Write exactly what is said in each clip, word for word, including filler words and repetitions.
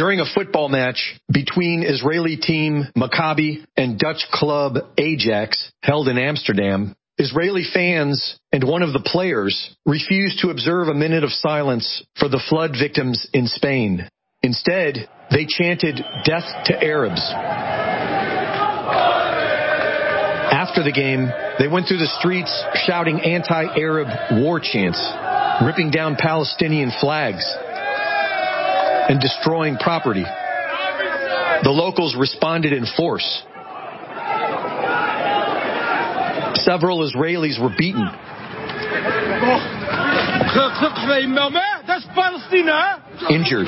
During a football match between Israeli team Maccabi and Dutch club Ajax held in Amsterdam, Israeli fans and one of the players refused to observe a minute of silence for the flood victims in Spain. Instead, they chanted "Death to Arabs." After the game, they went through the streets shouting anti-Arab war chants, ripping down Palestinian flags, and destroying property. The locals responded in force. Several Israelis were beaten. Injured.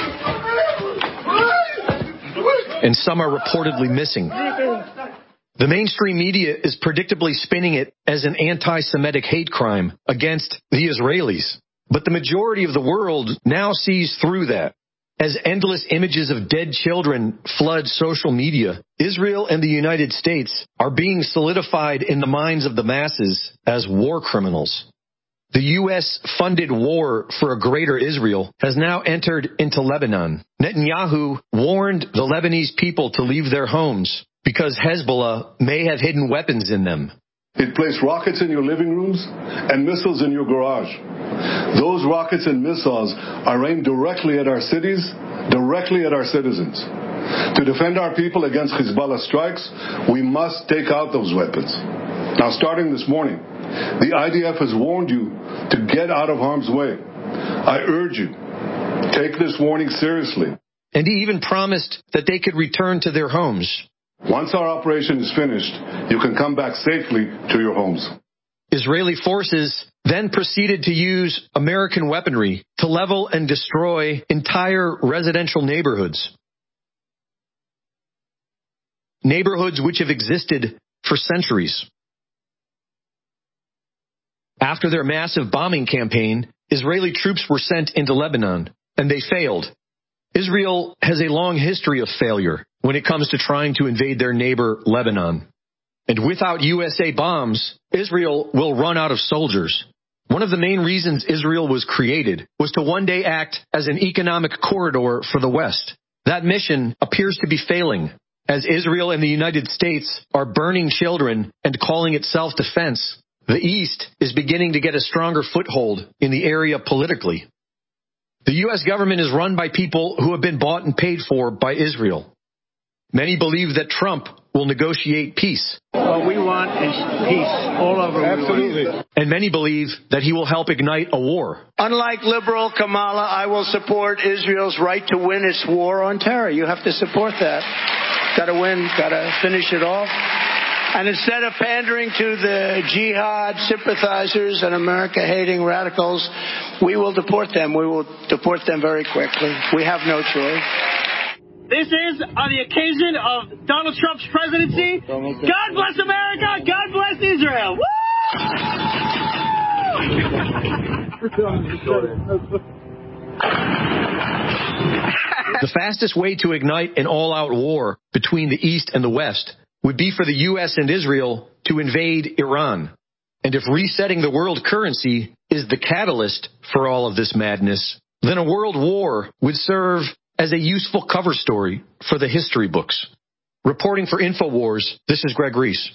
And some are reportedly missing. The mainstream media is predictably spinning it as an anti-Semitic hate crime against the Israelis. But the majority of the world now sees through that. As endless images of dead children flood social media, Israel and the United States are being solidified in the minds of the masses as war criminals. The U S-funded war for a greater Israel has now entered into Lebanon. Netanyahu warned the Lebanese people to leave their homes because Hezbollah may have hidden weapons in them. It placed rockets in your living rooms and missiles in your garage. Those rockets and missiles are aimed directly at our cities, directly at our citizens. To defend our people against Hezbollah strikes, we must take out those weapons. Now, starting this morning, the I D F has warned you to get out of harm's way. I urge you, take this warning seriously. And he even promised that they could return to their homes. Once our operation is finished, you can come back safely to your homes. Israeli forces then proceeded to use American weaponry to level and destroy entire residential neighborhoods. Neighborhoods which have existed for centuries. After their massive bombing campaign, Israeli troops were sent into Lebanon, and they failed. Israel has a long history of failure when it comes to trying to invade their neighbor, Lebanon. And without U S A bombs, Israel will run out of soldiers. One of the main reasons Israel was created was to one day act as an economic corridor for the West. That mission appears to be failing, as Israel and the United States are burning children and calling it self-defense. The East is beginning to get a stronger foothold in the area politically. The U S government is run by people who have been bought and paid for by Israel. Many believe that Trump will negotiate peace. What we want is peace all over. Absolutely. And many believe that he will help ignite a war. Unlike liberal Kamala, I will support Israel's right to win its war on terror. You have to support that. Got to win, got to finish it off. And instead of pandering to the jihad sympathizers and America-hating radicals, we will deport them. We will deport them very quickly. We have no choice. This is on the occasion of Donald Trump's presidency. God bless America. God bless Israel. Woo! The fastest way to ignite an all-out war between the East and the West would be for the U S and Israel to invade Iran. And if resetting the world currency is the catalyst for all of this madness, then a world war would serve as a useful cover story for the history books. Reporting for InfoWars, this is Greg Reese.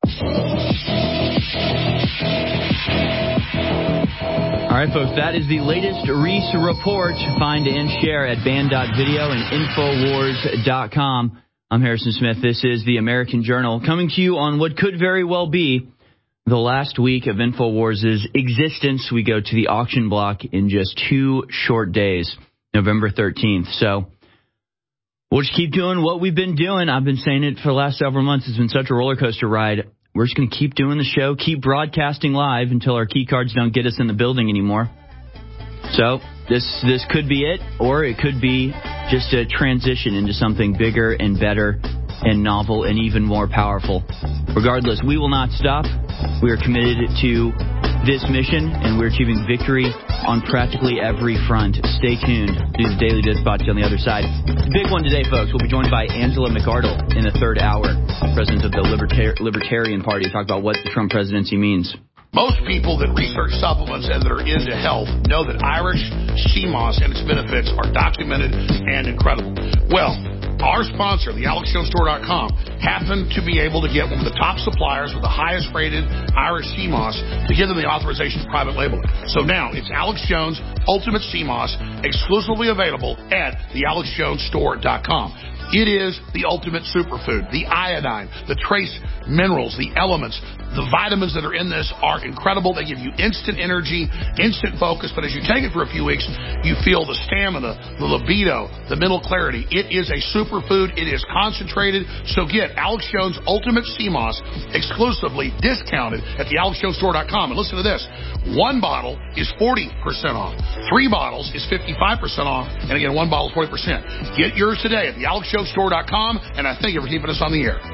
All right, folks, that is the latest Reese report. Find and share at band dot video and infowars dot com. I'm Harrison Smith. This is the American Journal, coming to you on what could very well be the last week of InfoWars' existence. We go to the auction block in just two short days, November thirteenth. So we'll just keep doing what we've been doing. I've been saying it for the last several months. It's been such a roller coaster ride. We're just going to keep doing the show, keep broadcasting live until our key cards don't get us in the building anymore. So this this could be it, or it could be just a transition into something bigger and better and novel and even more powerful. Regardless, we will not stop. We are committed to this mission, and we're achieving victory on practically every front. Stay tuned. Do the Daily Dispatch on the other side. The big one today, folks. We'll be joined by Angela McArdle in the third hour, president of the Libertar- Libertarian Party, to talk about what the Trump presidency means. Most people that research supplements and that are into health know that Irish sea moss and its benefits are documented and incredible. Well, our sponsor, the Alex Jones Store dot com, happened to be able to get one of the top suppliers with the highest rated Irish sea moss to give them the authorization to private label it. So now it's Alex Jones Ultimate Sea Moss, exclusively available at the Alex Jones Store dot com. It is the ultimate superfood. The iodine, the trace minerals, the elements, the vitamins that are in this are incredible. They give you instant energy, instant focus. But as you take it for a few weeks, you feel the stamina, the libido, the mental clarity. It is a superfood. It is concentrated. So get Alex Jones Ultimate Sea Moss exclusively discounted at the Alex Jones Store dot com. And listen to this. One bottle is forty percent off. Three bottles is fifty-five percent off. And again, one bottle is forty percent. Get yours today at the Alex Jones Store dot com. And I thank you for keeping us on the air.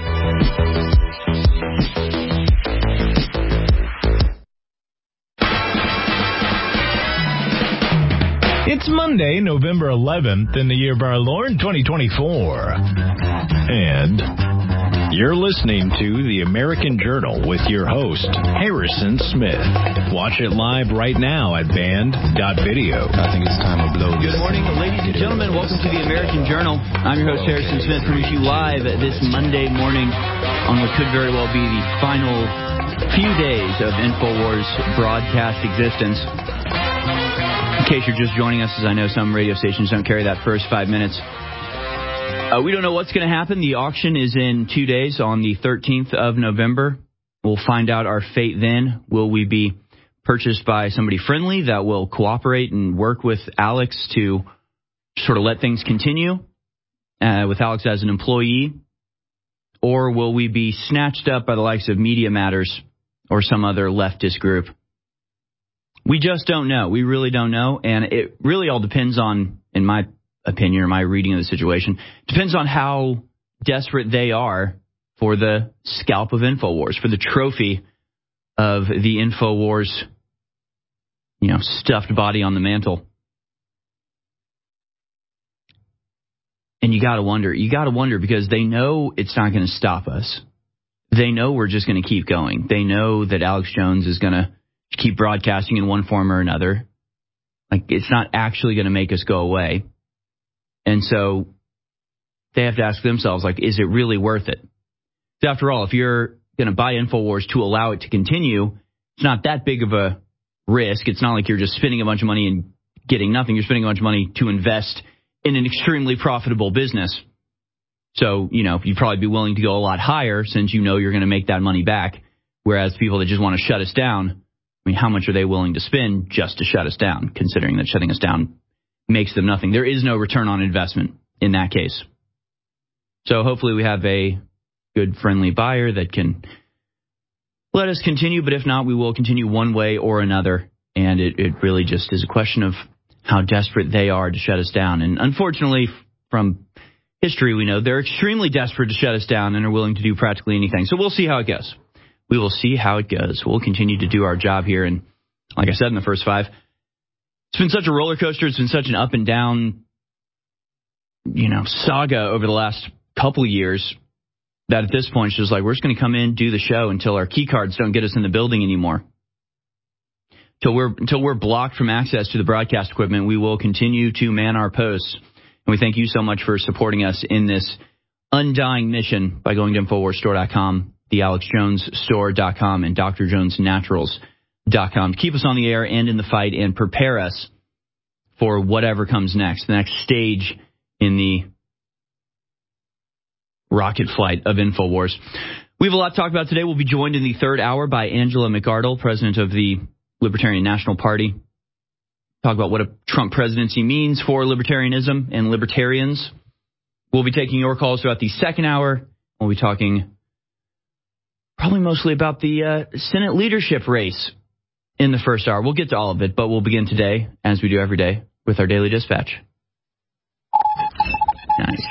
It's Monday, November eleventh in the year of our Lord, twenty twenty-four. And you're listening to The American Journal with your host, Harrison Smith. Watch it live right now at band dot video. I think it's time to blow. Good morning, ladies and gentlemen. Welcome to The American Journal. I'm your host, Harrison Smith, coming to you live this Monday morning on what could very well be the final few days of InfoWars broadcast existence. In case you're just joining us, as I know some radio stations don't carry that first five minutes. Uh, we don't know what's going to happen. The auction is in two days on the thirteenth of November. We'll find out our fate then. Will we be purchased by somebody friendly that will cooperate and work with Alex to sort of let things continue uh, with Alex as an employee? Or will we be snatched up by the likes of Media Matters or some other leftist group? We just don't know. We really don't know. And it really all depends on, in my opinion or my reading of the situation, depends on how desperate they are for the scalp of InfoWars, for the trophy of the InfoWars, you know, stuffed body on the mantle. And you got to wonder, you got to wonder because they know it's not going to stop us. They know we're just going to keep going. They know that Alex Jones is going to keep broadcasting in one form or another. Like, it's not actually going to make us go away. And so they have to ask themselves, like, is it really worth it? After all, if you're going to buy InfoWars to allow it to continue, it's not that big of a risk. It's not like you're just spending a bunch of money and getting nothing. You're spending a bunch of money to invest in an extremely profitable business. So, you know, you'd probably be willing to go a lot higher since you know you're going to make that money back. Whereas people that just want to shut us down, I mean, how much are they willing to spend just to shut us down, considering that shutting us down makes them nothing? There is no return on investment in that case. So hopefully we have a good, friendly buyer that can let us continue. But if not, we will continue one way or another. And it, it really just is a question of how desperate they are to shut us down. And unfortunately, from history, we know they're extremely desperate to shut us down and are willing to do practically anything. So we'll see how it goes. We will see how it goes. We'll continue to do our job here. And like I said in the first five, it's been such a roller coaster. It's been such an up and down, you know, saga over the last couple of years that at this point, it's just like, we're just going to come in, do the show until our key cards don't get us in the building anymore. Until we're, until we're blocked from access to the broadcast equipment, we will continue to man our posts. And we thank you so much for supporting us in this undying mission by going to InfoWars Store dot com, the Alex Jones Store dot com, and Dr Jones Naturals dot com to keep us on the air and in the fight and prepare us for whatever comes next, the next stage in the rocket flight of InfoWars. We have a lot to talk about today. We'll be joined in the third hour by Angela McArdle, president of the Libertarian National Party. Talk about what a Trump presidency means for libertarianism and libertarians. We'll be taking your calls throughout the second hour. We'll be talking probably mostly about the uh, Senate leadership race in the first hour. We'll get to all of it, but we'll begin today, as we do every day, with our Daily Dispatch. Nice.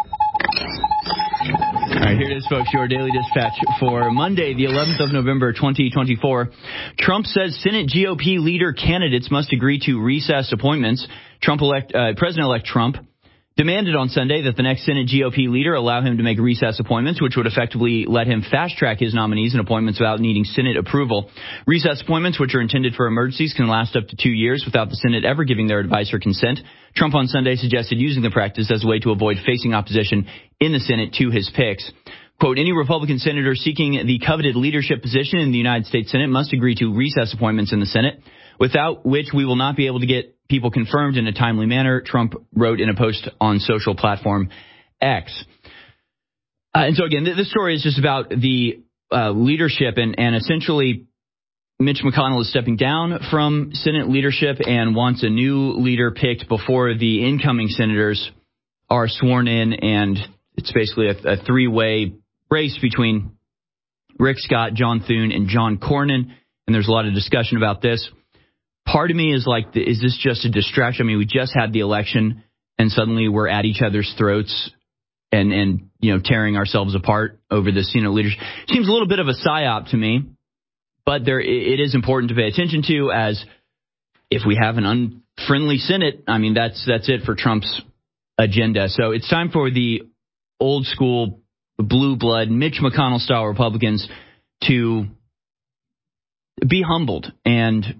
All right, here it is, folks, your Daily Dispatch for Monday, the eleventh of November, twenty twenty-four. Trump says Senate G O P leader candidates must agree to recess appointments. Trump elect uh, President-elect Trump demanded on Sunday that the next Senate G O P leader allow him to make recess appointments, which would effectively let him fast-track his nominees and appointments without needing Senate approval. Recess appointments, which are intended for emergencies, can last up to two years without the Senate ever giving their advice or consent. Trump on Sunday suggested using the practice as a way to avoid facing opposition in the Senate to his picks. Quote, any Republican senator seeking the coveted leadership position in the United States Senate must agree to recess appointments in the Senate, without which we will not be able to get people confirmed in a timely manner, Trump wrote in a post on social platform X. Uh, and so, again, th- this story is just about the uh, leadership, and, and essentially Mitch McConnell is stepping down from Senate leadership and wants a new leader picked before the incoming senators are sworn in, and it's basically a, a three-way race between Rick Scott, John Thune, and John Cornyn, and there's a lot of discussion about this. Part of me is like, is this just a distraction? I mean, we just had the election, and suddenly we're at each other's throats and, and you know, tearing ourselves apart over this Senate leadership. Seems a little bit of a psyop to me, but there it is important to pay attention to, as if we have an unfriendly Senate, I mean, that's that's it for Trump's agenda. So it's time for the old school blue blood Mitch McConnell style Republicans to be humbled and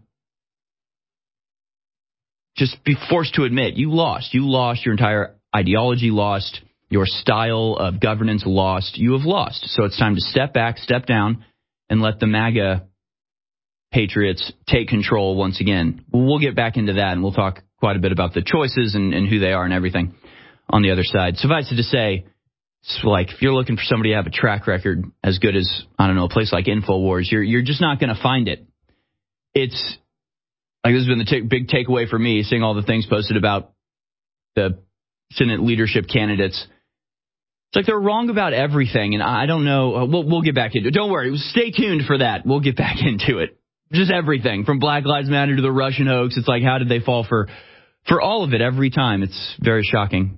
just be forced to admit you lost. You lost your entire ideology, lost your style of governance, lost. You have lost. So it's time to step back, step down, and let the MAGA patriots take control once again. We'll get back into that, and we'll talk quite a bit about the choices and, and who they are and everything on the other side. Suffice it to say, it's like if you're looking for somebody to have a track record as good as, I don't know, a place like InfoWars, you're you're just not going to find it. It's like this has been the t- big takeaway for me, seeing all the things posted about the Senate leadership candidates. It's like they're wrong about everything, and I don't know. We'll, we'll get back into it. Don't worry. Stay tuned for that. We'll get back into it. Just everything, from Black Lives Matter to the Russian hoax. It's like, how did they fall for for all of it every time? It's very shocking.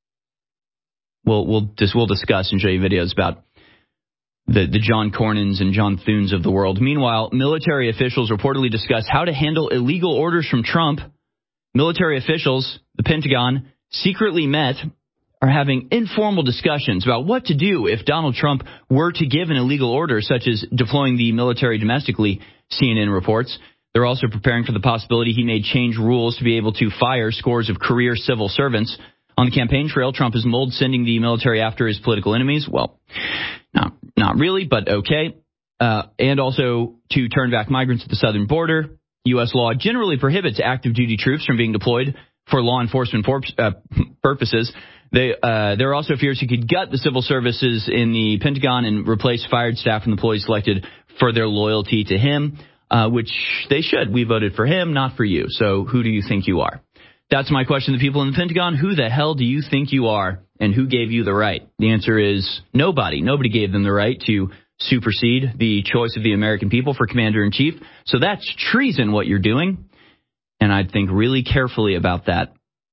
We'll we'll just we'll discuss and show you videos about the, the John Cornyns and John Thunes of the world. Meanwhile, military officials reportedly discussed how to handle illegal orders from Trump. Military officials, the Pentagon, secretly met, are having informal discussions about what to do if Donald Trump were to give an illegal order, such as deploying the military domestically, C N N reports. They're also preparing for the possibility he may change rules to be able to fire scores of career civil servants. On the campaign trail, Trump has mulled sending the military after his political enemies. Well, not, not really, but okay. Uh, and also to turn back migrants at the southern border. U S law generally prohibits active duty troops from being deployed for law enforcement for, uh, purposes. They, uh, there are also fears he could gut the civil services in the Pentagon and replace fired staff and employees selected for their loyalty to him, uh, which they should. We voted for him, not for you. So who do you think you are? That's my question to the people in the Pentagon. Who the hell do you think you are, and who gave you the right? The answer is nobody. Nobody gave them the right to supersede the choice of the American people for commander-in-chief. So that's treason, what you're doing, and I'd think really carefully about that.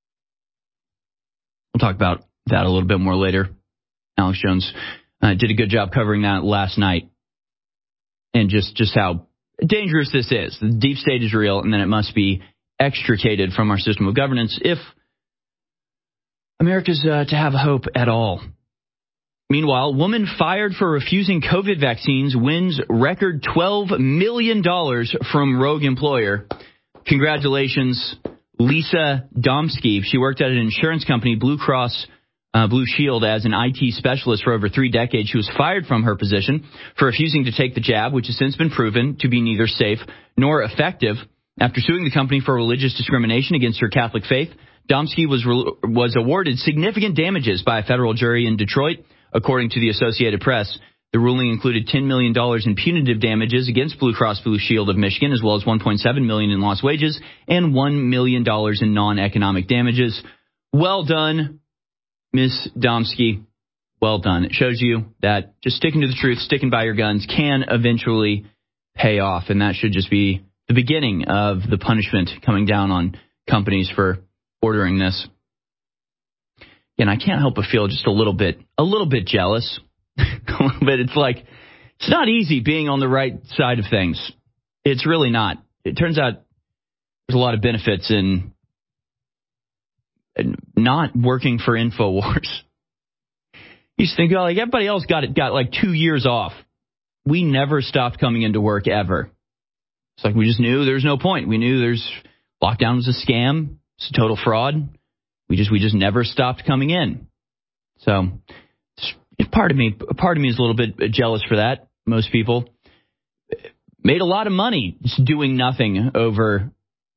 We'll talk about that a little bit more later. Alex Jones uh, did a good job covering that last night, and just, just how dangerous this is. The deep state is real, and then it must be extricated from our system of governance if America's uh, to have hope at all. Meanwhile, woman fired for refusing COVID vaccines wins record twelve million dollars from rogue employer. Congratulations, Lisa Domsky. She worked at an insurance company, Blue Cross uh, Blue Shield, as an I T specialist for over three decades. She was fired from her position for refusing to take the jab, which has since been proven to be neither safe nor effective. After suing the company for religious discrimination against her Catholic faith, Domsky was re- was awarded significant damages by a federal jury in Detroit, according to the Associated Press. The ruling included ten million dollars in punitive damages against Blue Cross Blue Shield of Michigan, as well as one point seven million dollars in lost wages and one million dollars in non-economic damages. Well done, Miss Domsky. Well done. It shows you that just sticking to the truth, sticking by your guns can eventually pay off, and that should just be the beginning of the punishment coming down on companies for ordering this. And I can't help but feel just a little bit, a little bit jealous. But it's like, it's not easy being on the right side of things. It's really not. It turns out there's a lot of benefits in not working for InfoWars. You just think, oh, like everybody else got it, got like two years off. We never stopped coming into work ever. It's like we just knew there's no point. We knew there's lockdown was a scam. It's a total fraud. We just we just never stopped coming in. So part of me part of me is a little bit jealous for that. Most people made a lot of money just doing nothing over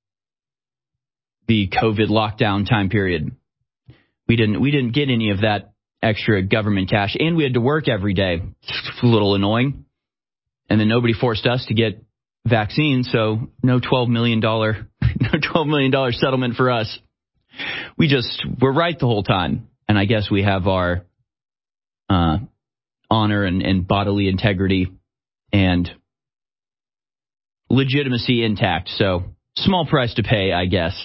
the COVID lockdown time period. We didn't we didn't get any of that extra government cash, and we had to work every day. It's a little annoying. And then nobody forced us to get vaccines, so no twelve million dollars no twelve million dollars settlement for us. We just were right the whole time. And I guess we have our uh, honor and, and bodily integrity and legitimacy intact. So small price to pay, I guess.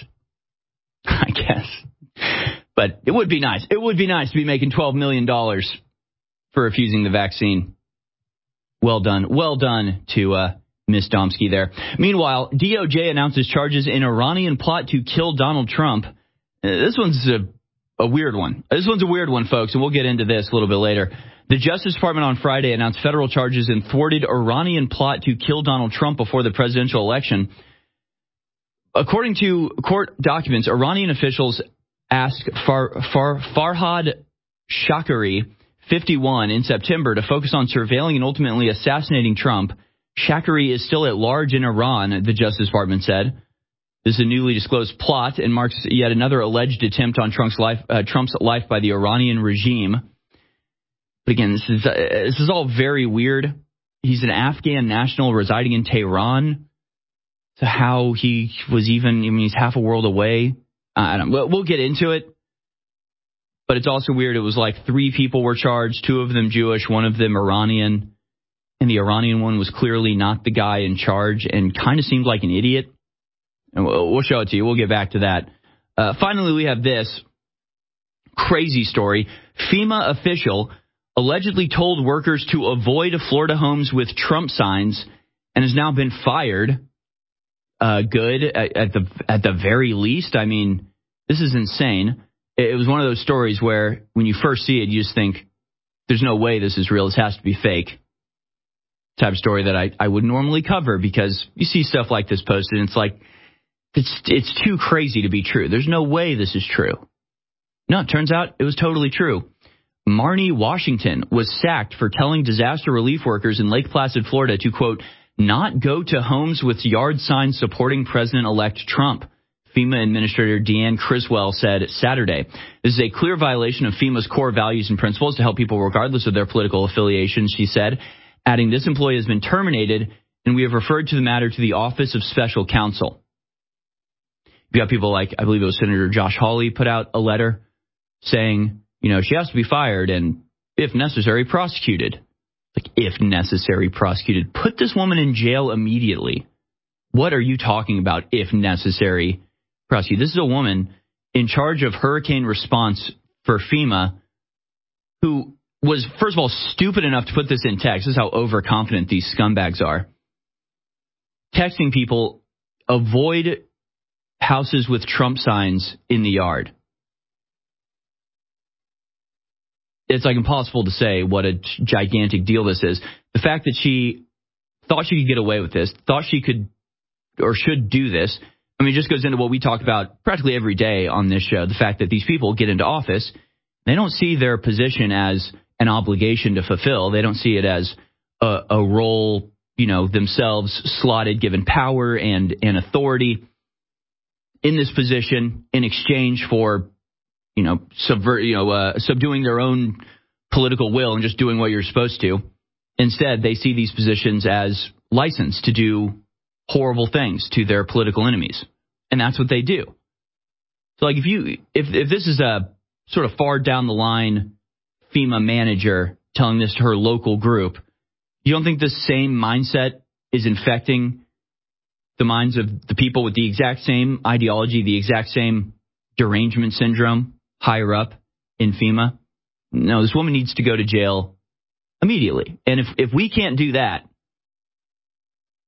I guess. But it would be nice. It would be nice to be making twelve million dollars for refusing the vaccine. Well done. Well done to uh, Miss Domsky there. Meanwhile, D O J announces charges in Iranian plot to kill Donald Trump. Uh, this one's a, a weird one. This one's a weird one, folks, and we'll get into this a little bit later. The Justice Department on Friday announced federal charges in thwarted Iranian plot to kill Donald Trump before the presidential election. According to court documents, Iranian officials asked Far, Far, Farhad Shakari, fifty-one, in September to focus on surveilling and ultimately assassinating Trump. Shakari is still at large in Iran, the Justice Department said. This is a newly disclosed plot and marks yet another alleged attempt on Trump's life, uh, Trump's life by the Iranian regime. But again, this is uh, this is all very weird. He's an Afghan national residing in Tehran. So how he was even, I mean, he's half a world away. Uh, I don't, we'll, we'll get into it. But it's also weird. It was like three people were charged, two of them Jewish, one of them Iranian. And the Iranian one was clearly not the guy in charge and kind of seemed like an idiot. And we'll, we'll show it to you. We'll get back to that. Uh, finally, we have this crazy story. FEMA official allegedly told workers to avoid Florida homes with Trump signs and has now been fired. Uh, good at, at the at the very least. I mean, this is insane. It was one of those stories where when you first see it, you just think, there's no way this is real. This has to be fake. Type of story that I, I would normally cover because you see stuff like this posted and it's like, it's it's too crazy to be true. There's no way this is true. No, it turns out it was totally true. Marnie Washington was sacked for telling disaster relief workers in Lake Placid, Florida to, quote, not go to homes with yard signs supporting President-elect Trump. FEMA Administrator Deanne Criswell said Saturday. This is a clear violation of FEMA's core values and principles to help people regardless of their political affiliations, she said, adding this employee has been terminated and we have referred to the matter to the Office of Special Counsel. You got people like, I believe it was Senator Josh Hawley put out a letter saying, you know, she has to be fired and if necessary prosecuted. Like, if necessary prosecuted. Put this woman in jail immediately. What are you talking about, if necessary prosecuted? This is a woman in charge of hurricane response for FEMA who was, first of all, stupid enough to put this in text. This is how overconfident these scumbags are. Texting people, avoid houses with Trump signs in the yard. It's like impossible to say what a gigantic deal this is. The fact that she thought she could get away with this, thought she could or should do this, I mean, it just goes into what we talk about practically every day on this show, the fact that these people get into office, they don't see their position as an obligation to fulfill. They don't see it as a, a role, you know, themselves slotted, given power and, and authority in this position in exchange for, you know, subvert, you know, uh, subduing their own political will and just doing what you're supposed to. Instead, they see these positions as license to do horrible things to their political enemies. And that's what they do. So, like, if you, if, if this is a sort of far down the line FEMA manager telling this to her local group, you don't think the same mindset is infecting the minds of the people with the exact same ideology, the exact same derangement syndrome higher up in FEMA? No, this woman needs to go to jail immediately. And if, if we can't do that,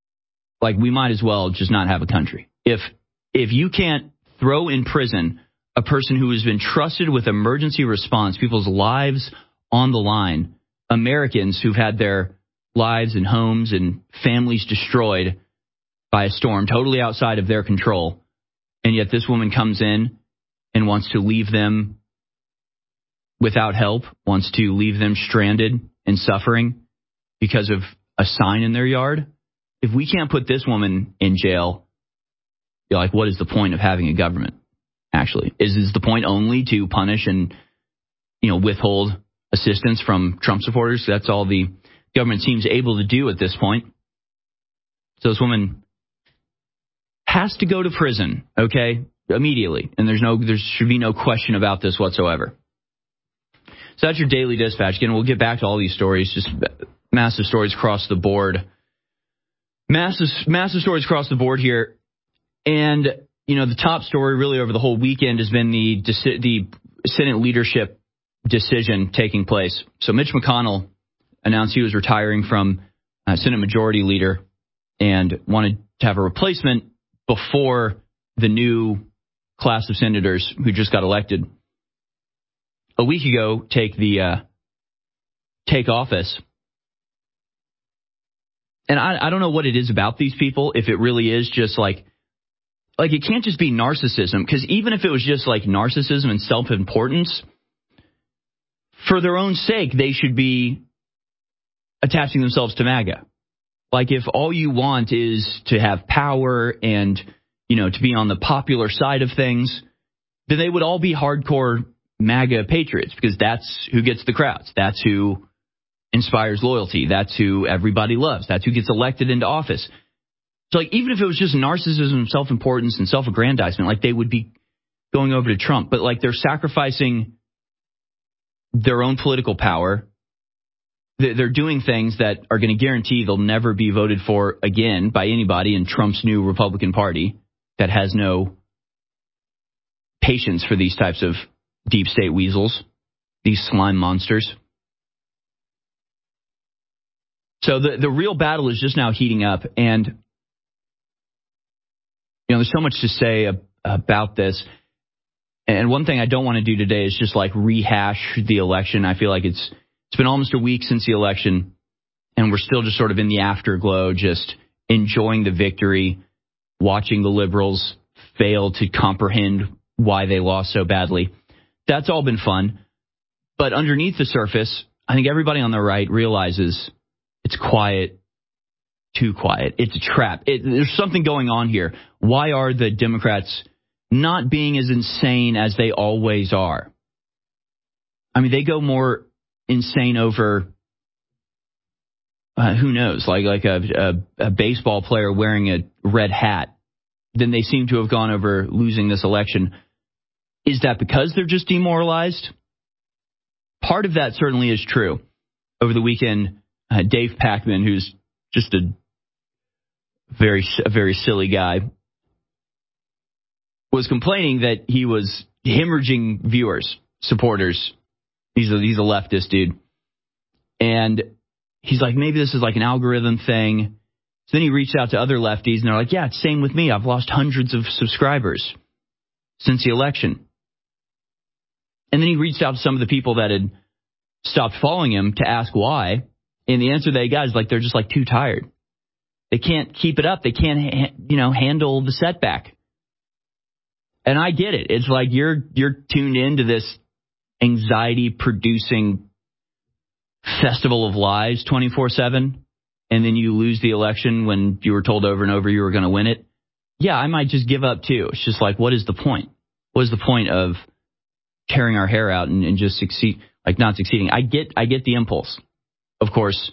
like, we might as well just not have a country. If if you can't throw in prison a person who has been trusted with emergency response, people's lives on the line, Americans who've had their lives and homes and families destroyed by a storm totally outside of their control. And yet this woman comes in and wants to leave them without help, wants to leave them stranded and suffering because of a sign in their yard. If we can't put this woman in jail, you're like, what is the point of having a government? Actually, is is the point only to punish and, you know, withhold assistance from Trump supporters? That's all the government seems able to do at this point. So this woman has to go to prison, okay, immediately, and there's no, there should be no question about this whatsoever. So that's your daily dispatch. Again, we'll get back to all these stories, just massive stories across the board, massive, massive stories across the board here, and. You know, the top story really over the whole weekend has been the the Senate leadership decision taking place. So Mitch McConnell announced he was retiring from uh, Senate Majority Leader and wanted to have a replacement before the new class of senators who just got elected a week ago take the uh, take office. And I, I don't know what it is about these people, if it really is just like. Like, it can't just be narcissism, because even if it was just like narcissism and self-importance, for their own sake, they should be attaching themselves to MAGA. Like, if all you want is to have power and, you know, to be on the popular side of things, then they would all be hardcore MAGA patriots, because that's who gets the crowds. That's who inspires loyalty. That's who everybody loves. That's who gets elected into office. So, like, even if it was just narcissism, self-importance, and self-aggrandizement, like, they would be going over to Trump. But, like, they're sacrificing their own political power. They're doing things that are going to guarantee they'll never be voted for again by anybody in Trump's new Republican Party that has no patience for these types of deep state weasels, these slime monsters. So the, the real battle is just now heating up, and you know, there's so much to say ab- about this. And one thing I don't want to do today is just like rehash the election. I feel like it's it's been almost a week since the election, and we're still just sort of in the afterglow, just enjoying the victory, watching the liberals fail to comprehend why they lost so badly. That's all been fun. But underneath the surface, I think everybody on the right realizes it's quiet. Too quiet. It's a trap. It, there's something going on here. Why are the Democrats not being as insane as they always are? I mean, they go more insane over, uh, who knows, like like a, a, a baseball player wearing a red hat than they seem to have gone over losing this election. Is that because they're just demoralized? Part of that certainly is true. Over the weekend, uh, Dave Pakman, who's just a very, a very silly guy, was complaining that he was hemorrhaging viewers, supporters. He's a, he's a leftist dude. And he's like, maybe this is like an algorithm thing. So then he reached out to other lefties, and they're like, yeah, it's same with me. I've lost hundreds of subscribers since the election. And then he reached out to some of the people that had stopped following him to ask why. And the answer they got is like, they're just like too tired. They can't keep it up. They can't, you know, handle the setback. And I get it. It's like you're you're tuned into this anxiety-producing festival of lies twenty-four seven, and then you lose the election when you were told over and over you were going to win it. Yeah, I might just give up too. It's just like, what is the point? What is the point of tearing our hair out and, and just succeed, like not succeeding? I get, I get the impulse. Of course,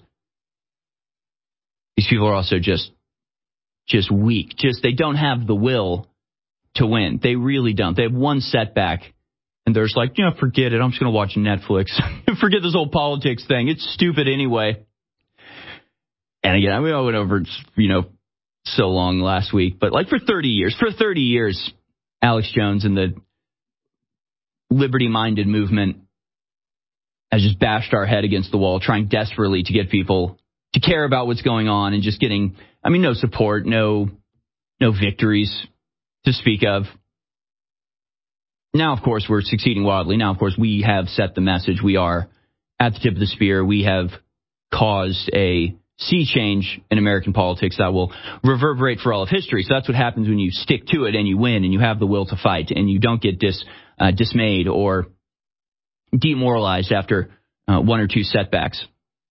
these people are also just, just weak. Just, they don't have the will to win. They really don't. They have one setback, and they're just like, you know, forget it. I'm just going to watch Netflix. Forget this whole politics thing. It's stupid anyway. And again, I mean, I went over, you know, so long last week, but like for thirty years, for thirty years, Alex Jones and the liberty-minded movement has just bashed our head against the wall, trying desperately to get people to care about what's going on, and just getting, I mean, no support, no, no victories to speak of. Now, of course, we're succeeding wildly. Now, of course, we have set the message. We are at the tip of the spear. We have caused a sea change in American politics that will reverberate for all of history. So that's what happens when you stick to it and you win and you have the will to fight and you don't get dis, uh, dismayed or demoralized after uh, one or two setbacks.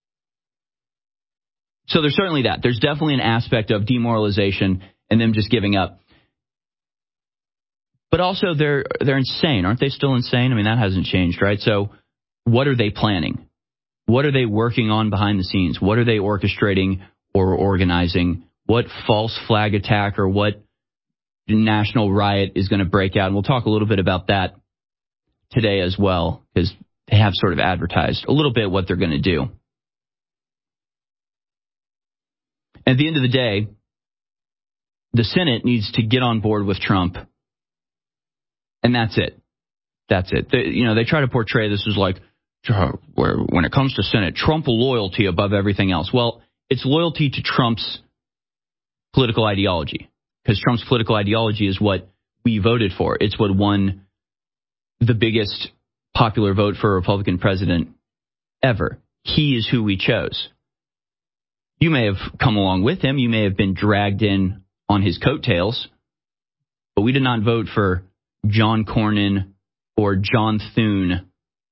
So there's certainly that. There's definitely an aspect of demoralization and them just giving up. But also they're they're insane. Aren't they still insane? I mean, that hasn't changed, right? So what are they planning? What are they working on behind the scenes? What are they orchestrating or organizing? What false flag attack or what national riot is going to break out? And we'll talk a little bit about that today as well, because they have sort of advertised a little bit what they're going to do. At the end of the day, the Senate needs to get on board with Trump. And that's it. That's it. They, you know, they try to portray this as like, where when it comes to Senate, Trump loyalty above everything else. Well, it's loyalty to Trump's political ideology, because Trump's political ideology is what we voted for. It's what won the biggest popular vote for a Republican president ever. He is who we chose. You may have come along with him. You may have been dragged in on his coattails, but we did not vote for John Cornyn or John Thune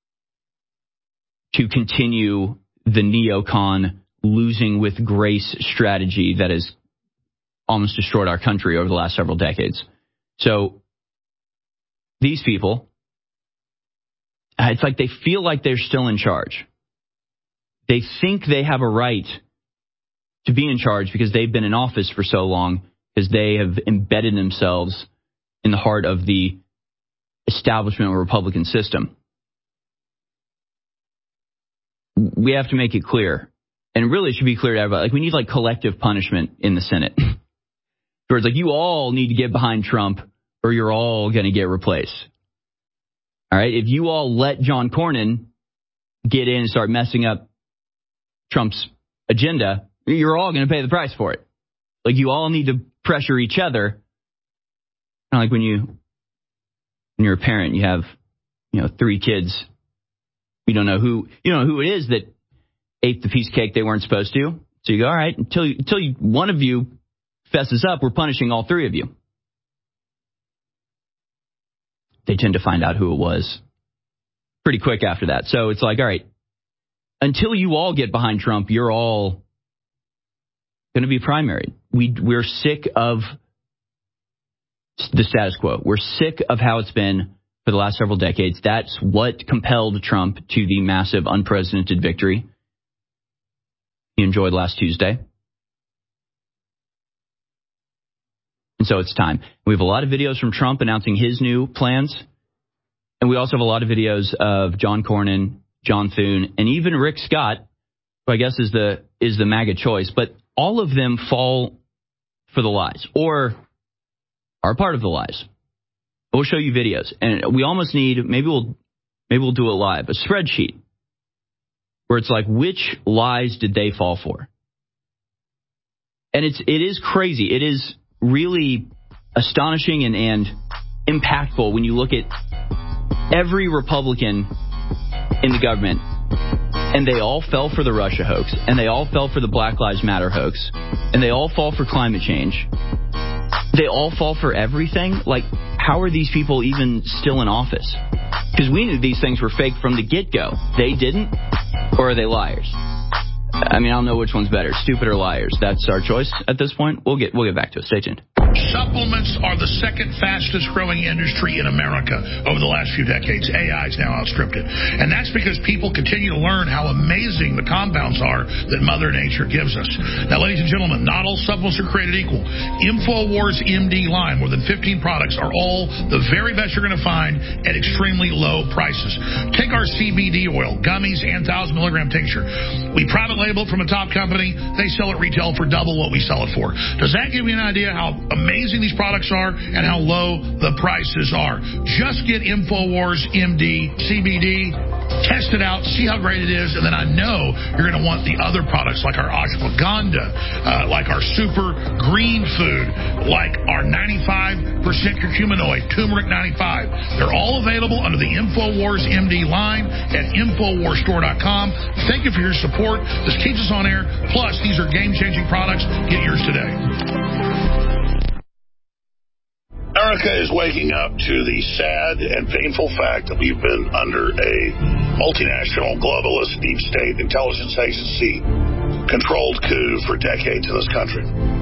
to continue the neocon losing with grace strategy that has almost destroyed our country over the last several decades. So these people, it's like they feel like they're still in charge. They think they have a right to be in charge because they've been in office for so long, because they have embedded themselves in the heart of the establishment or Republican system. We have to make it clear, and really it should be clear to everybody, like we need like collective punishment in the Senate. Where it's like you all need to get behind Trump or you're all going to get replaced. All right, if you all let John Cornyn get in and start messing up Trump's agenda, you're all going to pay the price for it. Like you all need to pressure each other. Kind of like when you, when you're a parent, you have, you know, three kids. You don't know who, you don't know who it is that ate the piece of cake they weren't supposed to. So you go, all right, until you, until you, one of you fesses up, we're punishing all three of you. They tend to find out who it was pretty quick after that. So it's like, all right, until you all get behind Trump, you're all going to be primaried. We, we're sick of the status quo. We're sick of how it's been for the last several decades. That's what compelled Trump to the massive unprecedented victory he enjoyed last Tuesday. And so it's time. We have a lot of videos from Trump announcing his new plans. And we also have a lot of videos of John Cornyn, John Thune, and even Rick Scott, who I guess is the is the MAGA choice. But all of them fall for the lies or are part of the lies. We'll show you videos. And we almost need, maybe we'll maybe we'll do it live, a spreadsheet where it's like, which lies did they fall for? And it's it is crazy. It is really astonishing and, and impactful when you look at every Republican in the government, and they all fell for the Russia hoax, and they all fell for the Black Lives Matter hoax, and they all fall for climate change. They all fall for everything. Like, how are these people even still in office? Because we knew these things were fake from the get-go. They didn't, or are they liars? I mean, I don't know which one's better, stupid or liars. That's our choice at this point. We'll get we'll get back to it. Stay tuned. Supplements are the second fastest growing industry in America over the last few decades. A I's now outstripped it. And that's because people continue to learn how amazing the compounds are that Mother Nature gives us. Now, ladies and gentlemen, not all supplements are created equal. InfoWars M D line, more than fifteen products, are all the very best you're going to find at extremely low prices. Take our C B D oil, gummies, and one thousand milligram tincture. We private label it from a top company. They sell it retail for double what we sell it for. Does that give you an idea how amazing these products are and how low the prices are? Just get InfoWars M D C B D test it out, see how great it is, and then I know you're going to want the other products like our ashwagandha, uh, like our super green food, like our ninety-five percent curcuminoid, turmeric ninety-five. They're all available under the InfoWars M D line at Infowars Store dot com. Thank you for your support. This keeps us on air. Plus, these are game-changing products. Get yours today. America is waking up to the sad and painful fact that we've been under a multinational, globalist, deep state intelligence agency controlled coup for decades in this country.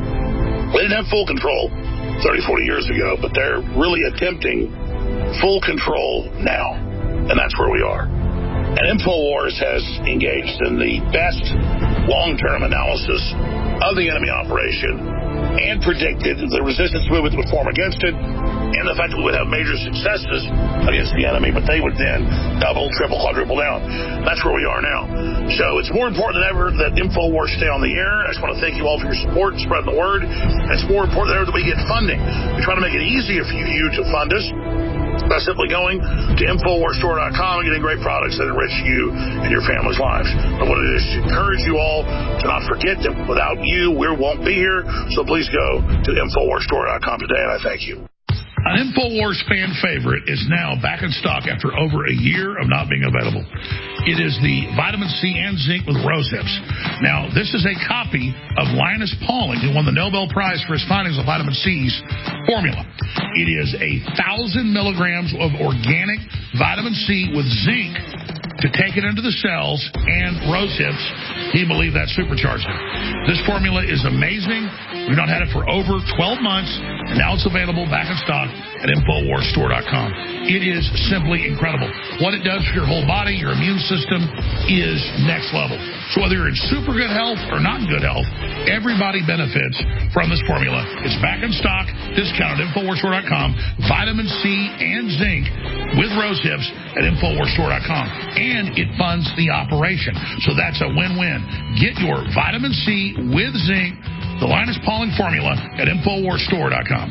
We didn't have full control thirty, forty years ago, but they're really attempting full control now, and that's where we are. And InfoWars has engaged in the best long-term analysis of the enemy operation and predicted the resistance movement would form against it, and the fact that we would have major successes against the enemy, but they would then double, triple, quadruple down. That's where we are now. So it's more important than ever that InfoWars stay on the air. I just want to thank you all for your support and spreading the word. And it's more important than ever that we get funding. We try to make it easier for you to fund us by simply going to Infowars Store dot com and getting great products that enrich you and your family's lives. But what it is to encourage you all to not forget that without you, we won't be here. So please go to Infowars Store dot com today, and I thank you. An InfoWars fan favorite is now back in stock after over a year of not being available. It is the vitamin C and zinc with rose hips. Now, this is a copy of Linus Pauling, who won the Nobel Prize for his findings of vitamin C's formula. It is a thousand milligrams of organic vitamin C with zinc to take it into the cells, and rose hips, he believed that supercharged it. This formula is amazing. We've not had it for over twelve months, and now it's available back in stock at Infowars Store dot com. It is simply incredible. What it does for your whole body, your immune system, is next level. So whether you're in super good health or not in good health, everybody benefits from this formula. It's back in stock, discounted at Infowars Store dot com. Vitamin C and zinc with rose hips at Infowars Store dot com. And it funds the operation. So that's a win-win. Get your vitamin C with zinc, the Linus Pauling formula, at Infowars Store dot com.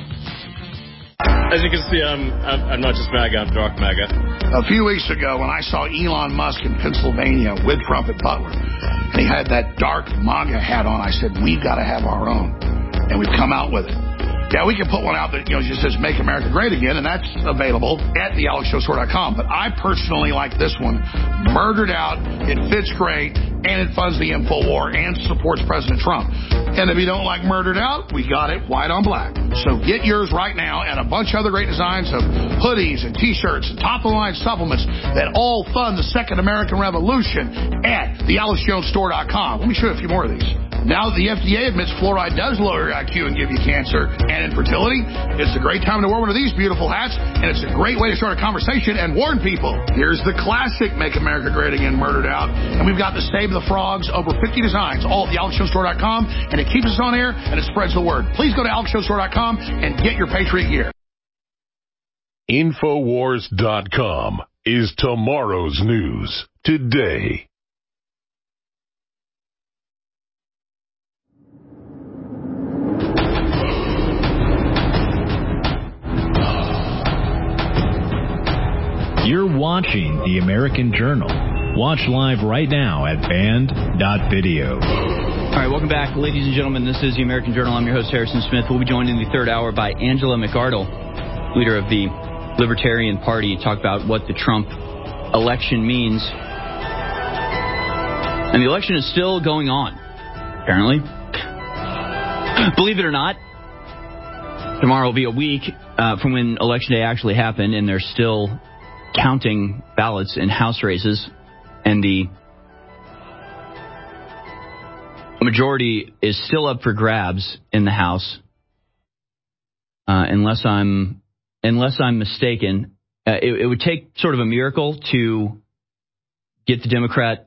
As you can see, I'm, I'm, I'm not just MAGA, I'm dark MAGA. A few weeks ago, when I saw Elon Musk in Pennsylvania with Trump at Butler, and he had that dark MAGA hat on, I said, we've got to have our own. And we've come out with it. Yeah, we can put one out that, you know, just says Make America Great Again, and that's available at the Alex Show Store dot com. But I personally like this one. Murdered out, it fits great, and it funds the InfoWar and supports President Trump. And if you don't like Murdered Out, we got it white on black. So get yours right now, and a bunch of other great designs of hoodies and T-shirts and top-of-the-line supplements that all fund the Second American Revolution at the Alex Jones Store dot com. Let me show you a few more of these. Now that the F D A admits fluoride does lower your I Q and give you cancer and infertility, it's a great time to wear one of these beautiful hats, and it's a great way to start a conversation and warn people. Here's the classic Make America Great Again Murdered Out, and we've got the Save the Frogs, over fifty designs, all at the Alex Show Store dot com, and it keeps us on air, and it spreads the word. Please go to Alex Show Store dot com and get your Patriot gear. Infowars dot com is tomorrow's news today. You're watching The American Journal. Watch live right now at band dot video. All right, welcome back, ladies and gentlemen. This is The American Journal. I'm your host, Harrison Smith. We'll be joined in the third hour by Angela McArdle, leader of the Libertarian Party, talk about what the Trump election means. And the election is still going on, apparently. Believe it or not, tomorrow will be a week uh, from when Election Day actually happened, and they're still counting ballots in House races, and the majority is still up for grabs in the House, uh, unless I'm unless I'm mistaken. Uh, it, it would take sort of a miracle to get the Democrat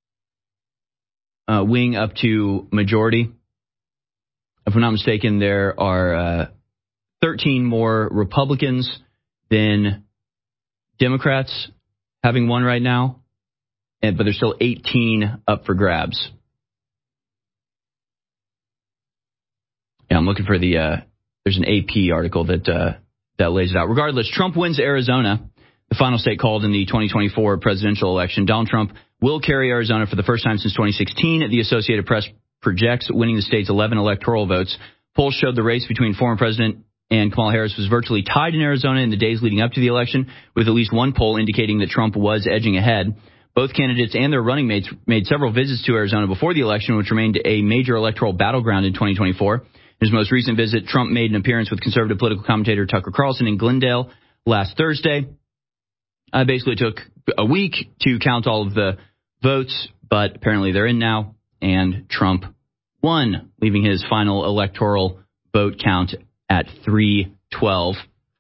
uh, wing up to majority. If I'm not mistaken, there are uh, thirteen more Republicans than Democrats having won right now, and, but there's still eighteen up for grabs. Yeah, I'm looking for the, uh, there's an A P article that uh, that lays it out. Regardless, Trump wins Arizona. the final state called in the twenty twenty-four presidential election. Donald Trump will carry Arizona for the first time since twenty sixteen. The Associated Press projects winning the state's eleven electoral votes. Polls showed the race between former President and Kamala Harris was virtually tied in Arizona in the days leading up to the election, with at least one poll indicating that Trump was edging ahead. Both candidates and their running mates made several visits to Arizona before the election, which remained a major electoral battleground in twenty twenty-four. In his most recent visit, Trump made an appearance with conservative political commentator Tucker Carlson in Glendale last Thursday. Uh, basically, it took a week to count all of the votes, but apparently they're in now, and Trump won, leaving his final electoral vote count at three twelve.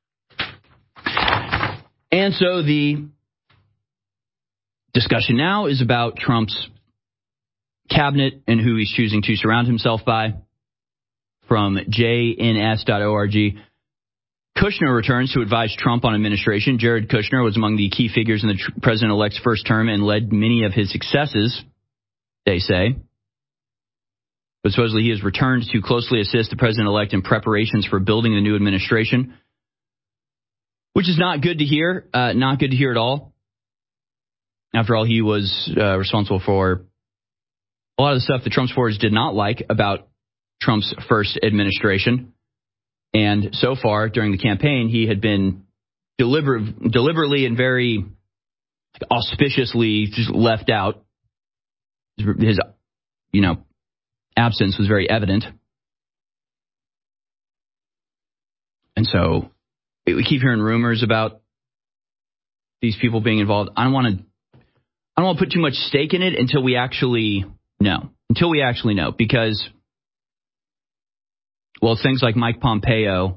And so the discussion now is about Trump's cabinet and who he's choosing to surround himself by. From J N S dot org, Kushner returns to advise Trump on administration. Jared Kushner was among the key figures in the tr- president-elect's first term and led many of his successes, they say. But supposedly he has returned to closely assist the president-elect in preparations for building the new administration, which is not good to hear, uh, not good to hear at all. After all, he was uh, responsible for a lot of the stuff that Trump supporters did not like about Trump's first administration. And so far, during the campaign, he had been deliber- deliberately and very auspiciously just left out. His, you know, absence was very evident. And so we keep hearing rumors about these people being involved. I don't want to I don't want to put too much stake in it until we actually know. Until we actually know. Because, well, things like Mike Pompeo,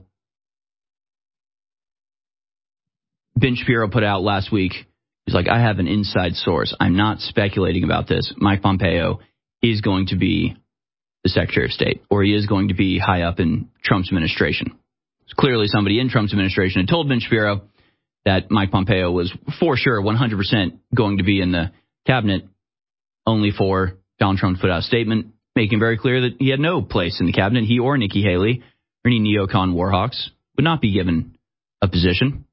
Ben Shapiro put out last week. He's like, I have an inside source. I'm not speculating about this. Mike Pompeo is going to be the Secretary of State, or he is going to be high up in Trump's administration. It's clearly somebody in Trump's administration had told Ben Shapiro that Mike Pompeo was for sure one hundred percent going to be in the cabinet, only for Donald Trump to put out a statement making very clear that he had no place in the cabinet. He or Nikki Haley or any neocon warhawks would not be given a position.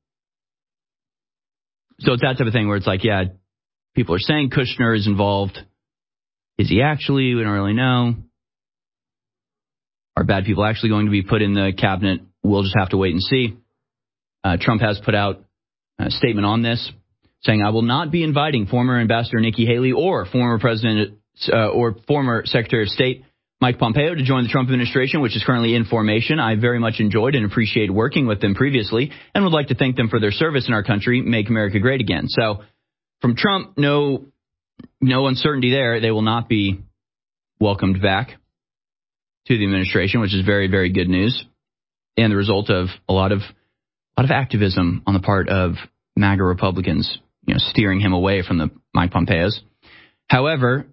So it's that type of thing where it's like, yeah, people are saying Kushner is involved. Is he actually? We don't really know. Are bad people actually going to be put in the cabinet? We'll just have to wait and see. Uh, Trump has put out a statement on this saying, I will not be inviting former Ambassador Nikki Haley or former President uh, or former Secretary of State Mike Pompeo to join the Trump administration, which is currently in formation. I very much enjoyed and appreciate working with them previously and would like to thank them for their service in our country, make America great again. So from Trump, no, no uncertainty there. They will not be welcomed back to the administration, which is very, very good news. And the result of a lot of a lot of activism on the part of MAGA Republicans, you know, steering him away from the Mike Pompeos. However,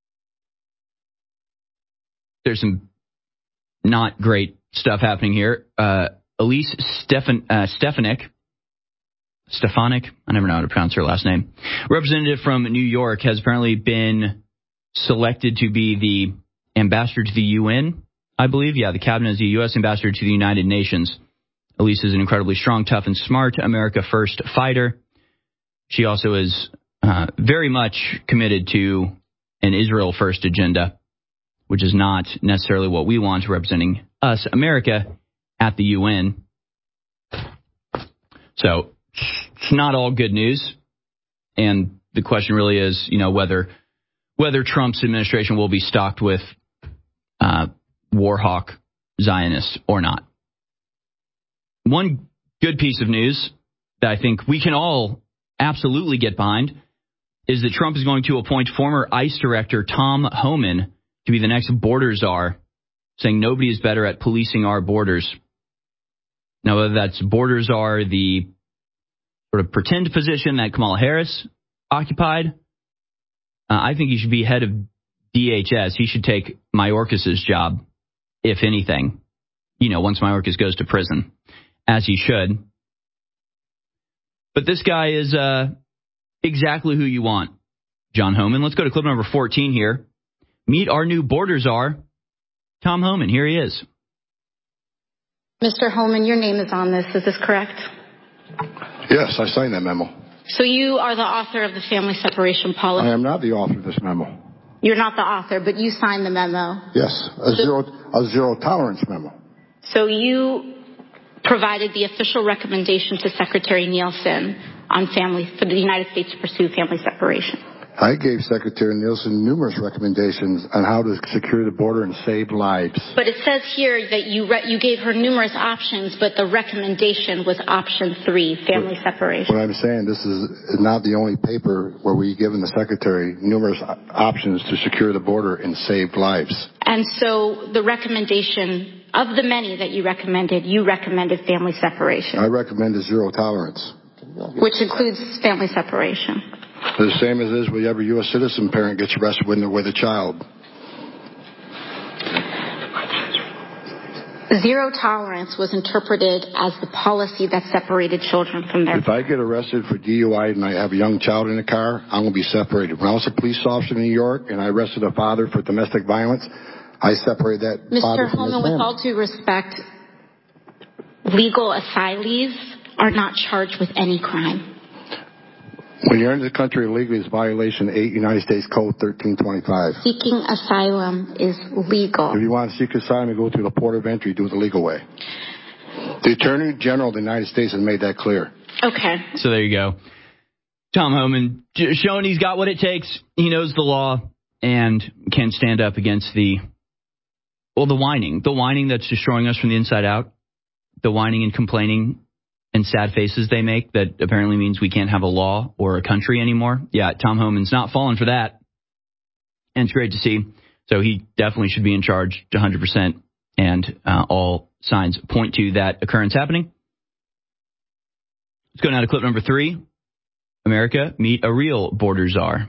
there's some not great stuff happening here. Uh, Elise Stefan, uh, Stefanik, Stefanik, I never know how to pronounce her last name, representative from New York, has apparently been selected to be the ambassador to the U N, I believe. Yeah, the cabinet is the U S ambassador to the United Nations. Elise is an incredibly strong, tough, and smart America First fighter. She also is uh, very much committed to an Israel First agenda, which is not necessarily what we want, representing us, America, at the U N. So it's not all good news. And the question really is, you know, whether whether Trump's administration will be stocked with uh, war hawk Zionists or not. One good piece of news that I think we can all absolutely get behind is that Trump is going to appoint former ICE Director Tom Homan to be the next border czar, saying nobody is better at policing our borders. Now, whether that's border czar, the sort of pretend position that Kamala Harris occupied, uh, I think he should be head of D H S. He should take Mayorkas' job, if anything, you know, once Mayorkas goes to prison, as he should. But this guy is uh, exactly who you want, John Homan. Let's go to clip number fourteen here. Meet our new border czar, Tom Homan. Here he is. Mister Homan, your name is on this. Is this correct? Yes, I signed that memo. So you are the author of the family separation policy? I am not the author of this memo. You're not the author, but you signed the memo. Yes, a so, zero a zero tolerance memo. So you provided the official recommendation to Secretary Nielsen on family for the United States to pursue family separation. I gave Secretary Nielsen numerous recommendations on how to secure the border and save lives. But it says here that you re- you gave her numerous options, but the recommendation was option three, family what, separation. What I'm saying, this is not the only paper where we've given the Secretary numerous options to secure the border and save lives. And so the recommendation, of the many that you recommended, you recommended family separation. I recommended zero tolerance. Which includes family separation. The same as is with every U S citizen parent gets arrested when they're with a child. Zero tolerance was interpreted as the policy that separated children from their If I get arrested for D U I and I have a young child in the car, I'm going to be separated. When I was a police officer in New York and I arrested a father for domestic violence, I separated that Mister father from his Holman, family. with all due respect, legal asylees are not charged with any crime. When you're in the country illegally, it's violation eight United States Code thirteen twenty-five. Seeking asylum is legal. If you want to seek asylum, you go through the port of entry, do it the legal way. The Attorney General of the United States has made that clear. Okay. So there you go. Tom Homan showing he's got what it takes. He knows the law and can stand up against the, well, the whining. The whining that's destroying us from the inside out. The whining and complaining and sad faces they make that apparently means we can't have a law or a country anymore. Yeah, Tom Homan's not falling for that. And it's great to see. So he definitely should be in charge one hundred percent. And uh, all signs point to that occurrence happening. Let's go now to clip number three. America, meet a real border czar.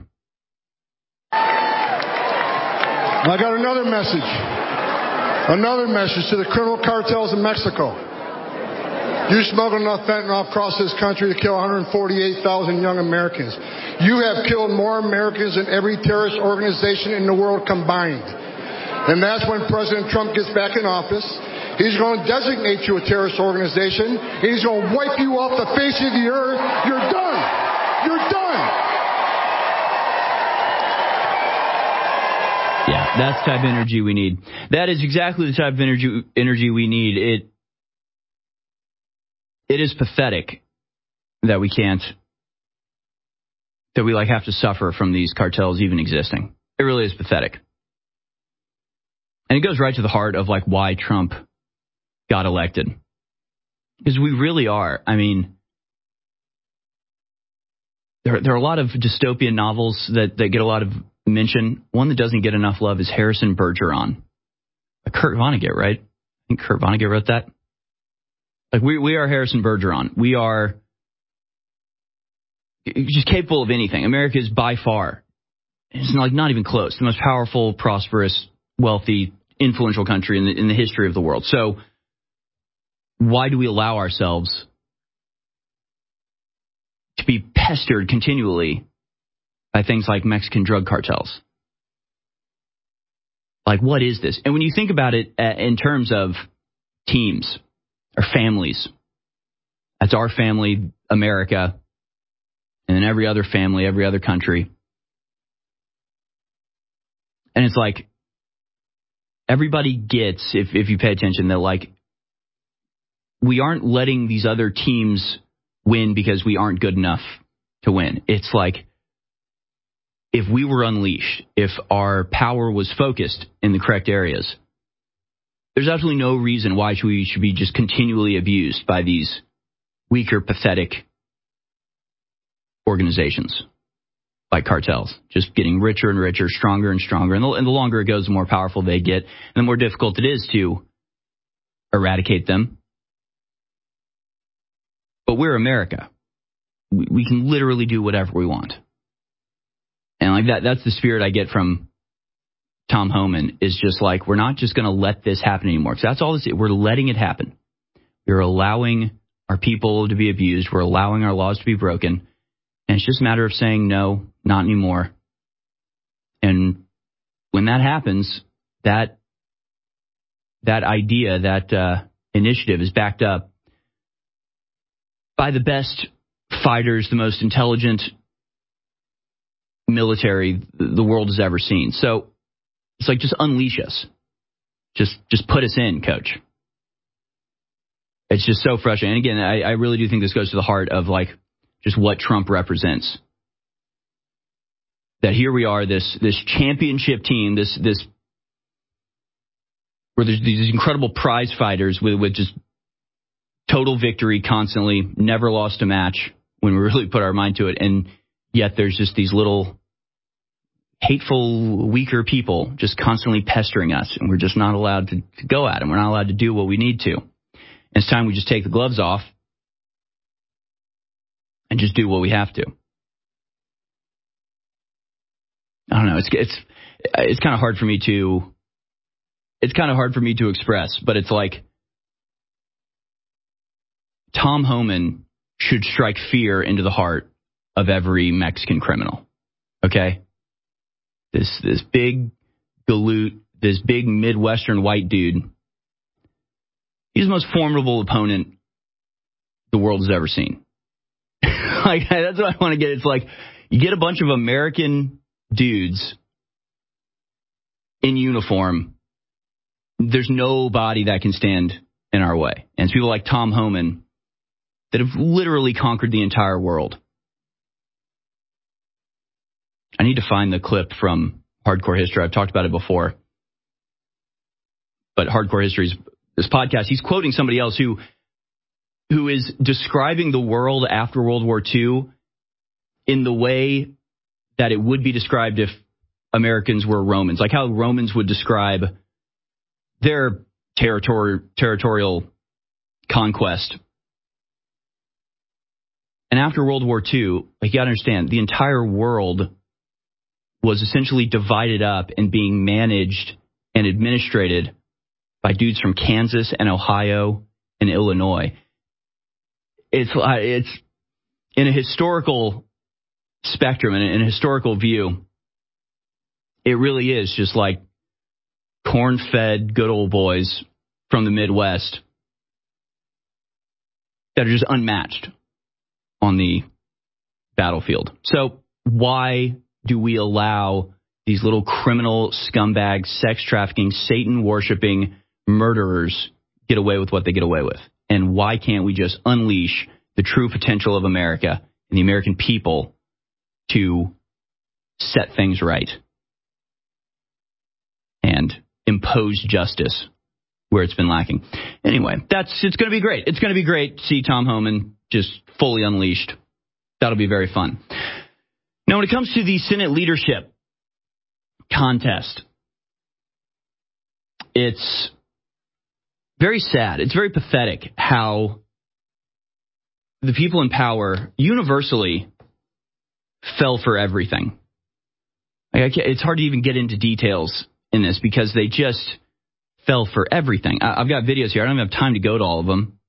I got another message. Another message to the criminal cartels in Mexico. You smuggled enough fentanyl across this country to kill one hundred forty-eight thousand young Americans. You have killed more Americans than every terrorist organization in the world combined. And that's when President Trump gets back in office. He's going to designate you a terrorist organization. And he's going to wipe you off the face of the earth. You're done. You're done. Yeah, that's the type of energy we need. That is exactly the type of energy energy we need. It It is pathetic that we can't, that we like have to suffer from these cartels even existing. It really is pathetic. And it goes right to the heart of like why Trump got elected. Because we really are. I mean, there, there are a lot of dystopian novels that, that get a lot of mention. One that doesn't get enough love is Harrison Bergeron. Kurt Vonnegut, right? I think Kurt Vonnegut wrote that. Like we, we are Harrison Bergeron. We are just capable of anything. America is by far, it's like not even close, the most powerful, prosperous, wealthy, influential country in the, in the history of the world. So why do we allow ourselves to be pestered continually by things like Mexican drug cartels? Like, what is this? And when you think about it in terms of teams, our families. That's our family, America, and then every other family, every other country. And it's like everybody gets, if, if you pay attention, that like we aren't letting these other teams win because we aren't good enough to win. It's like if we were unleashed, if our power was focused in the correct areas, there's absolutely no reason why we should be just continually abused by these weaker, pathetic organizations like cartels, just getting richer and richer, stronger and stronger. And the, and the longer it goes, the more powerful they get, and the more difficult it is to eradicate them. But we're America. We, we can literally do whatever we want. And like that, that's the spirit I get from Tom Homan, is just like, we're not just going to let this happen anymore. Because that's all this is. We're letting it happen. We're allowing our people to be abused. We're allowing our laws to be broken. And it's just a matter of saying, no, not anymore. And when that happens, that that idea, that uh, initiative is backed up by the best fighters, the most intelligent military the world has ever seen. So it's like, just unleash us. Just just put us in, coach. It's just so frustrating. And again, I, I really do think this goes to the heart of like just what Trump represents. That here we are, this this championship team, this this where there's these incredible prize fighters with, with just total victory constantly, never lost a match when we really put our mind to it. And yet there's just these little hateful, weaker people just constantly pestering us. And we're just not allowed to, to go at them. We're not allowed to do what we need to. And it's time we just take the gloves off and just do what we have to. I don't know. It's it's it's kind of hard for me to it's kind of hard for me to express, but it's like Tom Homan should strike fear into the heart of every Mexican criminal. Okay? This this big galoot, this big Midwestern white dude, he's the most formidable opponent the world has ever seen. Like, that's what I want to get. It's like you get a bunch of American dudes in uniform. There's nobody that can stand in our way. And it's people like Tom Homan that have literally conquered the entire world. I need to find the clip from Hardcore History. I've talked about it before. But Hardcore History's this podcast, he's quoting somebody else who who is describing the world after World War Two in the way that it would be described if Americans were Romans, like how Romans would describe their territory, territorial conquest. And after World War Two, like, you got to understand, the entire world was essentially divided up and being managed and administrated by dudes from Kansas and Ohio and Illinois. It's it's in a historical spectrum and in a historical view, it really is just like corn-fed good old boys from the Midwest that are just unmatched on the battlefield. So why do we allow these little criminal scumbags, sex trafficking, Satan worshiping murderers get away with what they get away with? And why can't we just unleash the true potential of America and the American people to set things right and impose justice where it's been lacking? Anyway, that's it's going to be great. It's going to be great to see Tom Homan just fully unleashed. That'll be very fun. Now, when it comes to the Senate leadership contest, it's very sad. It's very pathetic how the people in power universally fell for everything. Like, it's hard to even get into details in this because they just fell for everything. I've got videos here. I don't even have time to go to all of them.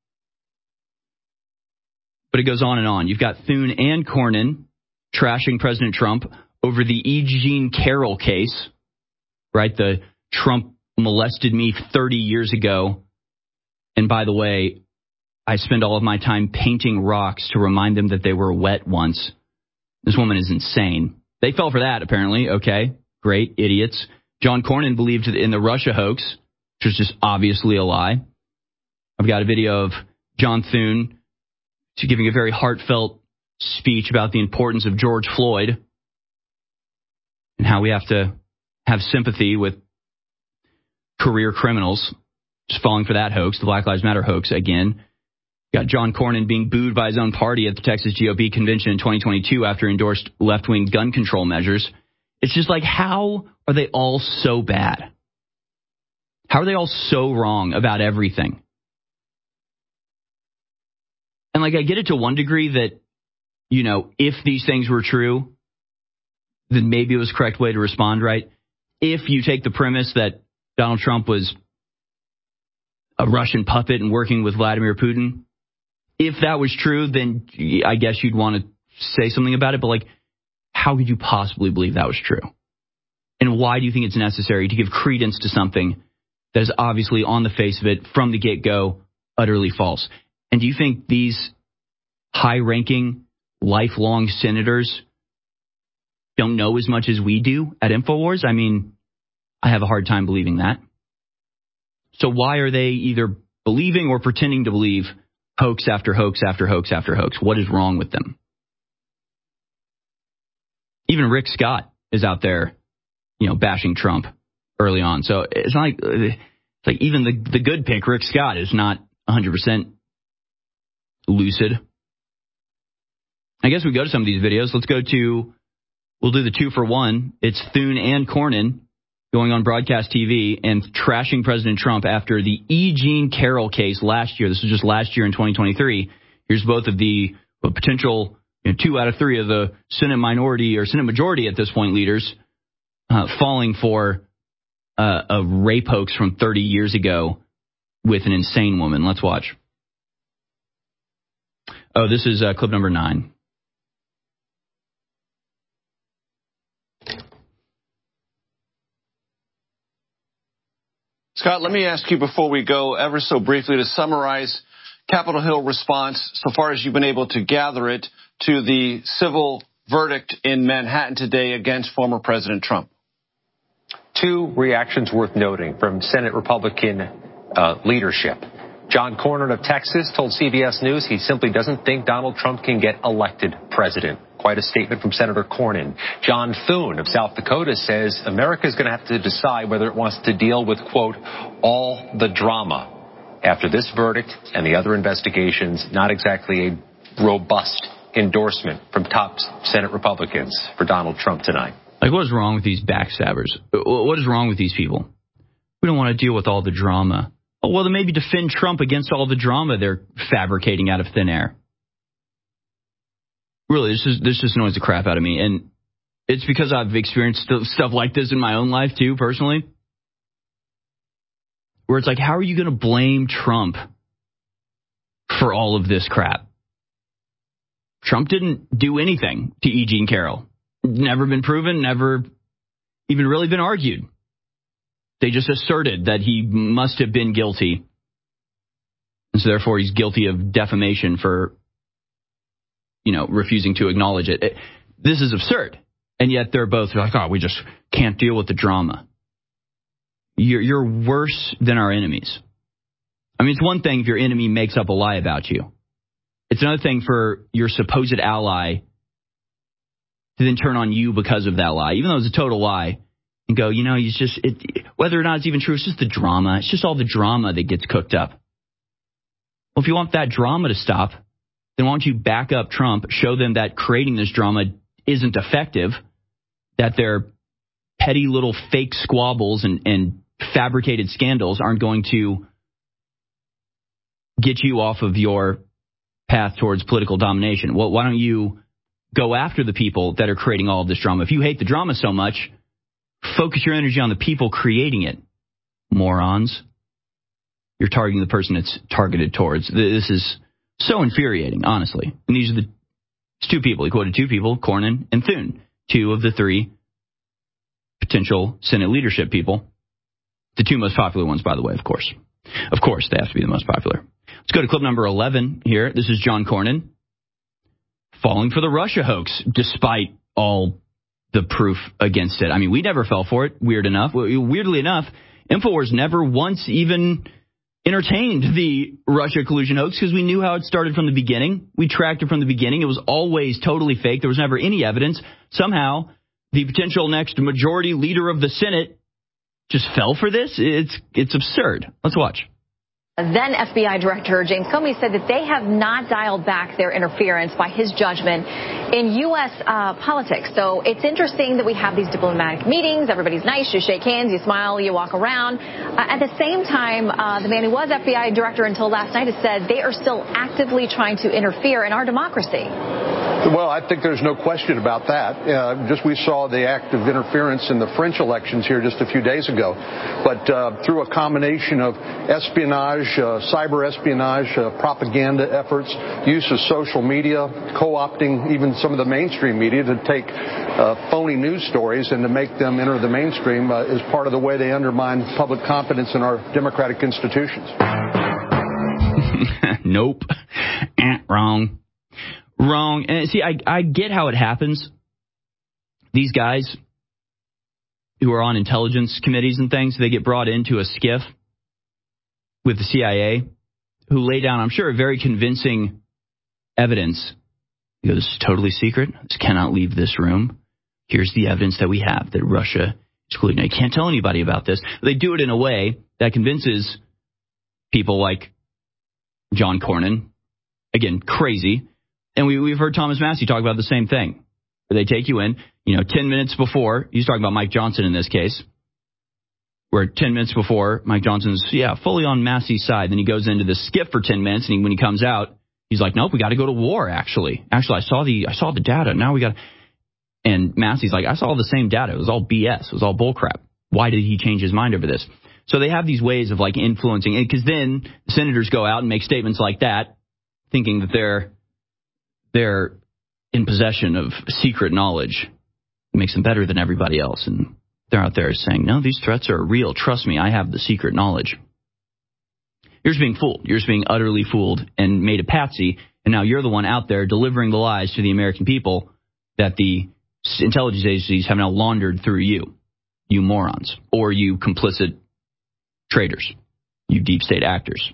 But it goes on and on. You've got Thune and Cornyn trashing President Trump over the E. Jean Carroll case, right? The Trump molested me thirty years ago. And by the way, I spend all of my time painting rocks to remind them that they were wet once. This woman is insane. They fell for that, apparently. Okay, great, idiots. John Cornyn believed in the Russia hoax, which was just obviously a lie. I've got a video of John Thune giving a very heartfelt speech about the importance of George Floyd and how we have to have sympathy with career criminals just falling for that hoax, the Black Lives Matter hoax again. Got John Cornyn being booed by his own party at the Texas G O P convention in twenty twenty-two after he endorsed left-wing gun control measures. It's just like, how are they all so bad? How are they all so wrong about everything? And like, I get it to one degree that, you know, if these things were true, then maybe it was the correct way to respond, right? If you take the premise that Donald Trump was a Russian puppet and working with Vladimir Putin, if that was true, then I guess you'd want to say something about it. But like, how could you possibly believe that was true? And why do you think it's necessary to give credence to something that is obviously on the face of it from the get-go utterly false? And do you think these high-ranking lifelong senators don't know as much as we do at InfoWars? I mean, I have a hard time believing that. So why are they either believing or pretending to believe hoax after hoax after hoax after hoax? What is wrong with them? Even Rick Scott is out there, you know, bashing Trump early on. So it's not like, it's like even the, the good pick, Rick Scott, is not one hundred percent lucid. I guess we go to some of these videos. Let's go to, we'll do the two for one. It's Thune and Cornyn going on broadcast T V and trashing President Trump after the E. Jean Carroll case last year. This was just last year in twenty twenty-three. Here's both of the well, potential, you know, two out of three of the Senate minority or Senate majority at this point leaders uh, falling for uh, a rape hoax from thirty years ago with an insane woman. Let's watch. Oh, this is uh, clip number nine. Scott, let me ask you before we go ever so briefly to summarize Capitol Hill response, so far as you've been able to gather it, to the civil verdict in Manhattan today against former President Trump. Two reactions worth noting from Senate Republican uh, leadership. John Cornyn of Texas told C B S News he simply doesn't think Donald Trump can get elected president. Quite a statement from Senator Cornyn. John Thune of South Dakota says America is going to have to decide whether it wants to deal with, quote, all the drama after this verdict and the other investigations. Not exactly a robust endorsement from top Senate Republicans for Donald Trump tonight. Like, what is wrong with these backstabbers? What is wrong with these people? We don't want to deal with all the drama. Oh, well, then maybe defend Trump against all the drama they're fabricating out of thin air. Really, this is this just annoys the crap out of me. And it's because I've experienced stuff like this in my own life, too, personally. Where it's like, how are you going to blame Trump for all of this crap? Trump didn't do anything to E. Jean Carroll. Never been proven, never even really been argued. They just asserted that he must have been guilty. And so therefore he's guilty of defamation for, you know, refusing to acknowledge it. it. This is absurd. And yet they're both like, oh, we just can't deal with the drama. You're, you're worse than our enemies. I mean, it's one thing if your enemy makes up a lie about you. It's another thing for your supposed ally to then turn on you because of that lie, even though it's a total lie. And go, you know, he's just, it, whether or not it's even true, it's just the drama. It's just all the drama that gets cooked up. Well, if you want that drama to stop, then why don't you back up Trump, show them that creating this drama isn't effective, that their petty little fake squabbles and, and fabricated scandals aren't going to get you off of your path towards political domination. Well, why don't you go after the people that are creating all of this drama? If you hate the drama so much, focus your energy on the people creating it. Morons. You're targeting the person it's targeted towards. This is so infuriating, honestly. And these are the it's two people. He quoted two people, Cornyn and Thune, two of the three potential Senate leadership people. The two most popular ones, by the way, of course. Of course, they have to be the most popular. Let's go to clip number eleven here. This is John Cornyn falling for the Russia hoax, despite all the proof against it. I mean, we never fell for it, weird enough. Weirdly enough, InfoWars never once even entertained the Russia collusion hoax because we knew how it started from the beginning. We tracked it from the beginning. It was always totally fake. There was never any evidence. Somehow, the potential next majority leader of the Senate just fell for this. It's it's absurd. Let's watch. Then F B I Director James Comey said that they have not dialed back their interference by his judgment in U S uh, politics. So it's interesting that we have these diplomatic meetings. Everybody's nice. You shake hands, you smile, you walk around. Uh, at the same time, uh, the man who was F B I Director until last night has said they are still actively trying to interfere in our democracy. Well, I think there's no question about that. Uh, just we saw the act of interference in the French elections here just a few days ago. But uh, through a combination of espionage, uh, cyber espionage, uh, propaganda efforts, use of social media, co-opting even some of the mainstream media to take uh, phony news stories and to make them enter the mainstream uh, is part of the way they undermine public confidence in our democratic institutions. Nope. Eh, wrong. wrong. And see, I, I get how it happens. These guys who are on intelligence committees and things, they get brought into a skiff with the C I A, who lay down, I'm sure, very convincing evidence. You go, this is totally secret. This cannot leave this room. Here's the evidence that we have that Russia is colluding. Now, you can't tell anybody about this. They do it in a way that convinces people like John Cornyn, again, crazy. And we, we've heard Thomas Massie talk about the same thing. Where they take you in, you know, ten minutes before, he's talking about Mike Johnson in this case, where ten minutes before, Mike Johnson's, yeah, fully on Massie's side. Then he goes into the skiff for ten minutes, and he, when he comes out, he's like, nope, we got to go to war, actually. Actually, I saw the I saw the data. Now we got to... And Massie's like, I saw the same data. It was all B S. It was all bullcrap. Why did he change his mind over this? So they have these ways of, like, influencing. Because then senators go out and make statements like that, thinking that they're they're in possession of secret knowledge. It makes them better than everybody else. And they're out there saying, no, these threats are real. Trust me, I have the secret knowledge. You're just being fooled. You're just being utterly fooled and made a patsy. And now you're the one out there delivering the lies to the American people that the intelligence agencies have now laundered through you, you morons, or you complicit traitors, you deep state actors.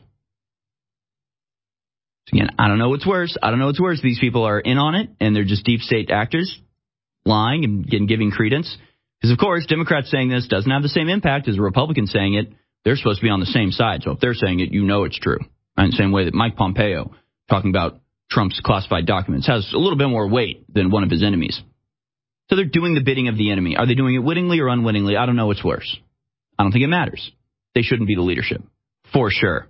So again, I don't know what's worse. I don't know what's worse. These people are in on it, and they're just deep state actors lying and getting, giving credence. Because, of course, Democrats saying this doesn't have the same impact as a Republican saying it. They're supposed to be on the same side. So if they're saying it, you know it's true. Right? In the same way that Mike Pompeo, talking about Trump's classified documents, has a little bit more weight than one of his enemies. So they're doing the bidding of the enemy. Are they doing it wittingly or unwittingly? I don't know what's worse. I don't think it matters. They shouldn't be the leadership, for sure.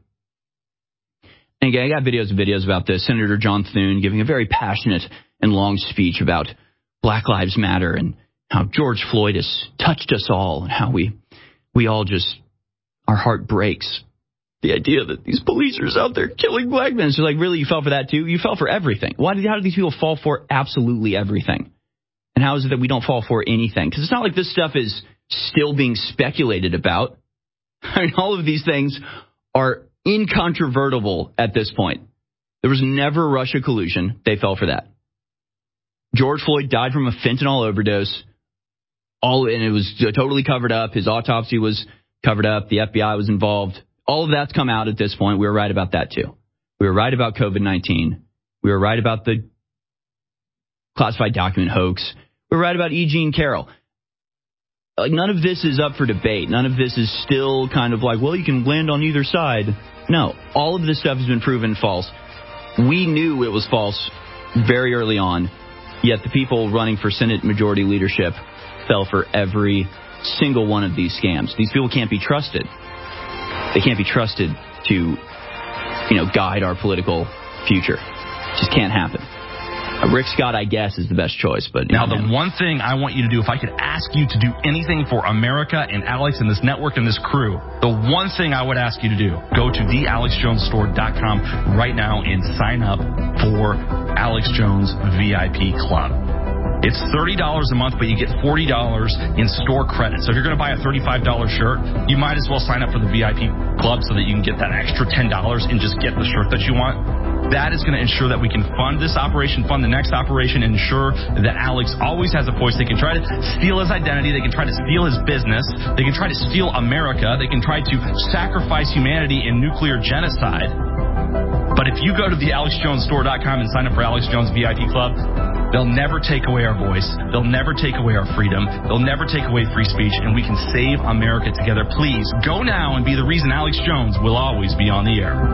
And again, I got videos and videos about this. Senator John Thune giving a very passionate and long speech about Black Lives Matter and how George Floyd has touched us all and how we we all just, our heart breaks. The idea that these police are out there killing black men. So like, really, you fell for that too? You fell for everything. Why did, how did these people fall for absolutely everything? And how is it that we don't fall for anything? Because it's not like this stuff is still being speculated about. I mean, all of these things are incontrovertible at this point. There was never Russia collusion. They fell for that. George Floyd died from a fentanyl overdose. All and it was totally covered up. His autopsy was covered up. The F B I was involved. All of that's come out at this point. We were right about that, too. We were right about COVID nineteen. We were right about the classified document hoax. We were right about E. Jean Carroll. Like, none of this is up for debate. None of this is still kind of like, well, you can land on either side. No, all of this stuff has been proven false. We knew it was false very early on, yet the people running for Senate majority leadership fell for every single one of these scams. These people can't be trusted. They can't be trusted to, you know, guide our political future. It just can't happen. Uh, Rick Scott, I guess, is the best choice. But now, the one thing I want you to do, if I could ask you to do anything for America and Alex and this network and this crew, the one thing I would ask you to do, go to the alex jones store dot com right now and sign up for Alex Jones V I P Club. It's thirty dollars a month, but you get forty dollars in store credit. So if you're going to buy a thirty-five dollars shirt, you might as well sign up for the V I P Club so that you can get that extra ten dollars and just get the shirt that you want. That is going to ensure that we can fund this operation, fund the next operation, and ensure that Alex always has a voice. They can try to steal his identity. They can try to steal his business. They can try to steal America. They can try to sacrifice humanity in nuclear genocide. But if you go to the alex jones store dot com and sign up for Alex Jones V I P Club, they'll never take away our voice. They'll never take away our freedom. They'll never take away free speech, and we can save America together. Please go now and be the reason Alex Jones will always be on the air.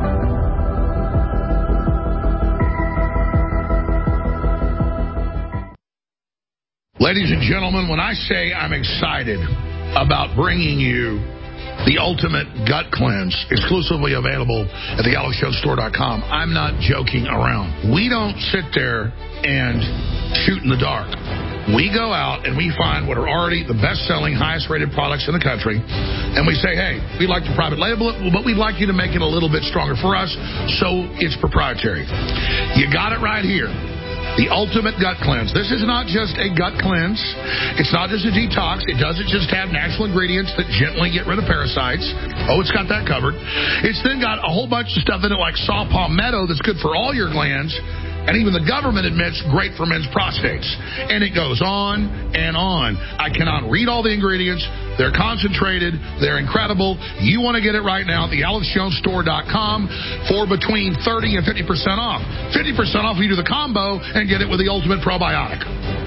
Ladies and gentlemen, when I say I'm excited about bringing you the ultimate gut cleanse, exclusively available at the alex jones store dot com, I'm not joking around. We don't sit there and shoot in the dark. We go out and we find what are already the best-selling, highest-rated products in the country, and we say, hey, we'd like to private label it, but we'd like you to make it a little bit stronger for us, so it's proprietary. You got it right here. The ultimate gut cleanse. This is not just a gut cleanse. It's not just a detox. It doesn't just have natural ingredients that gently get rid of parasites. Oh, it's got that covered. It's then got a whole bunch of stuff in it like saw palmetto that's good for all your glands. And even the government admits great for men's prostates. And it goes on and on. I cannot read all the ingredients. They're concentrated. They're incredible. You want to get it right now at the alex jones store dot com for between thirty and fifty percent off. fifty percent off if you do the combo and get it with the Ultimate Probiotic.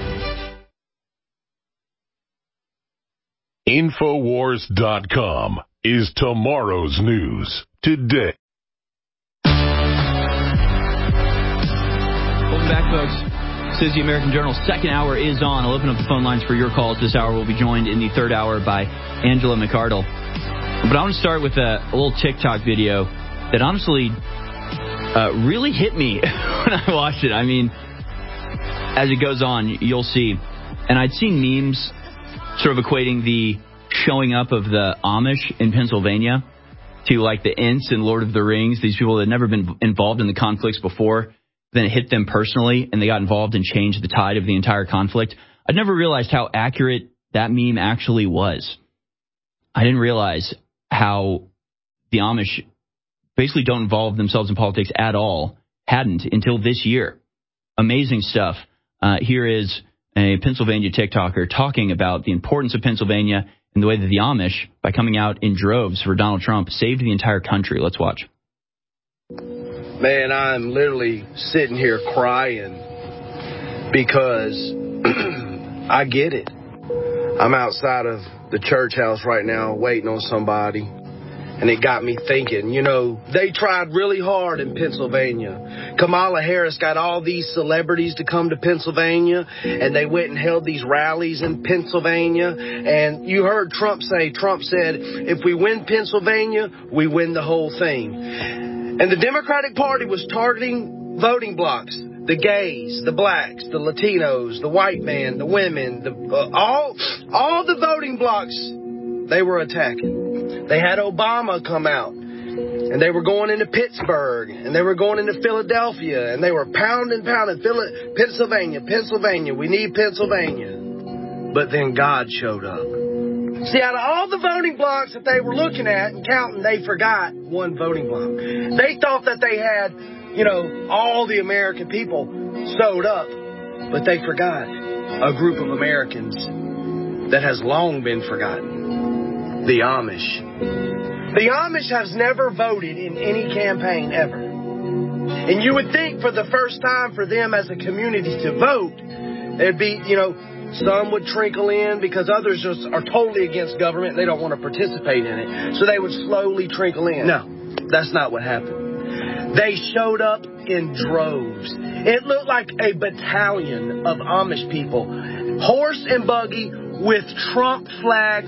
Infowars dot com is tomorrow's news today. Welcome back, folks. This is the American Journal. Second hour is on. I'll open up the phone lines for your calls. This hour will be joined in the third hour by Angela McArdle. But I want to start with a, a little TikTok video that honestly uh, really hit me when I watched it. I mean, as it goes on, you'll see. And I'd seen memes sort of equating the showing up of the Amish in Pennsylvania to like the Ents in Lord of the Rings, these people that had never been involved in the conflicts before. Then it hit them personally, and they got involved and changed the tide of the entire conflict. I'd never realized how accurate that meme actually was. I didn't realize how the Amish basically don't involve themselves in politics at all, hadn't until this year. Amazing stuff. Uh, here is a Pennsylvania TikToker talking about the importance of Pennsylvania and the way that the Amish, by coming out in droves for Donald Trump, saved the entire country. Let's watch. Man, I'm literally sitting here crying because I get it. I'm outside of the church house right now waiting on somebody, and it got me thinking, you know, they tried really hard in Pennsylvania. Kamala Harris got all these celebrities to come to Pennsylvania, and they went and held these rallies in Pennsylvania. And you heard Trump say, Trump said, if we win Pennsylvania, we win the whole thing. And the Democratic Party was targeting voting blocks, the gays, the blacks, the Latinos, the white men, the women, the uh, all all the voting blocks they were attacking. They had Obama come out, and they were going into Pittsburgh, and they were going into Philadelphia, and they were pounding, pounding, Pennsylvania, Pennsylvania, we need Pennsylvania. But then God showed up. See, out of all the voting blocks that they were looking at and counting, they forgot one voting block. They thought that they had, you know, all the American people sewed up, but they forgot a group of Americans that has long been forgotten. The Amish. The Amish has never voted in any campaign ever. And you would think for the first time for them as a community to vote, it'd be, you know, some would trickle in because others just are totally against government. They don't want to participate in it. So they would slowly trickle in. No, that's not what happened. They showed up in droves. It looked like a battalion of Amish people, horse and buggy with Trump flags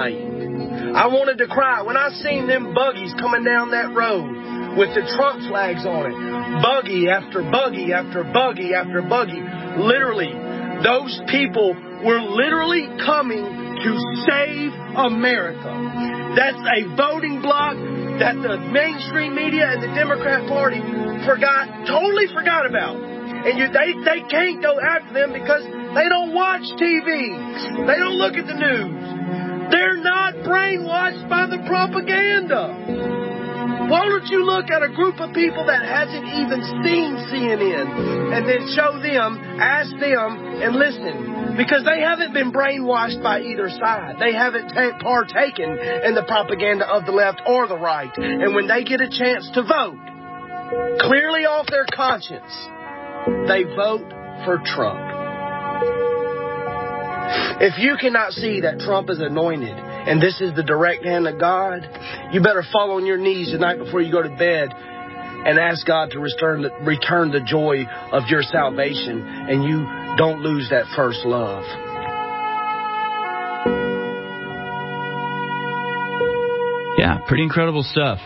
flying. I wanted to cry when I seen them buggies coming down that road with the Trump flags on it. Buggy after buggy after buggy after buggy. Literally, those people were literally coming to save America. That's a voting bloc that the mainstream media and the Democrat Party forgot, totally forgot about. And you, they, they can't go after them because they don't watch T V. They don't look at the news. They're not brainwashed by the propaganda. Why don't you look at a group of people that hasn't even seen C N N and then show them, ask them, and listen? Because they haven't been brainwashed by either side. They haven't ta- partaken in the propaganda of the left or the right. And when they get a chance to vote, clearly off their conscience, they vote for Trump. If you cannot see that Trump is anointed and this is the direct hand of God, you better fall on your knees tonight before you go to bed and ask God to return the, return the joy of your salvation, and you don't lose that first love. Yeah, pretty incredible stuff.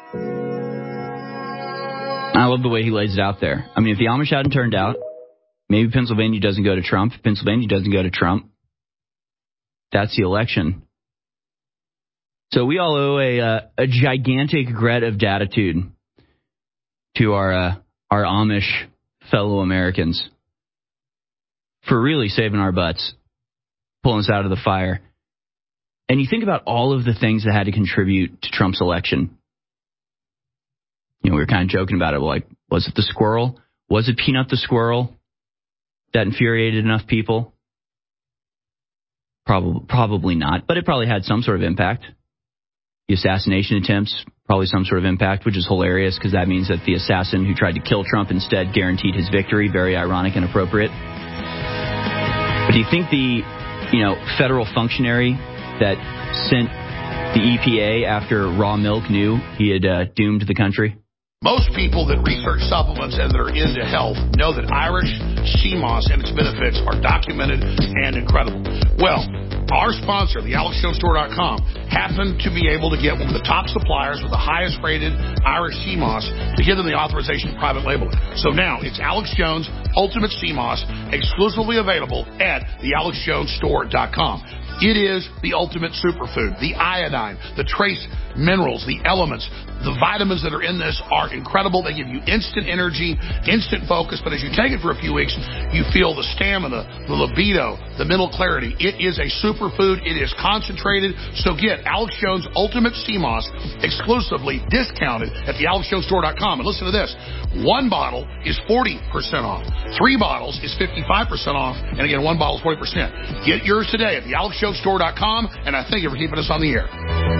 I love the way he lays it out there. I mean, if the Amish hadn't turned out, maybe Pennsylvania doesn't go to Trump. If Pennsylvania doesn't go to Trump, that's the election. So we all owe a uh, a gigantic grat of gratitude to our uh, our Amish fellow Americans for really saving our butts, pulling us out of the fire. And you think about all of the things that had to contribute to Trump's election. You know, we were kind of joking about it. Like, was it the squirrel? Was it Peanut the squirrel that infuriated enough people? Probably, probably not, but it probably had some sort of impact. The assassination attempts, probably some sort of impact, which is hilarious because that means that the assassin who tried to kill Trump instead guaranteed his victory. Very ironic and appropriate. But do you think the, you know, federal functionary that sent the E P A after raw milk knew he had uh, doomed the country? Most people that research supplements and that are into health know that Irish sea moss and its benefits are documented and incredible. Well, our sponsor, the alex jones store dot com, happened to be able to get one of the top suppliers with the highest rated Irish sea moss to give them the authorization to private label it. So now it's Alex Jones Ultimate Sea Moss, exclusively available at the alex jones store dot com. It is the ultimate superfood. The iodine, the trace minerals, the elements, the vitamins that are in this are incredible. They give you instant energy, instant focus. But as you take it for a few weeks, you feel the stamina, the libido, the mental clarity. It is a superfood. It is concentrated. So get Alex Jones Ultimate Sea Moss exclusively discounted at the alex jones store dot com. And listen to this. One bottle is forty percent off. Three bottles is fifty-five percent off. And again, one bottle is forty percent. Get yours today at the alex jones store dot com. And I thank you for keeping us on the air.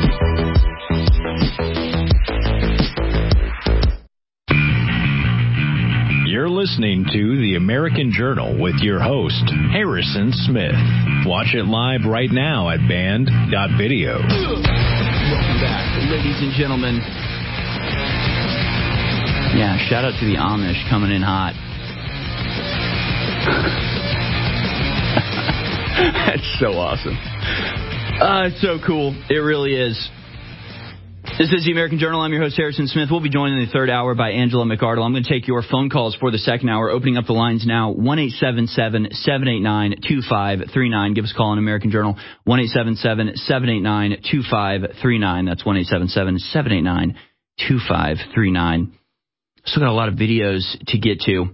You're listening to The American Journal with your host, Harrison Smith. Watch it live right now at band dot video. Welcome back, ladies and gentlemen. Yeah, shout out to the Amish coming in hot. That's so awesome. Uh, it's so cool. It really is. This is the American Journal. I'm your host, Harrison Smith. We'll be joined in the third hour by Angela McArdle. I'm going to take your phone calls for the second hour, opening up the lines now. one eight seven seven, seven eight nine, two five three nine. Give us a call on American Journal. one eight seven seven, seven eight nine, two five three nine. That's one eight seven seven, seven eight nine, two five three nine. Still got a lot of videos to get to.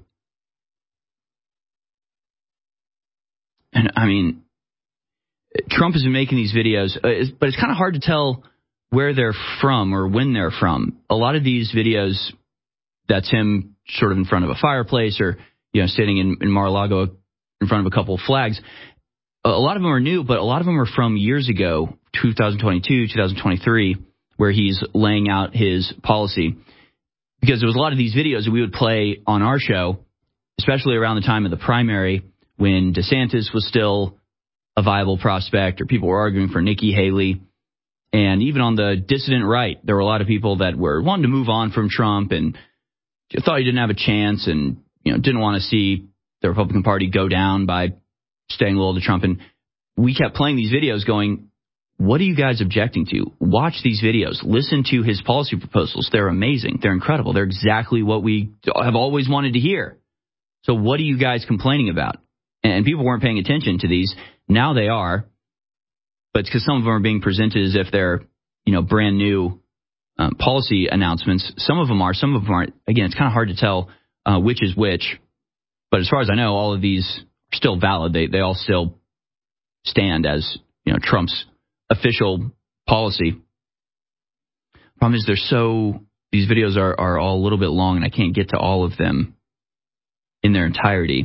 And, I mean, Trump has been making these videos, uh, but it's kind of hard to tell where they're from or when they're from. A lot of these videos, that's him sort of in front of a fireplace or, you know, sitting in, in Mar-a-Lago in front of a couple of flags. A lot of them are new, but a lot of them are from years ago, two thousand twenty-two, two thousand twenty-three, where he's laying out his policy. Because there was a lot of these videos that we would play on our show, especially around the time of the primary when DeSantis was still a viable prospect or people were arguing for Nikki Haley. And even on the dissident right, there were a lot of people that were wanting to move on from Trump and thought he didn't have a chance and, you know, didn't want to see the Republican Party go down by staying loyal to Trump. And we kept playing these videos going, what are you guys objecting to? Watch these videos. Listen to his policy proposals. They're amazing. They're incredible. They're exactly what we have always wanted to hear. So what are you guys complaining about? And people weren't paying attention to these. Now they are. But it's because some of them are being presented as if they're, you know, brand new um, policy announcements. Some of them are. Some of them aren't. Again, it's kind of hard to tell uh, which is which. But as far as I know, all of these are still valid. They they all still stand as, you know, Trump's official policy. Problem is, they're so these videos are, are all a little bit long, and I can't get to all of them in their entirety.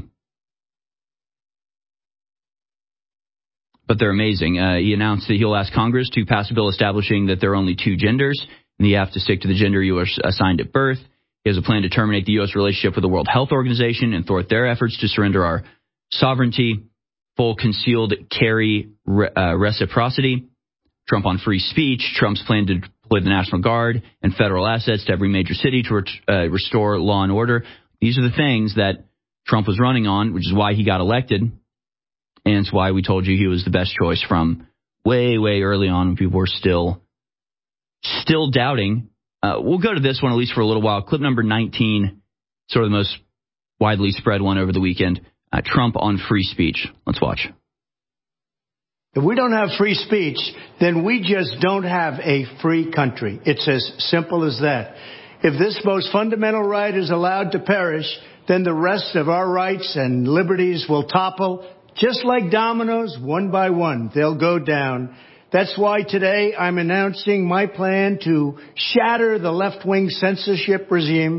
But they're amazing. Uh, he announced that he'll ask Congress to pass a bill establishing that there are only two genders, and you have to stick to the gender you were assigned at birth. He has a plan to terminate the U S relationship with the World Health Organization and thwart their efforts to surrender our sovereignty, full concealed carry re- uh, reciprocity, Trump on free speech, Trump's plan to deploy the National Guard and federal assets to every major city to re- uh, restore law and order. These are the things that Trump was running on, which is why he got elected. And it's why we told you he was the best choice from way, way early on when people were still, still doubting. Uh, we'll go to this one at least for a little while. Clip number nineteen, sort of the most widely spread one over the weekend. Uh, Trump on free speech. Let's watch. If we don't have free speech, then we just don't have a free country. It's as simple as that. If this most fundamental right is allowed to perish, then the rest of our rights and liberties will topple. Just like dominoes, one by one, they'll go down. That's why today I'm announcing my plan to shatter the left-wing censorship regime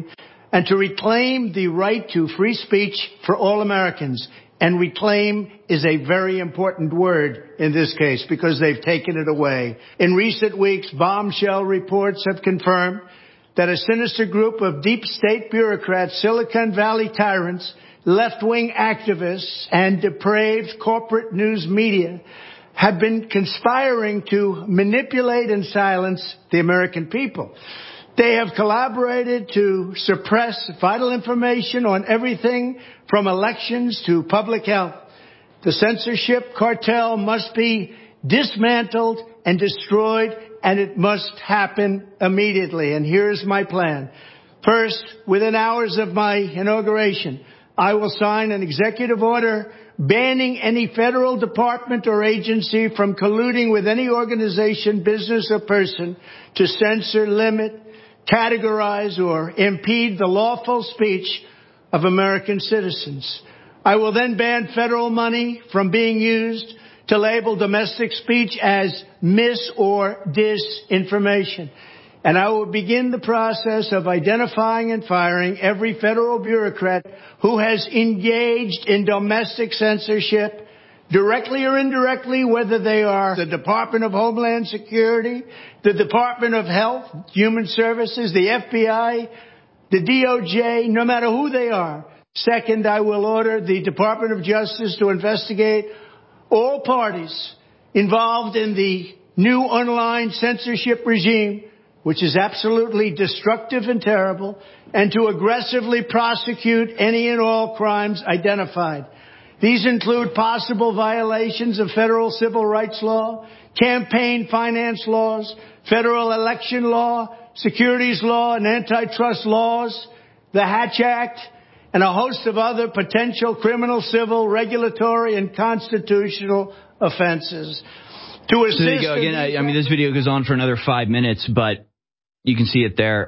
and to reclaim the right to free speech for all Americans. And reclaim is a very important word in this case because they've taken it away. In recent weeks, bombshell reports have confirmed that a sinister group of deep state bureaucrats, Silicon Valley tyrants, left-wing activists, and depraved corporate news media have been conspiring to manipulate and silence the American people. They have collaborated to suppress vital information on everything from elections to public health. The censorship cartel must be dismantled and destroyed, and it must happen immediately. And here's my plan. First, within hours of my inauguration, I will sign an executive order banning any federal department or agency from colluding with any organization, business, or person to censor, limit, categorize, or impede the lawful speech of American citizens. I will then ban federal money from being used to label domestic speech as mis- or disinformation. And I will begin the process of identifying and firing every federal bureaucrat who has engaged in domestic censorship, directly or indirectly, whether they are the Department of Homeland Security, the Department of Health, Human Services, the F B I, the D O J, no matter who they are. Second, I will order the Department of Justice to investigate all parties involved in the new online censorship regime, which is absolutely destructive and terrible, and to aggressively prosecute any and all crimes identified. These include possible violations of federal civil rights law, campaign finance laws, federal election law, securities law, and antitrust laws, the Hatch Act, and a host of other potential criminal, civil, regulatory, and constitutional offenses. To assist so there you go. Again, I, I mean, this video goes on for another five minutes, but you can see it there.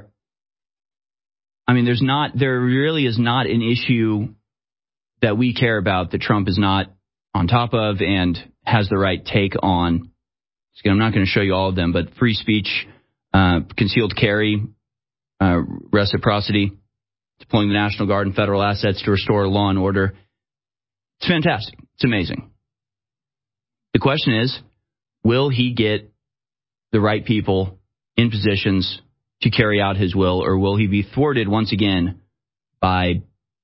I mean, there's not, there really is not an issue that we care about that Trump is not on top of and has the right take on. So I'm not going to show you all of them, but free speech, uh, concealed carry, uh, reciprocity, deploying the National Guard and federal assets to restore law and order. It's fantastic. It's amazing. The question is, will he get the right people in positions to carry out his will, or will he be thwarted once again by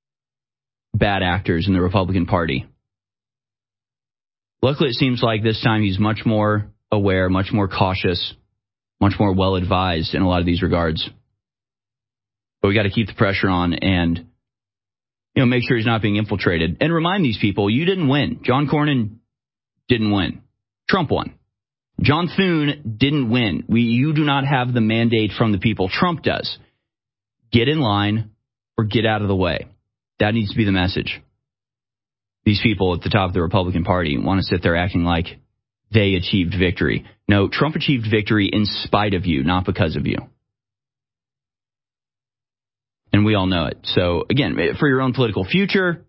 bad actors in the Republican Party? Luckily, it seems like this time he's much more aware, much more cautious, much more well-advised in a lot of these regards. But we got to keep the pressure on and, you know, make sure he's not being infiltrated. And remind these people, you didn't win. John Cornyn didn't win. Trump won. John Thune didn't win. We, you do not have the mandate from the people. Trump does. Get in line or get out of the way. That needs to be the message. These people at the top of the Republican Party want to sit there acting like they achieved victory. No, Trump achieved victory in spite of you, not because of you. And we all know it. So, again, for your own political future,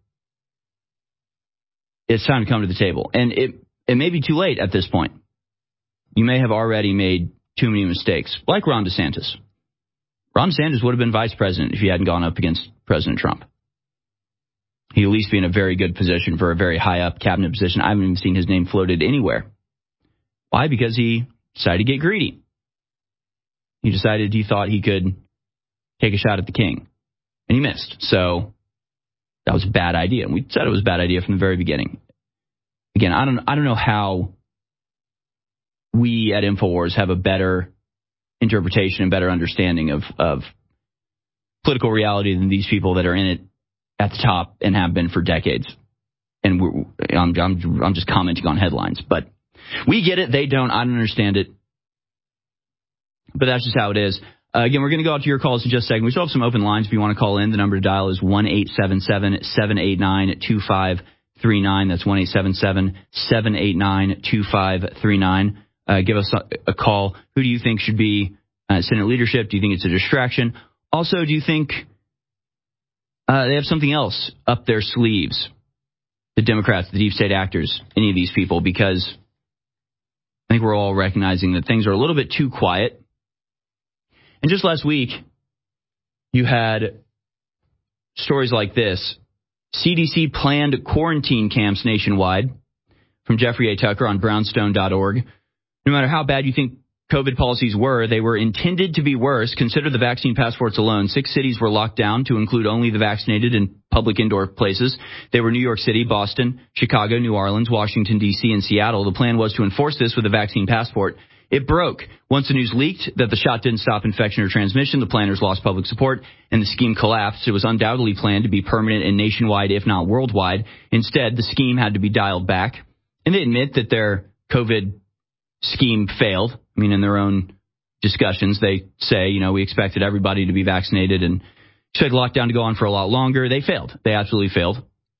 it's time to come to the table. And it, it may be too late at this point. You may have already made too many mistakes, like Ron DeSantis. Ron DeSantis would have been vice president if he hadn't gone up against President Trump. He'd at least be in a very good position for a very high-up cabinet position. I haven't even seen his name floated anywhere. Why? Because he decided to get greedy. He decided he thought he could take a shot at the king, and he missed. So that was a bad idea. And we said it was a bad idea from the very beginning. Again, I don't, I don't know how we at InfoWars have a better interpretation and better understanding of, of political reality than these people that are in it at the top and have been for decades. And we're, I'm, I'm, I'm just commenting on headlines. But we get it. They don't. I don't understand it. But that's just how it is. Uh, again, we're going to go out to your calls in just a second. We still have some open lines if you want to call in. The number to dial is one eight seven seven, seven eight nine, two five three nine. That's one eight seven seven, seven eight nine, two five three nine. Uh, give us a, a call. Who do you think should be uh, Senate leadership? Do you think it's a distraction? Also, do you think uh, they have something else up their sleeves? The Democrats, the deep state actors, any of these people, because I think we're all recognizing that things are a little bit too quiet. And just last week, you had stories like this. C D C planned quarantine camps nationwide, from Jeffrey A. Tucker on brownstone dot org. No matter how bad you think COVID policies were, they were intended to be worse. Consider the vaccine passports alone. Six cities were locked down to include only the vaccinated in public indoor places. They were New York City, Boston, Chicago, New Orleans, Washington, D C, and Seattle. The plan was to enforce this with a vaccine passport. It broke. Once the news leaked that the shot didn't stop infection or transmission, the planners lost public support and the scheme collapsed. It was undoubtedly planned to be permanent and nationwide, if not worldwide. Instead, the scheme had to be dialed back. And they admit that their COVID scheme failed. I mean, in their own discussions, they say, you know, we expected everybody to be vaccinated and expect lockdown to go on for a lot longer. They failed. They absolutely failed.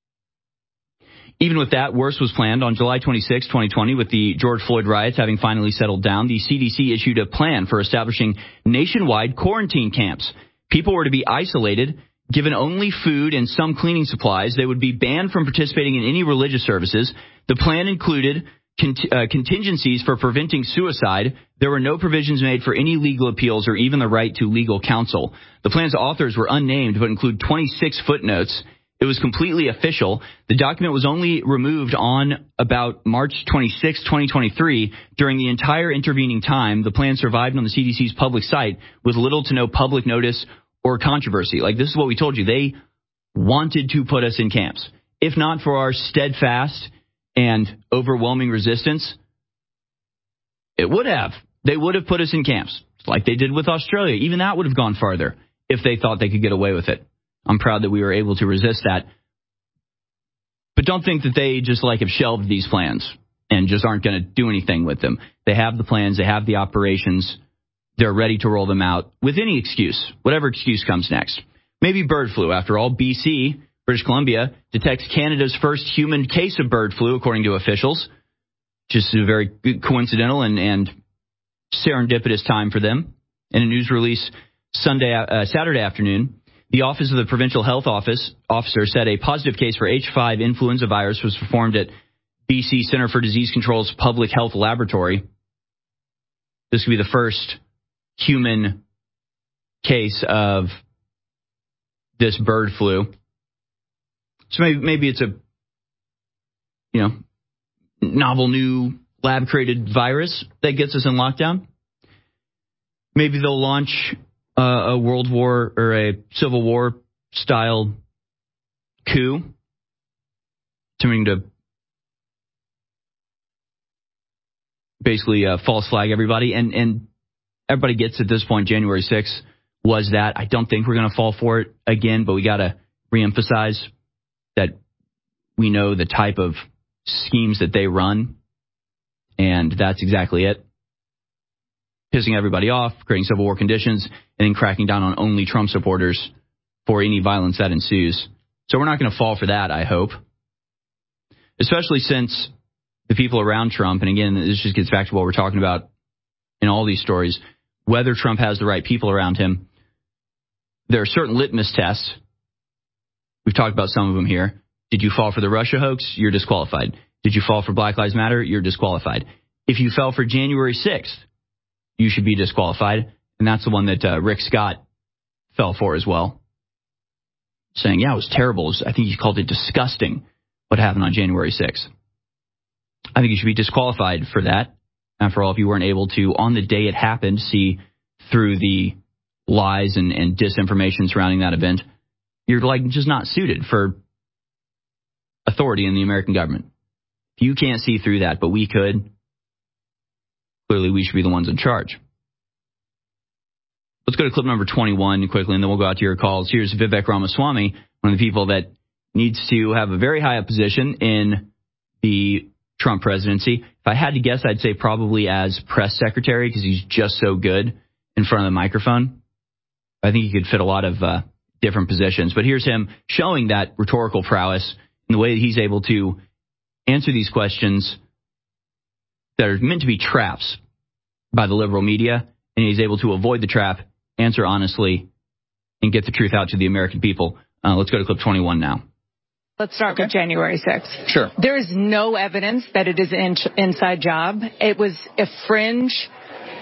Even with that, worse was planned. On July twenty-sixth, twenty twenty, with the George Floyd riots having finally settled down, the C D C issued a plan for establishing nationwide quarantine camps. People were to be isolated, given only food and some cleaning supplies. They would be banned from participating in any religious services. The plan included cont- uh, contingencies for preventing suicide. There were no provisions made for any legal appeals or even the right to legal counsel. The plan's authors were unnamed, but include twenty-six footnotes. It was completely official. The document was only removed on about March twenty-sixth, twenty twenty-three. During the entire intervening time, the plan survived on the C D C's public site with little to no public notice or controversy. Like, this is what we told you. They wanted to put us in camps. If not for our steadfast and overwhelming resistance, it would have. They would have put us in camps, like they did with Australia. Even that would have gone farther if they thought they could get away with it. I'm proud that we were able to resist that. But don't think that they just like have shelved these plans and just aren't going to do anything with them. They have the plans. They have the operations. They're ready to roll them out with any excuse, whatever excuse comes next. Maybe bird flu. After all, B C, British Columbia, detects Canada's first human case of bird flu, according to officials. Just a very coincidental and, and serendipitous time for them. In a news release Sunday, uh, Saturday afternoon, the Office of the Provincial Health Office officer said a positive case for H five influenza virus was performed at B C Center for Disease Control's Public Health Laboratory. This could be the first human case of this bird flu. So maybe, maybe it's a, you know, novel new lab-created virus that gets us in lockdown. Maybe they'll launch Uh, a World War or a Civil War style coup, attempting to basically uh, false flag everybody. And, and everybody gets at this point, January sixth was that. I don't think we're going to fall for it again, but we got to reemphasize that we know the type of schemes that they run, and that's exactly it. Pissing everybody off, creating civil war conditions, and then cracking down on only Trump supporters for any violence that ensues. So we're not going to fall for that, I hope. Especially since the people around Trump, and again, this just gets back to what we're talking about in all these stories, whether Trump has the right people around him. There are certain litmus tests. We've talked about some of them here. Did you fall for the Russia hoax? You're disqualified. Did you fall for Black Lives Matter? You're disqualified. If you fell for January sixth, you should be disqualified. And that's the one that uh, Rick Scott fell for as well. Saying, yeah, it was terrible. I think he called it disgusting what happened on January sixth. I think you should be disqualified for that. After all, if you weren't able to, on the day it happened, see through the lies and, and disinformation surrounding that event, you're like just not suited for authority in the American government. If you can't see through that, but we could, clearly we should be the ones in charge. Let's go to clip number twenty-one quickly, and then we'll go out to your calls. Here's Vivek Ramaswamy, one of the people that needs to have a very high up position in the Trump presidency. If I had to guess, I'd say probably as press secretary, because he's just so good in front of the microphone. I think he could fit a lot of uh, different positions. But here's him showing that rhetorical prowess in the way that he's able to answer these questions that are meant to be traps by the liberal media, and he's able to avoid the trap, answer honestly, and get the truth out to the American people. Uh, let's go to clip twenty-one now. Let's start okay. with January sixth. Sure. There is no evidence that it is an in- inside job. It was a fringe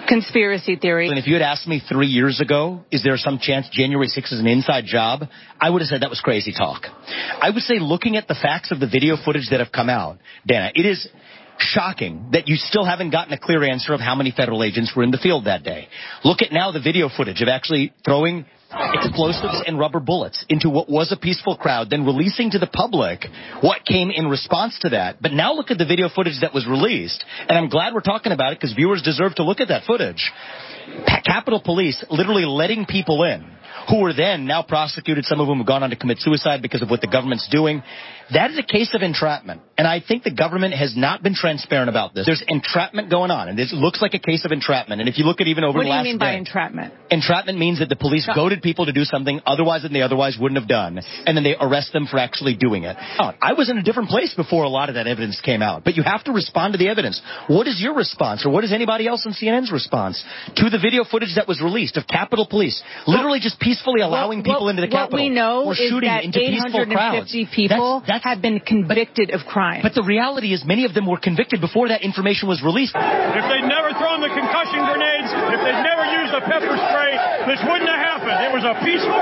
conspiracy theory. And if you had asked me three years ago, is there some chance January sixth is an inside job, I would have said that was crazy talk. I would say, looking at the facts of the video footage that have come out, Dana, it is shocking that you still haven't gotten a clear answer of how many federal agents were in the field that day. Look at now the video footage of actually throwing explosives and rubber bullets into what was a peaceful crowd, then releasing to the public what came in response to that. But now look at the video footage that was released, and I'm glad we're talking about it because viewers deserve to look at that footage. Capitol Police literally letting people in who were then now prosecuted. Some of them have gone on to commit suicide because of what the government's doing. That is a case of entrapment, and I think the government has not been transparent about this. There's entrapment going on, and this looks like a case of entrapment. And if you look at even over what the last What do you mean by day, entrapment? Entrapment means that the police No. goaded people to do something otherwise than they otherwise wouldn't have done, and then they arrest them for actually doing it. I was in a different place before a lot of that evidence came out, but you have to respond to the evidence. What is your response, or what is anybody else on C N N's response to the video footage that was released of Capitol Police literally just peacefully allowing what, people what, into the Capitol? What we know or is shooting that into peaceful crowds? eight hundred fifty people that's, that's, have been convicted of crime. But the reality is many of them were convicted before that information was released. If they'd never thrown the concussion grenades, if they'd never used the pepper spray, this wouldn't have happened. It was a peaceful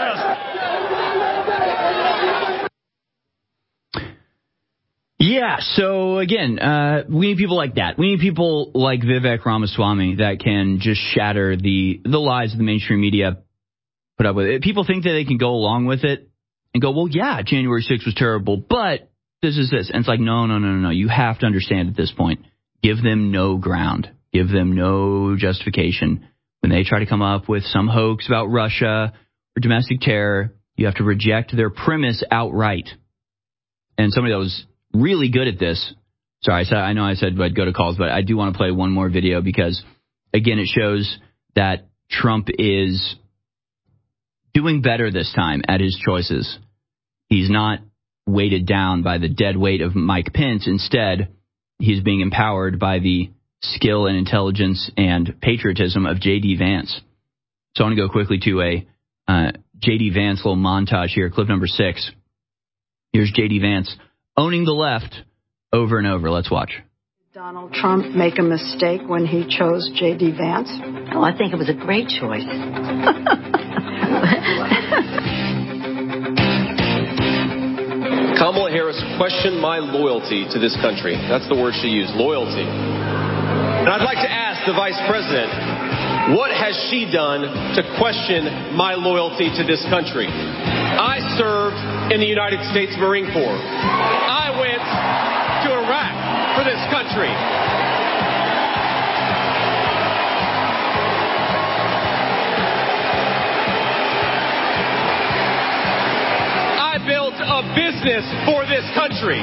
protest. Yeah, so again, uh, we need people like that. We need people like Vivek Ramaswamy that can just shatter the, the lies of the mainstream media put up with it. People think that they can go along with it and go, well, yeah, January sixth was terrible, but this is this. And it's like, no, no, no, no, no. You have to understand at this point, give them no ground. Give them no justification. When they try to come up with some hoax about Russia or domestic terror, you have to reject their premise outright. And somebody that was really good at this, sorry, I, said, I know I said I'd go to calls, but I do want to play one more video because, again, it shows that Trump is doing better this time at his choices. He's not weighted down by the dead weight of Mike Pence. Instead, he's being empowered by the skill and intelligence and patriotism of J D. Vance. So I want to go quickly to a uh, J D. Vance little montage here, clip number six. Here's J D. Vance owning the left over and over. Let's watch. Donald Trump make a mistake when he chose J D. Vance? Oh, I think it was a great choice. Kamala Harris questioned my loyalty to this country. That's the word she used, loyalty. And I'd like to ask the Vice President, what has she done to question my loyalty to this country? I served in the United States Marine Corps. I went to Iraq for this country. I built a business for this country.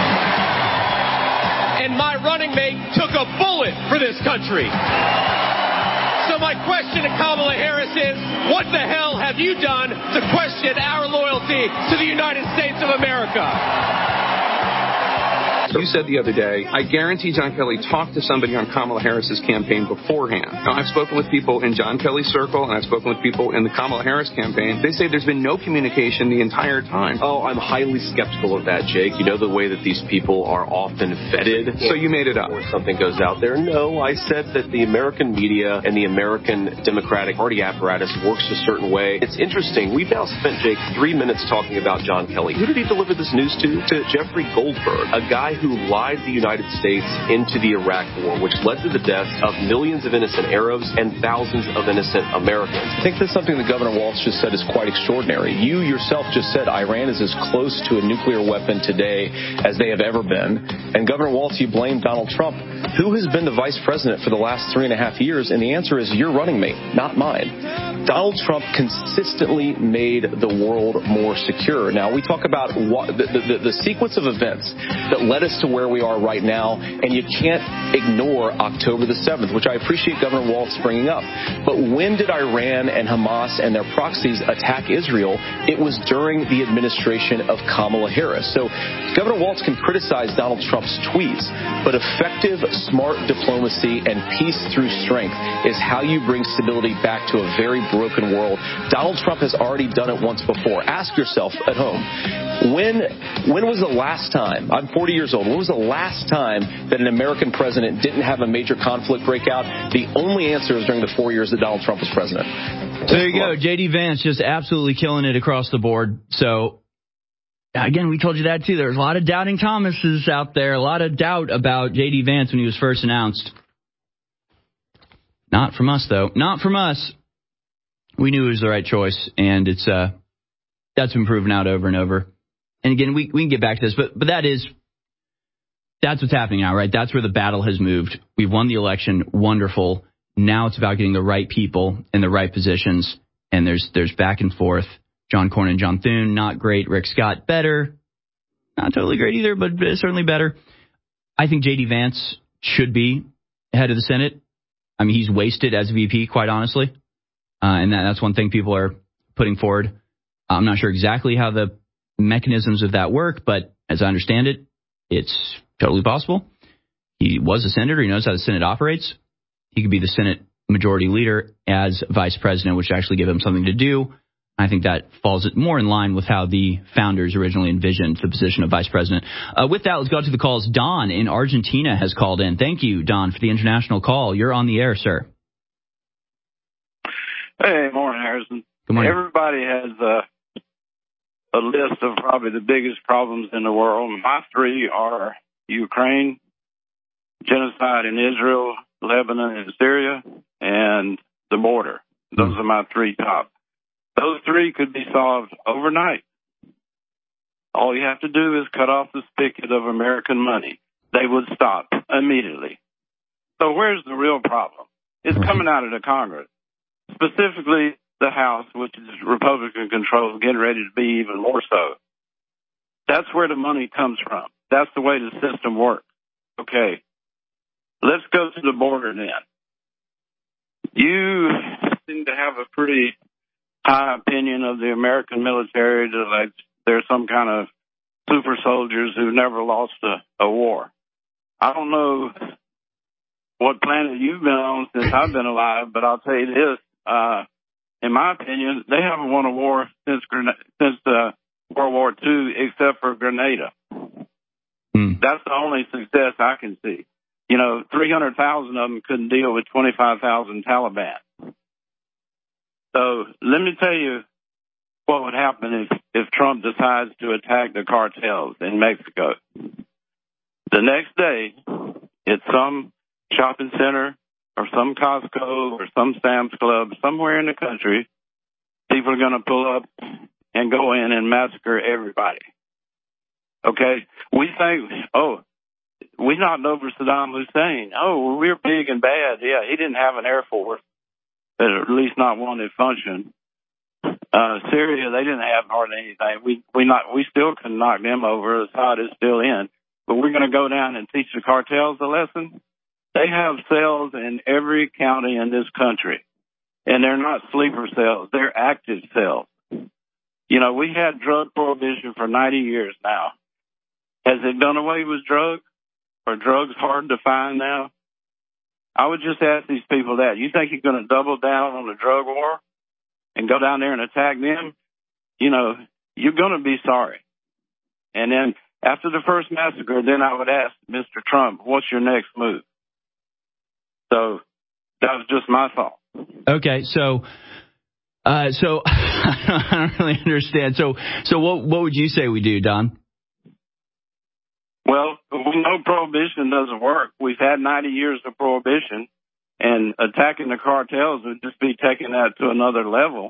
And my running mate took a bullet for this country. So my question to Kamala Harris is, what the hell have you done to question our loyalty to the United States of America? You said the other day, I guarantee John Kelly talked to somebody on Kamala Harris's campaign beforehand. Now, I've spoken with people in John Kelly's circle, and I've spoken with people in the Kamala Harris campaign. They say there's been no communication the entire time. Oh, I'm highly skeptical of that, Jake. You know the way that these people are often vetted. So you made it up. Before something goes out there. No, I said that the American media and the American Democratic Party apparatus works a certain way. It's interesting. We've now spent, Jake, three minutes talking about John Kelly. Who did he deliver this news to? To Jeffrey Goldberg, a guy who who lied the United States into the Iraq War, which led to the deaths of millions of innocent Arabs and thousands of innocent Americans. I think that's something that Governor Walz just said is quite extraordinary. You yourself just said Iran is as close to a nuclear weapon today as they have ever been. And Governor Walz, you blame Donald Trump. Who has been the vice president for the last three and a half years? And the answer is your running mate, not mine. Donald Trump consistently made the world more secure. Now, we talk about what, the, the, the sequence of events that led us to where we are right now, and you can't ignore October the seventh, which I appreciate Governor Walz bringing up. But when did Iran and Hamas and their proxies attack Israel? It was during the administration of Kamala Harris. So Governor Walz can criticize Donald Trump's tweets, but effective, smart diplomacy and peace through strength is how you bring stability back to a very broken world. Donald Trump has already done it once before. Ask yourself at home, when when was the last time, I'm forty years old, when was the last time that an American president didn't have a major conflict break out? The only answer is during the four years that Donald Trump was president. So there you go. J D Vance just absolutely killing it across the board. So, again, we told you that, too. There's a lot of doubting Thomases out there, a lot of doubt about J D Vance when he was first announced. Not from us, though. Not from us. We knew it was the right choice, and it's uh, that's been proven out over and over. And, again, we, we can get back to this, but but that is, that's what's happening now, right? That's where the battle has moved. We've won the election. Wonderful. Now it's about getting the right people in the right positions, and there's there's back and forth. John Cornyn, John Thune, not great. Rick Scott, better. Not totally great either, but certainly better. I think J D Vance should be head of the Senate. I mean, he's wasted as V P, quite honestly. Uh, and that, that's one thing people are putting forward. I'm not sure exactly how the mechanisms of that work, but as I understand it, it's totally possible. He was a senator. He knows how the Senate operates. He could be the Senate majority leader as vice president, which actually give him something to do. I think that falls more in line with how the founders originally envisioned the position of vice president. Uh, with that, let's go to the calls. Don in Argentina has called in. Thank you, Don, for the international call. You're on the air, sir. Hey, morning, Harrison. Good morning. Everybody has a, a list of probably the biggest problems in the world. My three are Ukraine, genocide in Israel, Lebanon, and Syria, and the border. Those mm. are my three top. Those three could be solved overnight. All you have to do is cut off the spigot of American money. They would stop immediately. So where's the real problem? It's coming out of the Congress, specifically the House, which is Republican controlled, getting ready to be even more so. That's where the money comes from. That's the way the system works. Okay, let's go to the border then. You seem to have a pretty high opinion of the American military, that like they're some kind of super soldiers who never lost a, a war. I don't know what planet you've been on since I've been alive, but I'll tell you this, uh, in my opinion, they haven't won a war since since uh, World War Two, except for Grenada. Mm. That's the only success I can see. You know, three hundred thousand of them couldn't deal with twenty-five thousand Taliban. So let me tell you what would happen if, if Trump decides to attack the cartels in Mexico. The next day, at some shopping center or some Costco or some Sam's Club somewhere in the country, people are going to pull up and go in and massacre everybody. Okay? We think, oh, we knocked over Saddam Hussein. Oh, we're big and bad. Yeah, he didn't have an air force. At least not one that functioned. Uh, Syria, they didn't have hardly anything. We we not we still can knock them over. Assad is still in, but we're going to go down and teach the cartels a lesson. They have cells in every county in this country, and they're not sleeper cells; they're active cells. You know, we had drug prohibition for ninety years now. Has it done away with drugs? Are drugs hard to find now? I would just ask these people that. You think you're going to double down on the drug war and go down there and attack them? You know, you're going to be sorry. And then after the first massacre, then I would ask Mister Trump, what's your next move? So that was just my thought. Okay, so uh, so I don't really understand. So so what what would you say we do, Don? Well, we know prohibition doesn't work. We've had ninety years of prohibition, and attacking the cartels would just be taking that to another level.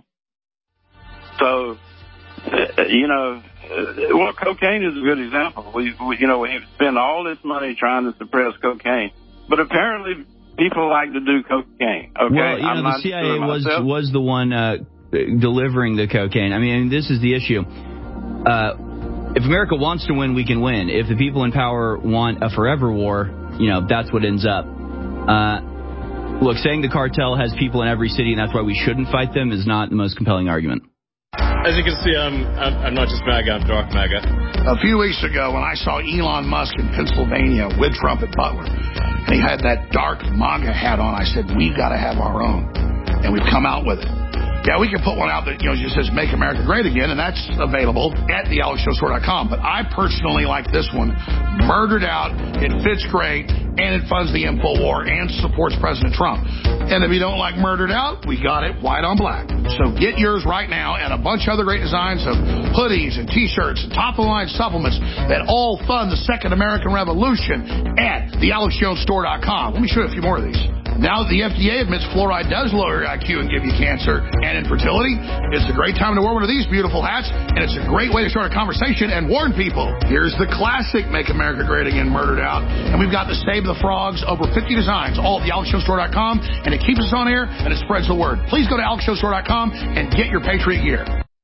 So, uh, you know, uh, well, cocaine is a good example. We, we, you know, we spend all this money trying to suppress cocaine, but apparently people like to do cocaine. Okay, well, you know, I'm the C I A was was the one uh, delivering the cocaine. I mean, this is the issue. Uh, If America wants to win, we can win. If the people in power want a forever war, you know, that's what ends up. Uh, look, saying the cartel has people in every city and that's why we shouldn't fight them is not the most compelling argument. As you can see, I'm, I'm, I'm not just MAGA, I'm dark MAGA. A few weeks ago, when I saw Elon Musk in Pennsylvania with Trump at Butler, and he had that dark MAGA hat on, I said, we've got to have our own. And we've come out with it. Yeah, we can put one out that, you know, just says Make America Great Again, and that's available at the alex jones store dot com. But I personally like this one. Murdered Out. It fits great, and it funds the InfoWar and supports President Trump. And if you don't like Murdered Out, we got it white on black. So get yours right now, and a bunch of other great designs of hoodies and T-shirts and top-of-the-line supplements that all fund the Second American Revolution at the alex jones store dot com. Let me show you a few more of these. Now that the F D A admits fluoride does lower your I Q and give you cancer and infertility, it's a great time to wear one of these beautiful hats, and it's a great way to start a conversation and warn people. Here's the classic Make America Great Again Murdered Out, and we've got the Save the Frogs, over fifty designs, all at the alex jones store dot com, and it keeps us on air, and it spreads the word. Please go to alex jones store dot com and get your Patriot gear.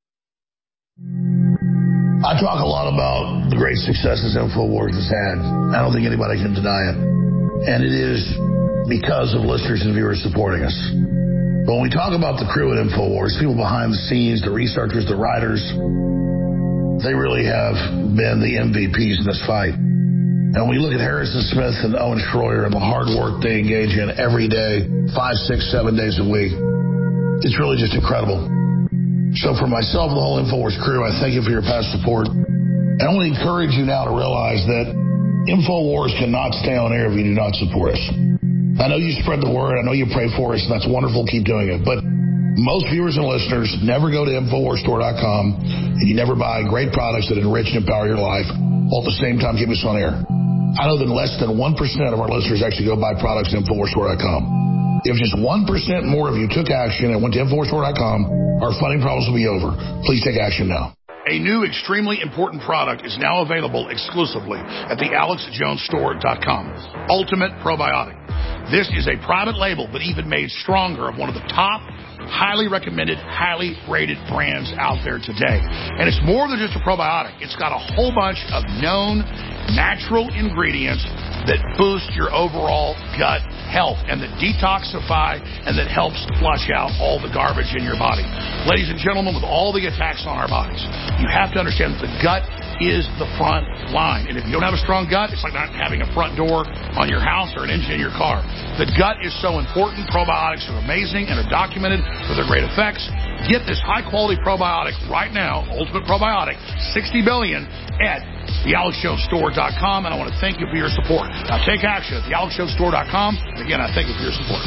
I talk a lot about the great successes InfoWars has had. I don't think anybody can deny it. And it is because of listeners and viewers supporting us. But when we talk about the crew at InfoWars, people behind the scenes, the researchers, the writers, they really have been the M V Ps in this fight. And we look at Harrison Smith and Owen Schroyer and the hard work they engage in every day, five, six, seven days a week. It's really just incredible. So for myself and the whole InfoWars crew, I thank you for your past support. And I want to encourage you now to realize that InfoWars cannot stay on air if you do not support us. I know you spread the word. I know you pray for us, and that's wonderful. Keep doing it. But most viewers and listeners never go to infowars store dot com, and you never buy great products that enrich and empower your life, while at the same time keep us on air. I know that less than one percent of our listeners actually go buy products at infowars store dot com. If just one percent more of you took action and went to infowars store dot com, our funding problems will be over. Please take action now. A new extremely important product is now available exclusively at the alex jones store dot com. Ultimate Probiotic. This is a private label, but even made stronger, of one of the top, highly recommended, highly rated brands out there today. And it's more than just a probiotic. It's got a whole bunch of known natural ingredients that boost your overall gut health and that detoxify and that helps flush out all the garbage in your body. Ladies and gentlemen, with all the attacks on our bodies, you have to understand that the gut is the front line. And if you don't have a strong gut, it's like not having a front door on your house or an engine in your car. The gut is so important. Probiotics are amazing and are documented for their great effects. Get this high-quality probiotic right now, Ultimate Probiotic, sixty billion at the alex jones store dot com, and I want to thank you for your support. Now take action at the alex jones store dot com. Again, I thank you for your support.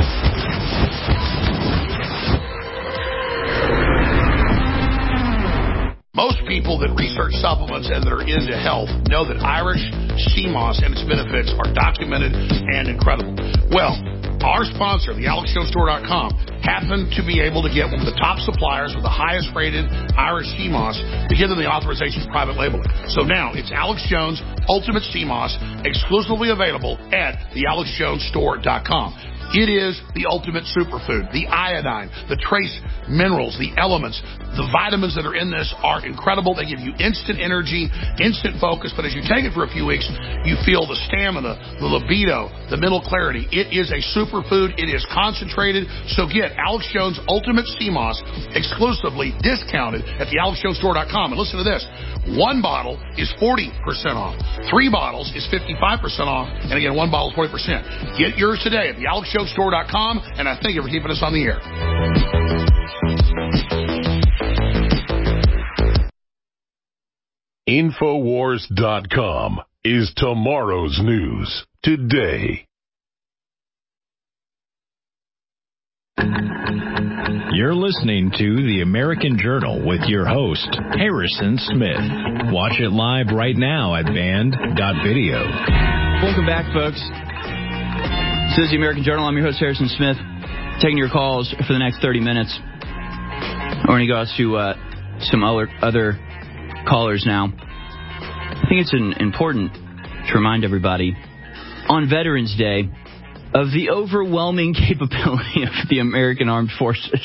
Most people that research supplements and that are into health know that Irish sea moss and its benefits are documented and incredible. Well, our sponsor, the alex jones store dot com, happened to be able to get one of the top suppliers with the highest rated Irish sea moss to give them the authorization for private labeling. So now it's Alex Jones Ultimate Sea Moss, exclusively available at the alex jones store dot com. It is the ultimate superfood. The iodine, the trace minerals, the elements, the vitamins that are in this are incredible. They give you instant energy, instant focus. But as you take it for a few weeks, you feel the stamina, the libido, the mental clarity. It is a superfood. It is concentrated. So get Alex Jones Ultimate Sea Moss exclusively discounted at the alex jones store dot com. And listen to this. One bottle is forty percent off. Three bottles is fifty-five percent off. And again, one bottle is forty percent. Get yours today at the alex jones store dot com. And I thank you for keeping us on the air. infowars dot com is tomorrow's news today. You're listening to The American Journal with your host, Harrison Smith. Watch it live right now at band dot video. Welcome back, folks. This is The American Journal. I'm your host, Harrison Smith, taking your calls for the next thirty minutes. We're going to go out to uh, some other, other callers now. I think it's an important to remind everybody on Veterans Day of the overwhelming capability of the American Armed Forces.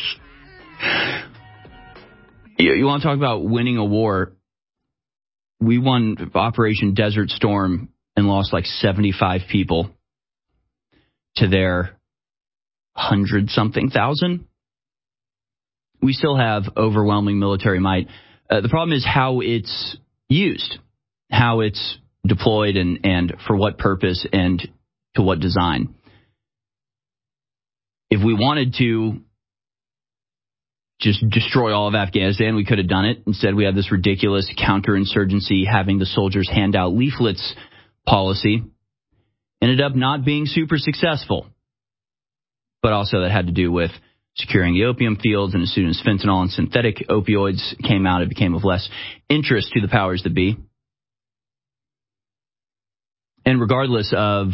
You, you want to talk about winning a war? We won Operation Desert Storm and lost like seventy-five people to their hundred-something thousand. We still have overwhelming military might. Uh, the problem is how it's used, how it's deployed, and, and for what purpose and to what design. If we wanted to just destroy all of Afghanistan. We could have done it. Instead, we had this ridiculous counterinsurgency, having the soldiers hand out leaflets policy. Ended up not being super successful. But also that had to do with securing the opium fields, and as soon as fentanyl and synthetic opioids came out, it became of less interest to the powers that be. And regardless of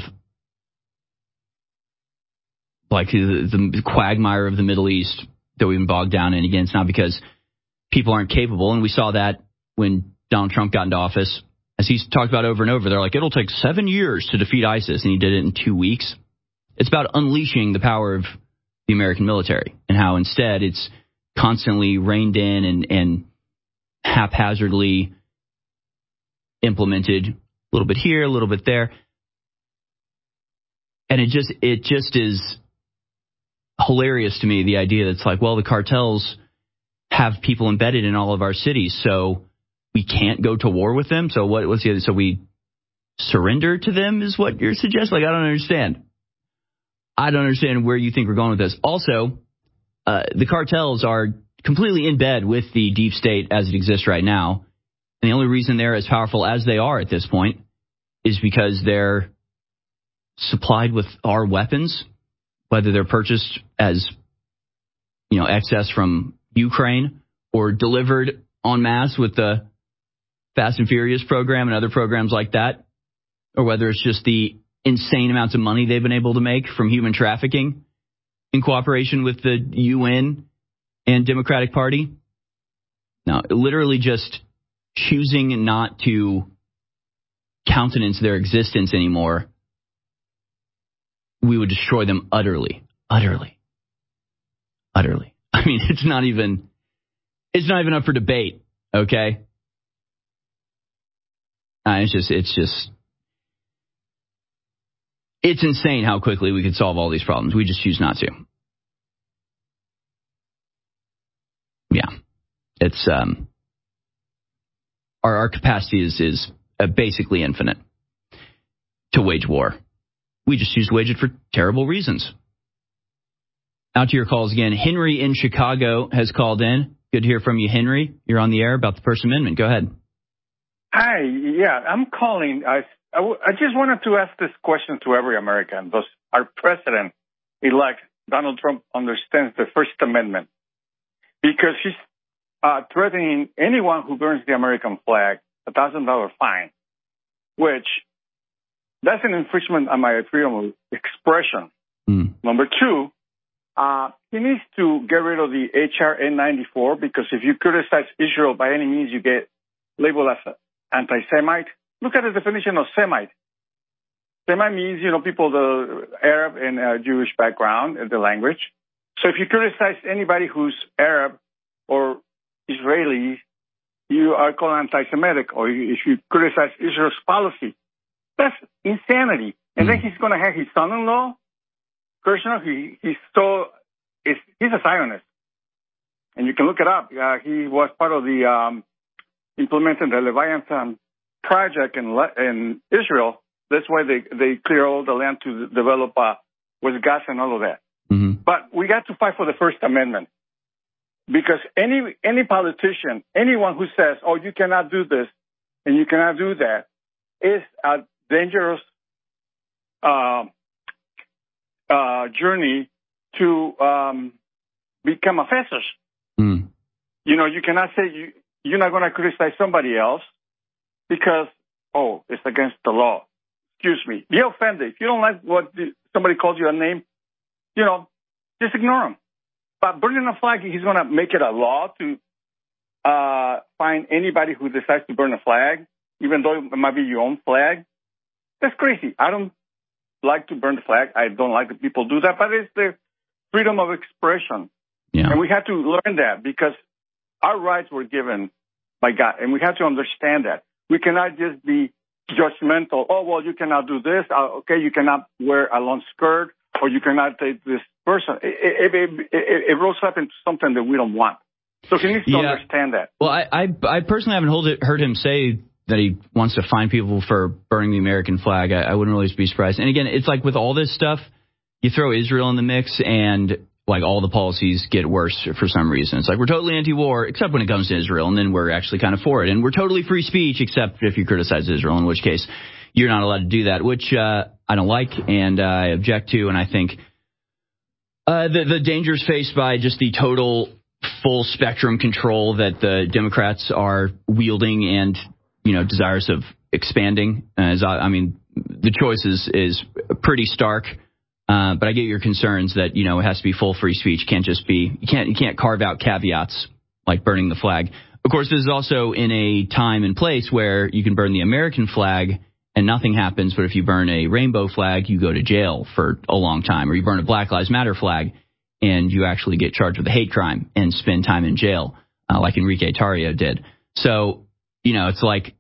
like the, the quagmire of the Middle East that we've been bogged down in, again, it's not because people aren't capable, and we saw that when Donald Trump got into office. As he's talked about over and over, they're like, it'll take seven years to defeat ISIS, and he did it in two weeks. It's about unleashing the power of the American military, and how instead it's constantly reined in and, and haphazardly implemented, a little bit here, a little bit there. And it just it just is hilarious to me, the idea that it's like, well, the cartels have people embedded in all of our cities, so we can't go to war with them. So what what's the other? So we surrender to them is what you're suggesting? Like, I don't understand. I don't understand where you think we're going with this. Also, uh, the cartels are completely in bed with the deep state as it exists right now. And the only reason they're as powerful as they are at this point is because they're supplied with our weapons, whether they're purchased as, you know, excess from Ukraine or delivered en masse with the Fast and Furious program and other programs like that, or whether it's just the insane amounts of money they've been able to make from human trafficking in cooperation with the U N and Democratic Party. Now, literally just choosing not to countenance their existence anymore, we would destroy them utterly, utterly, utterly. I mean, it's not even, it's not even up for debate, okay? Uh, it's just, it's just, it's insane how quickly we could solve all these problems. We just choose not to. Yeah, it's um, our our capacity is is uh, basically infinite to wage war. We just choose to wage it for terrible reasons. Out to your calls again. Henry in Chicago has called in. Good to hear from you, Henry. You're on the air about the First Amendment. Go ahead. Hi. Yeah, I'm calling. I, I, w- I just wanted to ask this question to every American. Does our president-elect, Donald Trump, understands the First Amendment? Because he's uh, threatening anyone who burns the American flag a one thousand dollars fine, which that's an infringement on my freedom of expression. Mm. Number two, uh, he needs to get rid of the H R N ninety-four, because if you criticize Israel by any means, you get labeled as anti-Semite. Look at the definition of Semite. Semite means, you know, people the Arab and uh, Jewish background in the language. So if you criticize anybody who's Arab or Israeli, you are called anti-Semitic. Or if you criticize Israel's policy, that's insanity. And mm. then he's going to have his son-in-law, Kirshner, he, he's so, he's a Zionist. And you can look it up. Uh, he was part of the, um, implementing the Leviathan project in, in Israel. That's why they, they clear all the land to develop uh, with gas and all of that. Mm-hmm. But we got to fight for the First Amendment, because any any politician, anyone who says, "Oh, you cannot do this and you cannot do that," is a dangerous uh, uh, journey to um, become a fascist. Mm. You know, you cannot say you, you're not going to criticize somebody else because, oh, it's against the law. Excuse me. Be offended. If you don't like what the, somebody calls you a name, you know, just ignore him. But burning a flag, he's going to make it a law to uh, find anybody who decides to burn a flag, even though it might be your own flag. That's crazy. I don't like to burn the flag. I don't like that people do that, but it's the freedom of expression. Yeah. And we have to learn that, because our rights were given by God, and we have to understand that. We cannot just be judgmental. Oh, well, you cannot do this. Uh, okay, you cannot wear a long skirt, or you cannot take this person. It, it, it, it, it rolls up into something that we don't want. So he needs to yeah. understand that. Well, I, I, I personally haven't hold it, heard him say that he wants to fine people for burning the American flag. I, I wouldn't really be surprised. And again, it's like with all this stuff, you throw Israel in the mix, and like all the policies get worse for some reason. It's like we're totally anti-war, except when it comes to Israel, and then we're actually kind of for it. And we're totally free speech, except if you criticize Israel, in which case you're not allowed to do that, which uh, I don't like and uh, I object to. And I think uh, the, the dangers faced by just the total full spectrum control that the Democrats are wielding and, you know, desirous of expanding. As I, I mean, the choice is, is pretty stark. Uh, but I get your concerns that, you know, it has to be full free speech. Can't just be, you can't, you can't carve out caveats like burning the flag. Of course, this is also in a time and place where you can burn the American flag and nothing happens. But if you burn a rainbow flag, you go to jail for a long time. Or you burn a Black Lives Matter flag and you actually get charged with a hate crime and spend time in jail, uh, like Enrique Tarrio did. So, you know, it's like,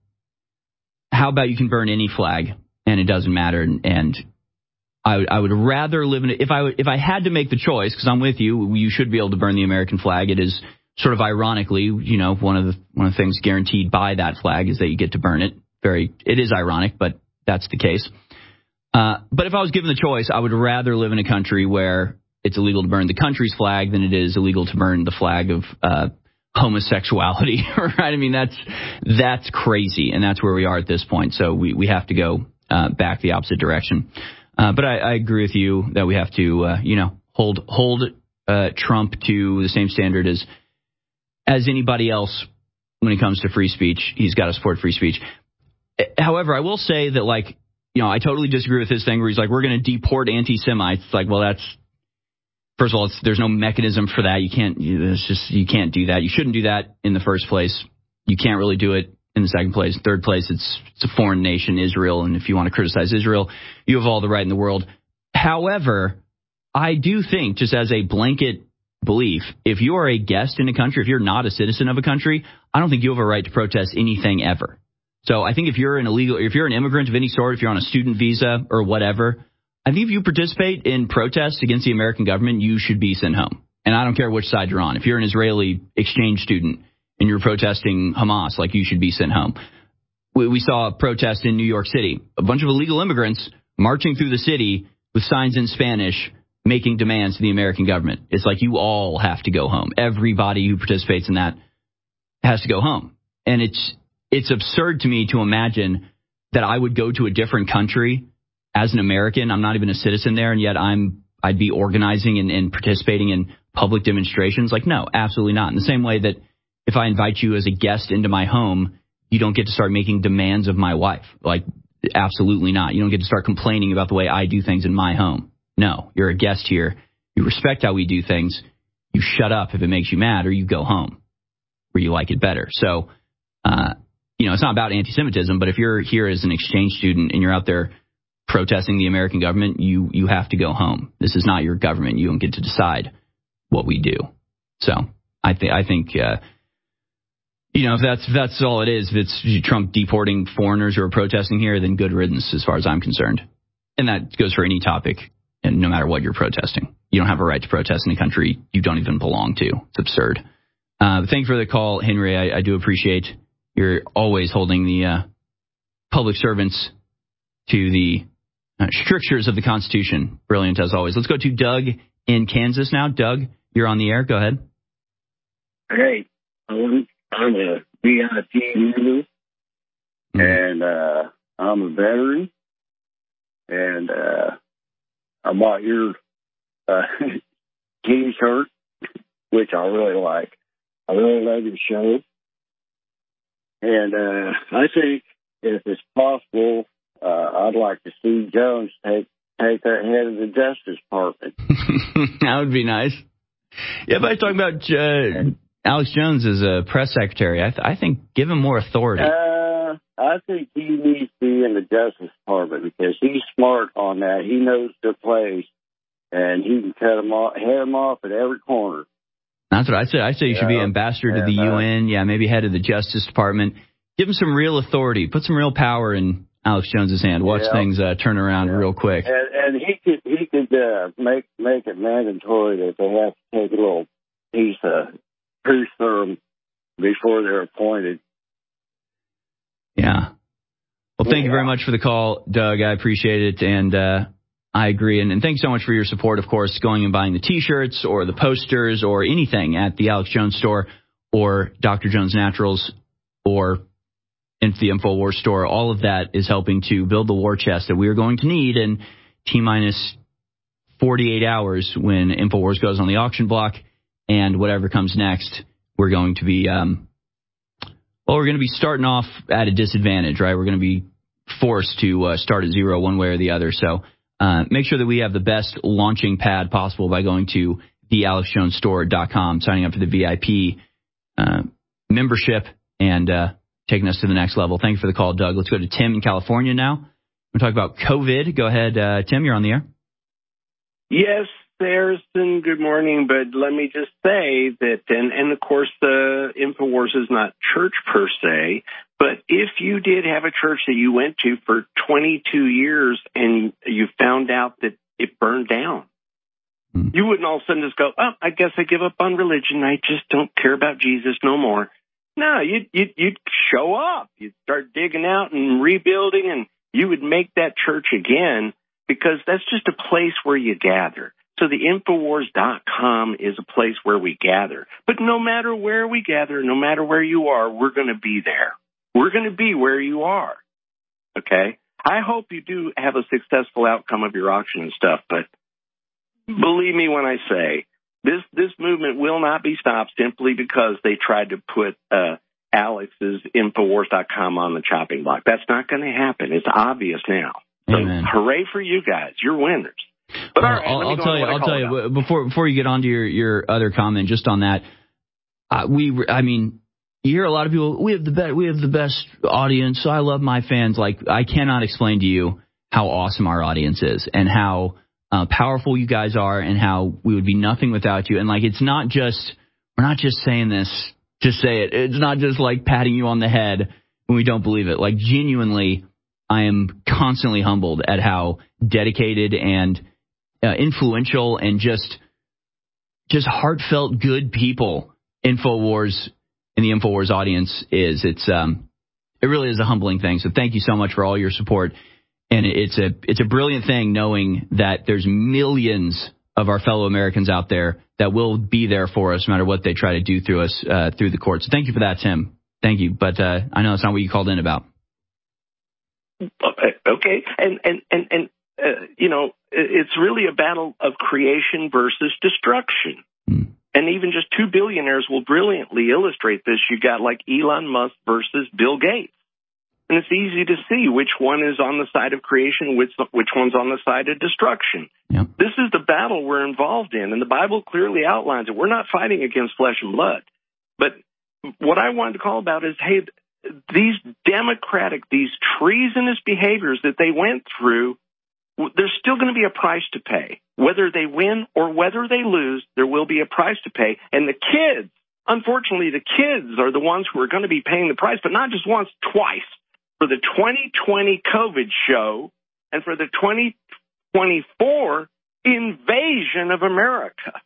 how about you can burn any flag and it doesn't matter? And, and I would, I would rather live in it. If I would, if I had to make the choice, because I'm with you, you should be able to burn the American flag. It is sort of ironically, you know, one of the one of the things guaranteed by that flag is that you get to burn it. Very, it is ironic, but that's the case. Uh, but if I was given the choice, I would rather live in a country where it's illegal to burn the country's flag than it is illegal to burn the flag of uh, homosexuality. Right? I mean, that's that's crazy, and that's where we are at this point. So we we have to go uh, back the opposite direction. Uh, but I, I agree with you that we have to, uh, you know, hold hold uh, Trump to the same standard as as anybody else when it comes to free speech. He's got to support free speech. However, I will say that, like, you know, I totally disagree with his thing where he's like, we're going to deport anti-Semites. It's like, well, that's, first of all, it's, there's no mechanism for that. You can't, it's just, you can't do that. You shouldn't do that in the first place. You can't really do it in the second place. Third place, it's it's a foreign nation, Israel, and if you want to criticize Israel, you have all the right in the world. However, I do think, just as a blanket belief, if you are a guest in a country, if you're not a citizen of a country, I don't think you have a right to protest anything ever. So I think if you're an illegal, if you're an immigrant of any sort, if you're on a student visa or whatever, I think if you participate in protests against the American government, you should be sent home. And I don't care which side you're on. If you're an Israeli exchange student and you're protesting Hamas, like, you should be sent home. We, we saw a protest in New York City, a bunch of illegal immigrants marching through the city with signs in Spanish, making demands to the American government. It's like, you all have to go home. Everybody who participates in that has to go home. And it's it's absurd to me to imagine that I would go to a different country as an American. I'm not even a citizen there, and yet I'm I'd be organizing and, and participating in public demonstrations. Like, no, absolutely not. In the same way that if I invite you as a guest into my home, you don't get to start making demands of my wife. Like, absolutely not. You don't get to start complaining about the way I do things in my home. No, you're a guest here. You respect how we do things. You shut up if it makes you mad, or you go home where you like it better. So, uh, you know, it's not about anti-Semitism, but if you're here as an exchange student and you're out there protesting the American government, you you have to go home. This is not your government. You don't get to decide what we do. So I think I think uh, you know, if that's if that's all it is, if it's Trump deporting foreigners who are protesting here, then good riddance as far as I'm concerned. And that goes for any topic, and no matter what you're protesting. You don't have a right to protest in a country you don't even belong to. It's absurd. Uh, thank you for the call, Henry. I, I do appreciate you're always holding the uh, public servants to the uh, strictures of the Constitution. Brilliant as always. Let's go to Doug in Kansas now. Doug, you're on the air. Go ahead. Hey, I'm, I'm a V I P member, mm-hmm. and uh, I'm a veteran, and uh, I bought your uh, T-shirt, which I really like. I really love your show. And uh, I think if it's possible, uh, I'd like to see Jones take take that head of the Justice Department. That would be nice. Yeah, but I was talking about uh, Alex Jones as a press secretary. I, th- I think give him more authority. Uh, I think he needs to be in the Justice Department because he's smart on that. He knows the place, and he can cut him off, head him off at every corner. That's what I said. I say you should be ambassador to the U N. Yeah, maybe head of the Justice Department. Give him some real authority. Put some real power in Alex Jones's hand. Watch yeah. things uh, turn around yeah. real quick. And, and he could he could uh, make make it mandatory that they have to take a little piece of truth serum before they're appointed. Yeah. Well, thank yeah. you very much for the call, Doug. I appreciate it. And uh, I agree. And, and thanks so much for your support, of course, going and buying the T-shirts or the posters or anything at the Alex Jones store or Doctor Jones Naturals or in the InfoWars store. All of that is helping to build the war chest that we are going to need in T-minus forty-eight hours when InfoWars goes on the auction block, and whatever comes next, we're going to be, um, well, we're going to be starting off at a disadvantage, right? We're going to be forced to uh, start at zero one way or the other. So uh, make sure that we have the best launching pad possible by going to the alex jones store dot com, signing up for the V I P uh, membership, and uh, taking us to the next level. Thank you for the call, Doug. Let's go to Tim in California now. We're talking about COVID. Go ahead, uh, Tim, you're on the air. Yes, Harrison, good morning. But let me just say that, and, and of course, the InfoWars is not church per se, but if you did have a church that you went to for twenty-two years and you found out that it burned down, mm. you wouldn't all of a sudden just go, oh, I guess I give up on religion. I just don't care about Jesus no more. No, you'd, you'd, you'd show up. You'd start digging out and rebuilding, and you would make that church again, because that's just a place where you gather. So the Infowars dot com is a place where we gather. But no matter where we gather, no matter where you are, we're going to be there. We're going to be where you are. Okay? I hope you do have a successful outcome of your auction and stuff, but believe me when I say this this movement will not be stopped simply because they tried to put uh, Alex's Infowars dot com on the chopping block. That's not going to happen. It's obvious now. So Amen. Hooray for you guys. You're winners. But well, all right, I'll, I'll tell you, I'll tell you, about. before before you get on to your, your other comment, just on that, uh, we, I mean, you hear a lot of people, we have the best, we have the best audience, so I love my fans. Like, I cannot explain to you how awesome our audience is and how uh, powerful you guys are and how we would be nothing without you. And like, it's not just, we're not just saying this to say it. It's not just like patting you on the head when we don't believe it. Like, genuinely, I am constantly humbled at how dedicated and uh, influential and just just heartfelt, good people InfoWars and the InfoWars audience is. It's um, it really is a humbling thing. So thank you so much for all your support. And it's a it's a brilliant thing knowing that there's millions of our fellow Americans out there that will be there for us no matter what they try to do through us uh, through the courts. So thank you for that, Tim. Thank you. But uh, I know that's not what you called in about. Okay, and and and and uh, you know, it's really a battle of creation versus destruction. Mm. And even just two billionaires will brilliantly illustrate this. You got like Elon Musk versus Bill Gates, and it's easy to see which one is on the side of creation, which which one's on the side of destruction. Yep. This is the battle we're involved in, and the Bible clearly outlines it. We're not fighting against flesh and blood, but what I wanted to call about is, hey, these democratic, these treasonous behaviors that they went through, there's still going to be a price to pay. Whether they win or whether they lose, there will be a price to pay. And the kids, unfortunately, the kids are the ones who are going to be paying the price, but not just once, twice. For the twenty twenty COVID show and for the twenty twenty-four invasion of America.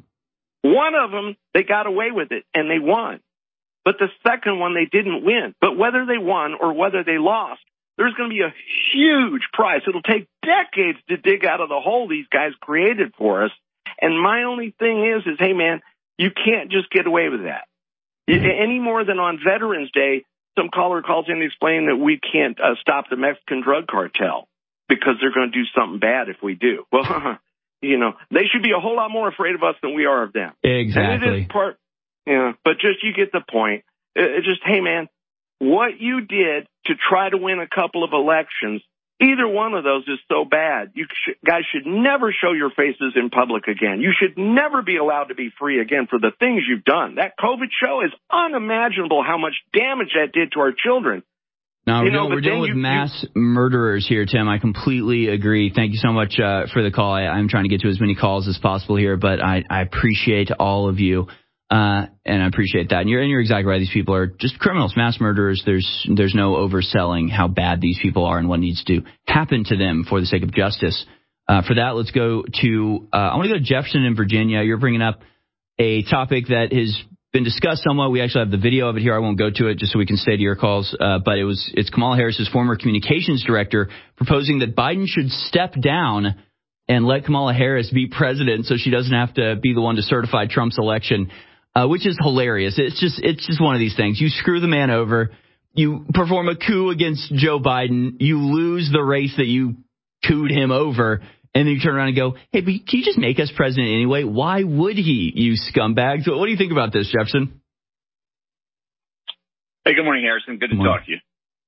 One of them, they got away with it and they won. But the second one, they didn't win. But whether they won or whether they lost, there's going to be a huge price. It'll take decades to dig out of the hole these guys created for us. And my only thing is, is, hey, man, you can't just get away with that. Any more than on Veterans Day, some caller calls in explaining that we can't uh, stop the Mexican drug cartel because they're going to do something bad if we do. Well, you know, they should be a whole lot more afraid of us than we are of them. Exactly. And it is part. Yeah, but just you get the point. It's just, hey, man, what you did to try to win a couple of elections, either one of those is so bad. You sh- guys should never show your faces in public again. You should never be allowed to be free again for the things you've done. That COVID show is unimaginable how much damage that did to our children. No, we're you know, dealing, we're dealing with you, mass you, murderers here, Tim. I completely agree. Thank you so much uh, for the call. I, I'm trying to get to as many calls as possible here, but I, I appreciate all of you. Uh, and I appreciate that. And you're, and you're exactly right. These people are just criminals, mass murderers. There's there's no overselling how bad these people are and what needs to happen to them for the sake of justice. Uh, for that, let's go to, uh, I want to go to Jefferson in Virginia. You're bringing up a topic that has been discussed somewhat. We actually have the video of it here. I won't go to it just so we can stay to your calls. Uh, but it was it's Kamala Harris's former communications director proposing that Biden should step down and let Kamala Harris be president so she doesn't have to be the one to certify Trump's election, uh, which is hilarious. It's just it's just one of these things. You screw the man over. You perform a coup against Joe Biden. You lose the race that you cooed him over. And then you turn around and go, hey, but can you just make us president anyway? Why would he, you scumbags? What do you think about this, Jefferson? Hey, good morning, Harrison. Good to talk to you.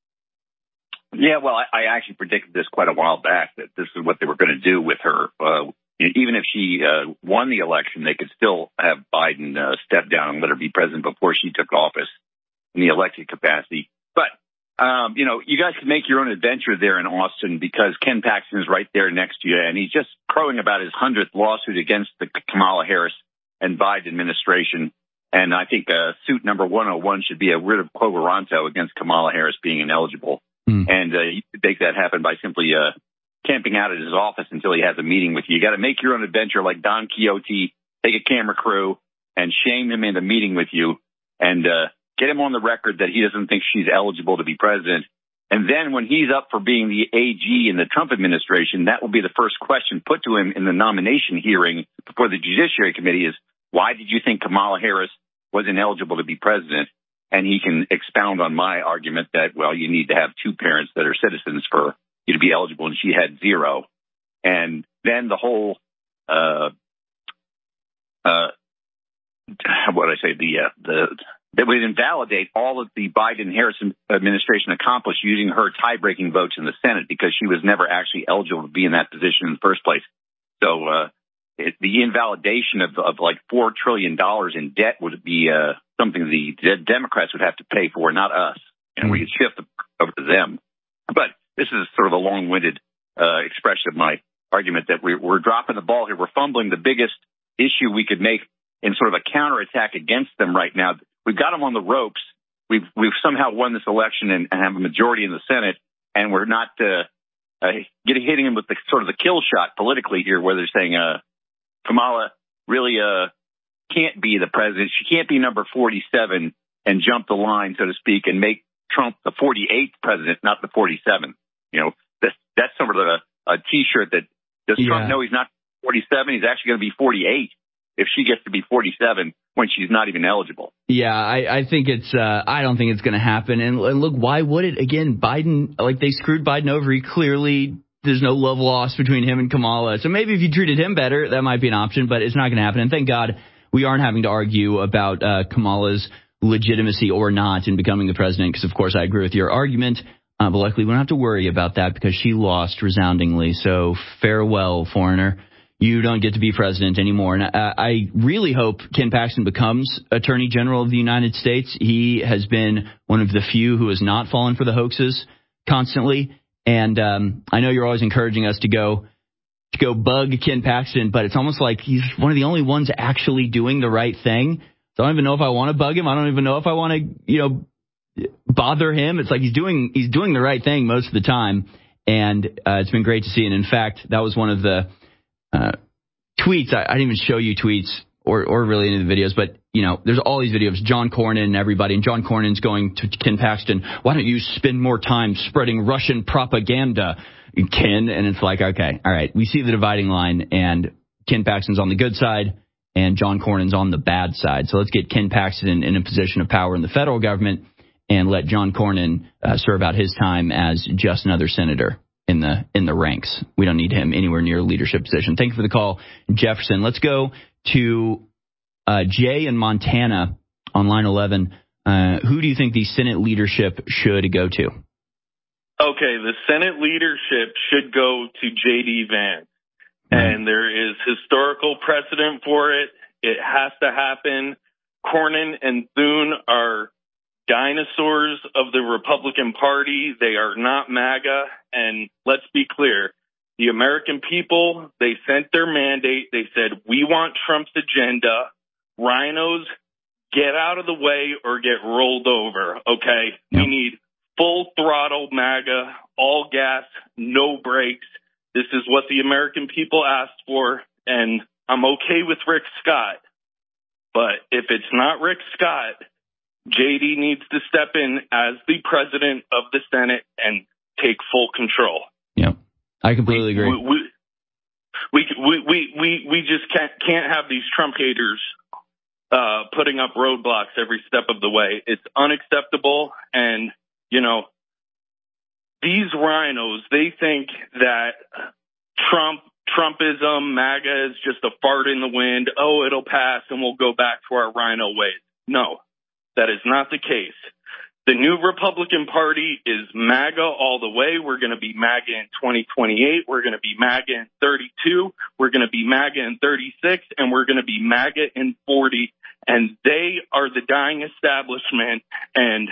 Yeah, well, I, I actually predicted this quite a while back, that this is what they were going to do with her. Uh, even if she uh, won the election, they could still have Biden uh, step down and let her be president before she took office in the elected capacity. But, um, you know, you guys can make your own adventure there in Austin because Ken Paxton is right there next to you, and he's just crowing about his hundredth lawsuit against the Kamala Harris and Biden administration. And I think uh, suit number one oh one should be a writ of quo warranto against Kamala Harris being ineligible. Mm. And uh, you could make that happen by simply uh, camping out at his office until he has a meeting with you. You got to make your own adventure like Don Quixote, take a camera crew, and shame him into meeting with you, and uh, get him on the record that he doesn't think she's eligible to be president. And then when he's up for being the A G in the Trump administration, that will be the first question put to him in the nomination hearing before the Judiciary Committee is, why did you think Kamala Harris was ineligible to be president? And he can expound on my argument that, well, you need to have two parents that are citizens for you to be eligible, and she had zero. And then the whole, uh, uh, what did I say, the, uh, the, that would invalidate all of the Biden-Harris administration accomplished using her tie-breaking votes in the Senate because she was never actually eligible to be in that position in the first place. So, uh, it, the invalidation of, of like four trillion dollars in debt would be, uh, something the, the Democrats would have to pay for, not us. And we could shift it over to them. But this is sort of a long-winded uh, expression of my argument that we're, we're dropping the ball here. We're fumbling the biggest issue we could make in sort of a counterattack against them right now. We've got them on the ropes. We've we've somehow won this election and, and have a majority in the Senate, and we're not uh, uh, getting hitting them with the sort of the kill shot politically here, where they're saying uh, Kamala really uh, can't be the president. She can't be number forty-seven and jump the line, so to speak, and make Trump the forty-eighth president, not the forty-seventh. You know, that's, that's sort of a, a T-shirt that does yeah. Trump know he's not forty-seven? He's actually going to be forty-eight if she gets to be forty-seven when she's not even eligible. Yeah, I, I think it's, uh, I don't think it's going to happen. And, and look, why would it? Again, Biden, like they screwed Biden over. He clearly, there's no love lost between him and Kamala. So maybe if you treated him better, that might be an option, but it's not going to happen. And thank God we aren't having to argue about uh, Kamala's legitimacy or not in becoming the president, because, of course, I agree with your argument. Uh, but luckily, we don't have to worry about that because she lost resoundingly. So farewell, foreigner. You don't get to be president anymore. And I, I really hope Ken Paxton becomes Attorney General of the United States. He has been one of the few who has not fallen for the hoaxes constantly. And um, I know you're always encouraging us to go to go bug Ken Paxton, but it's almost like he's one of the only ones actually doing the right thing. So I don't even know if I want to bug him. I don't even know if I want to, you know, bother him. It's like he's doing he's doing the right thing most of the time, and uh, it's been great to see. And in fact, that was one of the uh, tweets. I, I didn't even show you tweets or or really any of the videos, but you know, there's all these videos. John Cornyn and everybody, and John Cornyn's going to Ken Paxton. Why don't you spend more time spreading Russian propaganda, Ken? And it's like, okay, all right, we see the dividing line, and Ken Paxton's on the good side, and John Cornyn's on the bad side. So let's get Ken Paxton in, in a position of power in the federal government and let John Cornyn uh, serve out his time as just another senator in the in the ranks. We don't need him anywhere near a leadership position. Thank you for the call, Jefferson. Let's go to uh, Jay in Montana on line eleven. Uh, who do you think the Senate leadership should go to? Okay, the Senate leadership should go to J D. Vance. And there is historical precedent for it. It has to happen. Cornyn and Thune are dinosaurs of the Republican Party. They are not MAGA. And let's be clear, the American people, they sent their mandate. They said, we want Trump's agenda. Rhinos, get out of the way or get rolled over, okay? Yep. We need full throttle MAGA, all gas, no brakes. This is what the American people asked for, and I'm okay with Rick Scott. But if it's not Rick Scott, J D needs to step in as the president of the Senate and take full control. Yeah, I completely agree. We, we, we we we we, we just can't can't have these Trump haters uh, putting up roadblocks every step of the way. It's unacceptable, and you know, these rhinos, they think that Trump. Trumpism, MAGA is just a fart in the wind. Oh, it'll pass and we'll go back to our rhino ways. No, that is not the case. The new Republican Party is MAGA all the way. We're going to be MAGA in twenty twenty-eight. We're going to be MAGA in thirty-two. We're going to be MAGA in thirty-six. And we're going to be MAGA in forty. And they are the dying establishment. And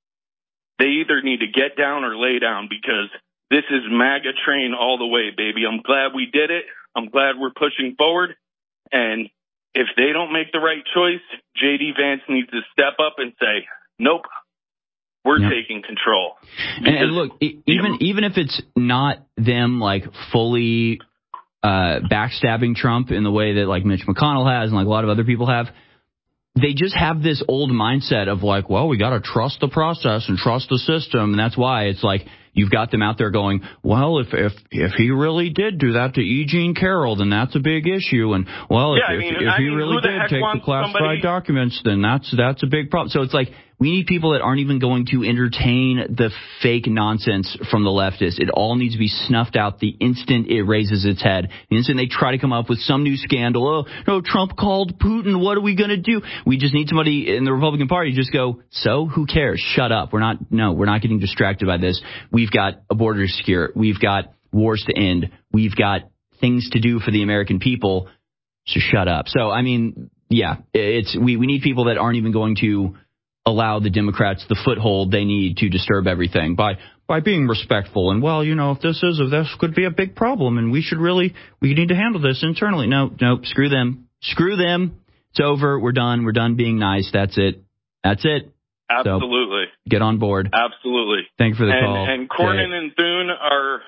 they either need to get down or lay down, because this is MAGA train all the way, baby. I'm glad we did it. I'm glad we're pushing forward. And if they don't make the right choice, J D Vance needs to step up and say, nope, we're yep. taking control. And, and look, even even if it's not them like fully uh, backstabbing Trump in the way that like Mitch McConnell has and like a lot of other people have, they just have this old mindset of like, well, we got to trust the process and trust the system. And that's why it's like you've got them out there going, well, if if if he really did do that to E. Jean Carroll, then that's a big issue. And, well, yeah, if, I mean, if, if I he mean, really the did take the classified somebody... documents, then that's that's a big problem. So it's like we need people that aren't even going to entertain the fake nonsense from the leftists. It all needs to be snuffed out the instant it raises its head. The instant they try to come up with some new scandal. Oh, no, Trump called Putin. What are we going to do? We just need somebody in the Republican Party to just go, so who cares? Shut up. We're not, no, we're not getting distracted by this. We've got a border secure. We've got wars to end. We've got things to do for the American people. So shut up. So, I mean, yeah, it's, we, we need people that aren't even going to allow the Democrats the foothold they need to disturb everything by by being respectful. And, well, you know, if this is, if this could be a big problem and we should really, we need to handle this internally. No, no, screw them. Screw them. It's over. We're done. We're done being nice. That's it. That's it. Absolutely. So, get on board. Absolutely. Thank you for the and, call. And Cornyn and Thune are,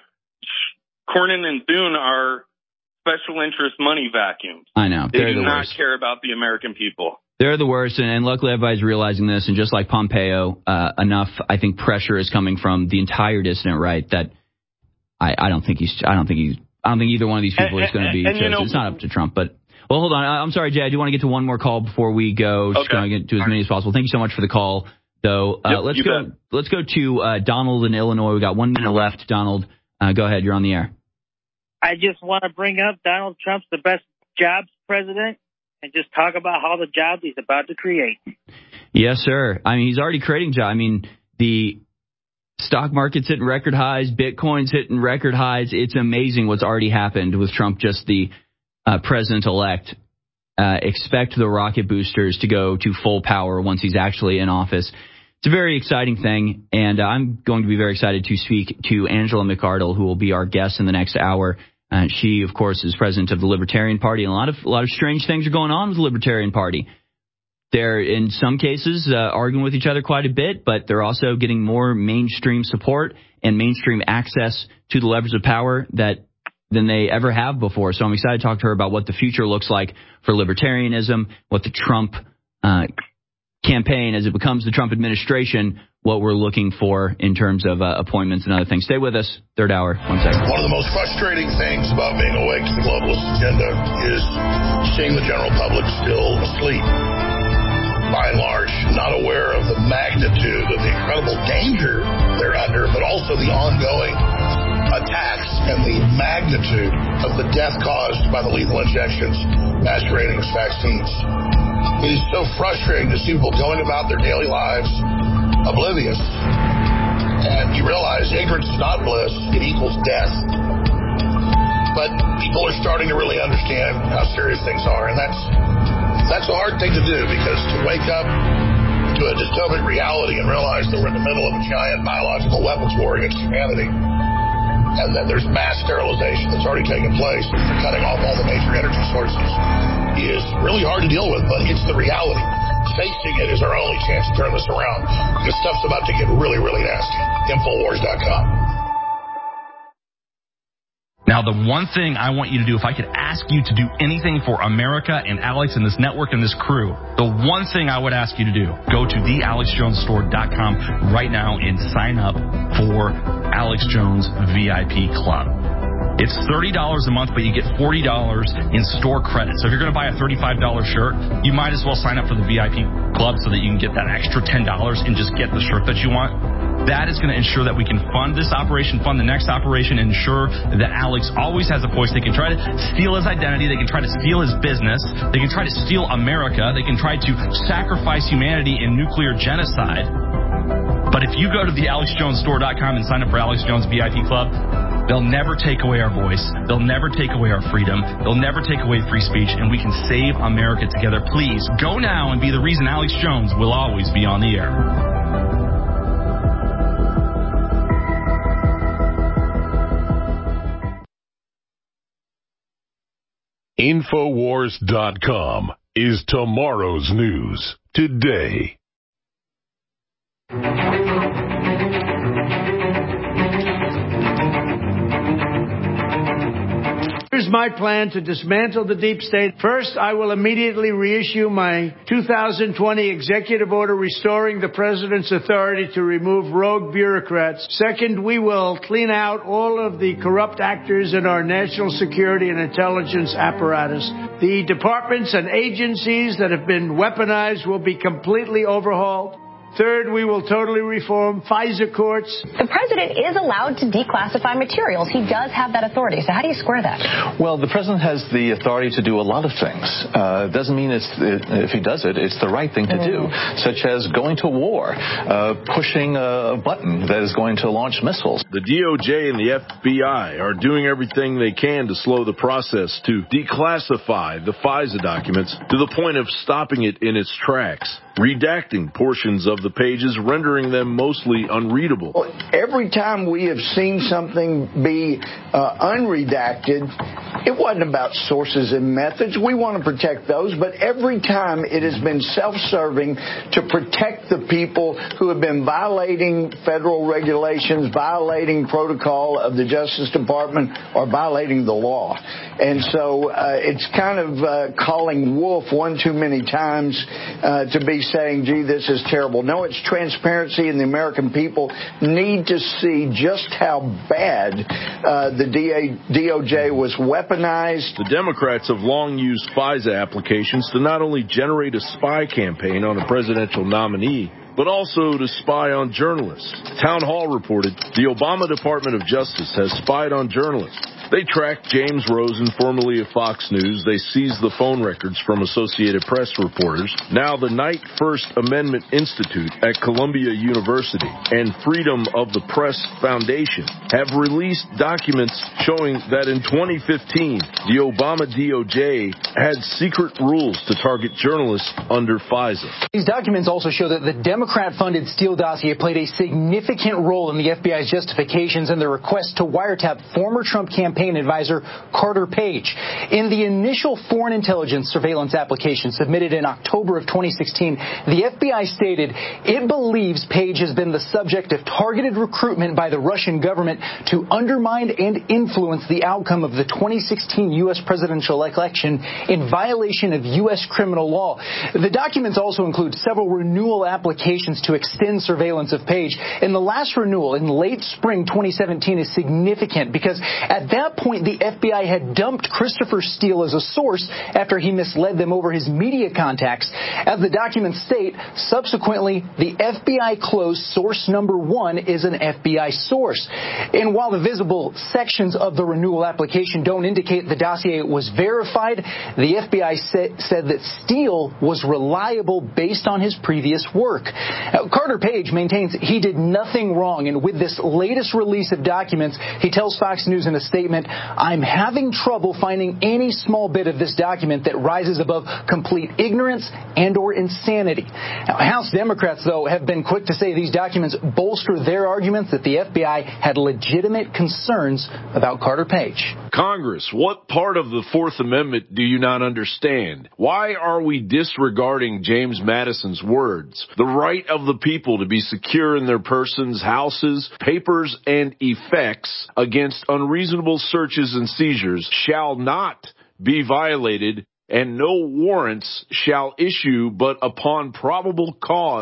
Cornyn and Thune are special interest money vacuums. I know. They They're do the not worst. care about the American people. They're the worst, and, and luckily everybody's realizing this. And just like Pompeo, uh, enough, I think, pressure is coming from the entire dissident right that I, I don't think he's, I don't think he's, I don't think either one of these people and, is going to be. And, and, you know, it's not up to Trump, but well, hold on. I, I'm sorry, Jay. I do want to get to one more call before we go. Just okay. going to get to as many as possible. Thank you so much for the call, though. Uh, yep, let's go. Bet. Let's go to uh, Donald in Illinois. We got one minute left. Donald, uh, go ahead. You're on the air. I just want to bring up Donald Trump's the best jobs president, and just talk about all the jobs he's about to create. Yes, sir. I mean, he's already creating jobs. I mean, the stock market's hitting record highs. Bitcoin's hitting record highs. It's amazing what's already happened with Trump, just the uh, president-elect. Uh, expect the rocket boosters to go to full power once he's actually in office. It's a very exciting thing, and uh, I'm going to be very excited to speak to Angela McArdle, who will be our guest in the next hour. Uh, she, of course, is president of the Libertarian Party, and a lot of a lot of strange things are going on with the Libertarian Party. They're, in some cases, uh, arguing with each other quite a bit, but they're also getting more mainstream support and mainstream access to the levers of power that than they ever have before. So I'm excited to talk to her about what the future looks like for libertarianism, what the Trump uh, campaign, as it becomes the Trump administration, what we're looking for in terms of uh, appointments and other things. Stay with us. Third hour. One second. One of the most frustrating things about being awake to the globalist agenda is seeing the general public still asleep. By and large, not aware of the magnitude of the incredible danger they're under, but also the ongoing attacks and the magnitude of the death caused by the lethal injections masquerading as vaccines. It is so frustrating to see people going about their daily lives oblivious. And you realize ignorance is not bliss, it equals death. But people are starting to really understand how serious things are, and that's that's a hard thing to do, because to wake up to a dystopic reality and realize that we're in the middle of a giant biological weapons war against humanity, and that there's mass sterilization that's already taken place, and cutting off all the major energy sources, is really hard to deal with, but it's the reality. Facing it is our only chance to turn this around, because stuff's about to get really, really nasty. Infowars dot com. Now, the one thing I want you to do, if I could ask you to do anything for America and Alex and this network and this crew, the one thing I would ask you to do, go to the alex jones store dot com right now and sign up for Alex Jones V I P Club. It's thirty dollars a month, but you get forty dollars in store credit. So if you're going to buy a thirty-five dollars shirt, you might as well sign up for the V I P club so that you can get that extra ten dollars and just get the shirt that you want. That is going to ensure that we can fund this operation, fund the next operation, and ensure that Alex always has a voice. They can try to steal his identity. They can try to steal his business. They can try to steal America. They can try to sacrifice humanity in nuclear genocide. But if you go to the alex jones store dot com and sign up for Alex Jones V I P Club, they'll never take away our voice. They'll never take away our freedom. They'll never take away free speech, and we can save America together. Please go now and be the reason Alex Jones will always be on the air. Infowars dot com is tomorrow's news today. Here's my plan to dismantle the deep state. First, I will immediately reissue my two thousand twenty executive order restoring the president's authority to remove rogue bureaucrats. Second, we will clean out all of the corrupt actors in our national security and intelligence apparatus. The departments and agencies that have been weaponized will be completely overhauled. Third, we will totally reform FISA courts. The president is allowed to declassify materials. He does have that authority. So how do you square that? Well, the president has the authority to do a lot of things. Uh, doesn't mean it's if he does it, it's the right thing to mm-hmm. do, such as going to war, uh, pushing a button that is going to launch missiles. The D O J and the F B I are doing everything they can to slow the process to declassify the FISA documents to the point of stopping it in its tracks, redacting portions of the pages, rendering them mostly unreadable. Well, every time we have seen something be uh, unredacted, it wasn't about sources and methods. We want to protect those, but every time it has been self-serving to protect the people who have been violating federal regulations, violating protocol of the Justice Department, or violating the law. And so uh, it's kind of uh, calling wolf one too many times uh, to be saying, gee, this is terrible. No, it's transparency, and the American people need to see just how bad uh, the D O J was weaponized. The Democrats have long used FISA applications to not only generate a spy campaign on a presidential nominee, but also to spy on journalists. Town Hall reported the Obama Department of Justice has spied on journalists. They tracked James Rosen, formerly of Fox News. They seized the phone records from Associated Press reporters. Now the Knight First Amendment Institute at Columbia University and Freedom of the Press Foundation have released documents showing that in twenty fifteen, the Obama D O J had secret rules to target journalists under FISA. These documents also show that the Democrat-funded Steele dossier played a significant role in the F B I's justifications and the request to wiretap former Trump campaign advisor Carter Page. In the initial foreign intelligence surveillance application submitted in October of twenty sixteen, the F B I stated it believes Page has been the subject of targeted recruitment by the Russian government to undermine and influence the outcome of the twenty sixteen U S presidential election in violation of U S criminal law. The documents also include several renewal applications to extend surveillance of Page. And the last renewal in late spring twenty seventeen is significant because at that point, the F B I had dumped Christopher Steele as a source after he misled them over his media contacts. As the documents state, subsequently, the F B I closed source number one is an F B I source. And while the visible sections of the renewal application don't indicate the dossier was verified, the F B I sa- said that Steele was reliable based on his previous work. Now, Carter Page maintains he did nothing wrong, and with this latest release of documents, he tells Fox News in a statement, I'm having trouble finding any small bit of this document that rises above complete ignorance and or insanity. Now, House Democrats, though, have been quick to say these documents bolster their arguments that the F B I had legitimate concerns about Carter Page. Congress, what part of the Fourth Amendment do you not understand? Why are we disregarding James Madison's words? The right of the people to be secure in their persons, houses, papers, and effects against unreasonable searches and seizures shall not be violated, and no warrants shall issue but upon probable cause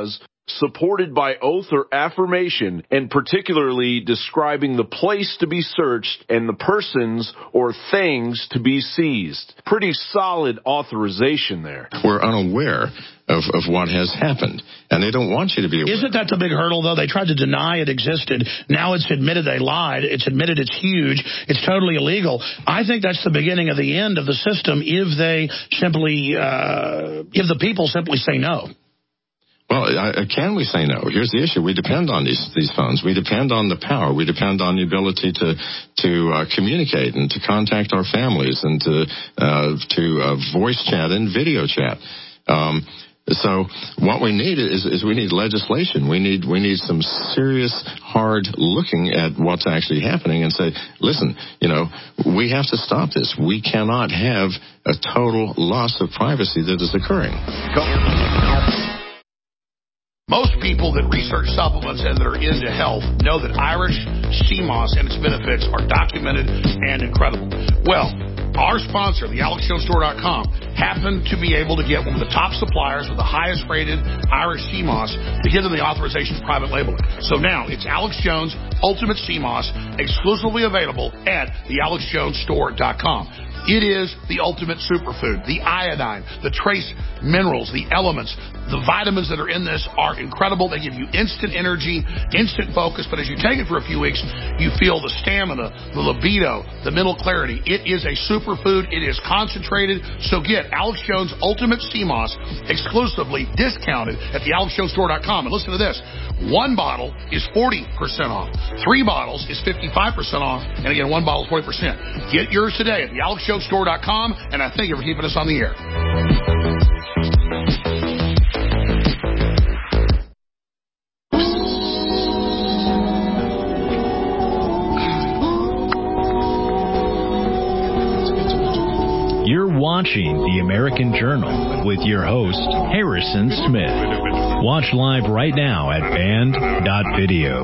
supported by oath or affirmation, and particularly describing the place to be searched and the persons or things to be seized. Pretty solid authorization there. We're unaware of, of what has happened, and they don't want you to be aware. Isn't that the big hurdle, though? They tried to deny it existed. Now it's admitted they lied. It's admitted it's huge. It's totally illegal. I think that's the beginning of the end of the system if they simply, uh, if the people simply say no. Well, I, can we say no? Here's the issue. We depend on these these phones. We depend on the power. We depend on the ability to to uh, communicate and to contact our families and to uh, to uh, voice chat and video chat. Um, so what we need is, is we need legislation. We need we need some serious, hard looking at what's actually happening and say, listen, you know, we have to stop this. We cannot have a total loss of privacy that is occurring. Go. Most people that research supplements and that are into health know that Irish sea moss and its benefits are documented and incredible. Well, our sponsor, the Alex Jones Store dot com, happened to be able to get one of the top suppliers with the highest rated Irish sea moss to give them the authorization to private label it. So now it's Alex Jones Ultimate Sea Moss, exclusively available at the Alex Jones Store dot com. It is the ultimate superfood. The iodine, the trace minerals, the elements, the vitamins that are in this are incredible. They give you instant energy, instant focus. But as you take it for a few weeks, you feel the stamina, the libido, the mental clarity. It is a superfood. It is concentrated. So get Alex Jones Ultimate Sea Moss exclusively discounted at the Alex Jones Store dot com. And listen to this. One bottle is forty percent off. Three bottles is fifty-five percent off. And again, one bottle is forty percent. Get yours today at the Alex Jones Store dot com. And I thank you for keeping us on the air. You're watching The American Journal with your host, Harrison Smith. Watch live right now at band dot video.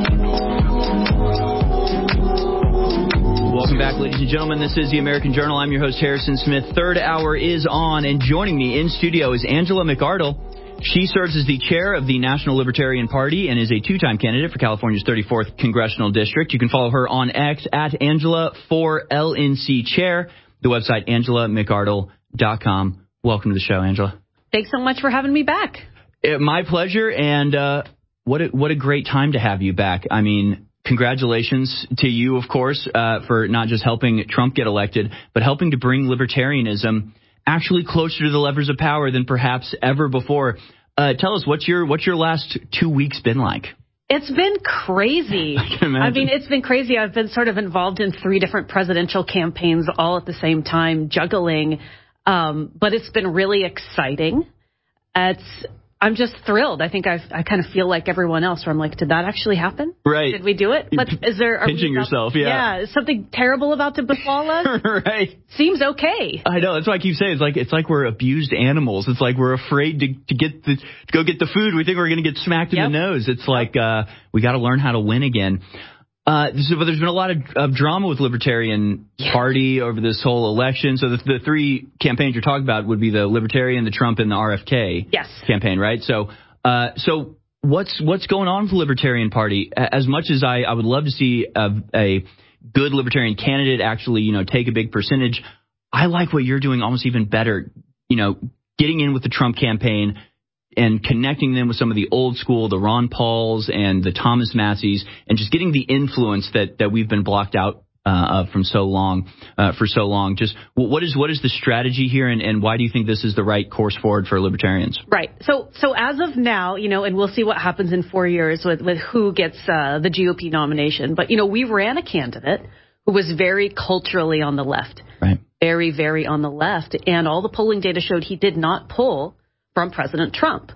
Welcome back, ladies and gentlemen. This is The American Journal. I'm your host, Harrison Smith. Third hour is on, and joining me in studio is Angela McArdle. She serves as the chair of the National Libertarian Party and is a two-time candidate for California's thirty-fourth Congressional District. You can follow her on X at Angela for L N C Chair. The website, angela mcardle dot com. Welcome to the show, Angela. Thanks so much for having me back. It, my pleasure, and uh, what a, what a great time to have you back. I mean, congratulations to you, of course, uh, for not just helping Trump get elected, but helping to bring libertarianism actually closer to the levers of power than perhaps ever before. Uh, tell us, what's your what's your last two weeks been like? It's been crazy. I can imagine. I mean, it's been crazy. I've been sort of involved in three different presidential campaigns all at the same time, juggling. Um, but it's been really exciting. It's I'm just thrilled. I think I've, I kind of feel like everyone else where I'm like, did that actually happen? Right. Did we do it? But is there... Are pinching we yourself, yeah. Yeah. Is something terrible about to befall us? Right. Seems okay. I know. That's why I keep saying it's like it's like we're abused animals. It's like we're afraid to, to get the, to go get the food. We think we're going to get smacked in yep. the nose. It's like uh, we got to learn how to win again. Uh, so, but there's been a lot of, of drama with Libertarian yes. Party over this whole election. So the, the three campaigns you're talking about would be the Libertarian, the Trump, and the R F K yes. campaign, right? So... Uh, so what's what's going on with the Libertarian Party? As much as I, I would love to see a, a good Libertarian candidate actually, you know, take a big percentage, I like what you're doing almost even better, you know, getting in with the Trump campaign and connecting them with some of the old school, the Ron Pauls and the Thomas Masseys, and just getting the influence that, that we've been blocked out Uh, from so long, uh, for so long. Just what is what is the strategy here, and, and why do you think this is the right course forward for libertarians? Right. So so as of now, you know, and we'll see what happens in four years with, with who gets uh, the G O P nomination. But, you know, we ran a candidate who was very culturally on the left. Right. Very, very on the left. And all the polling data showed he did not pull from President Trump.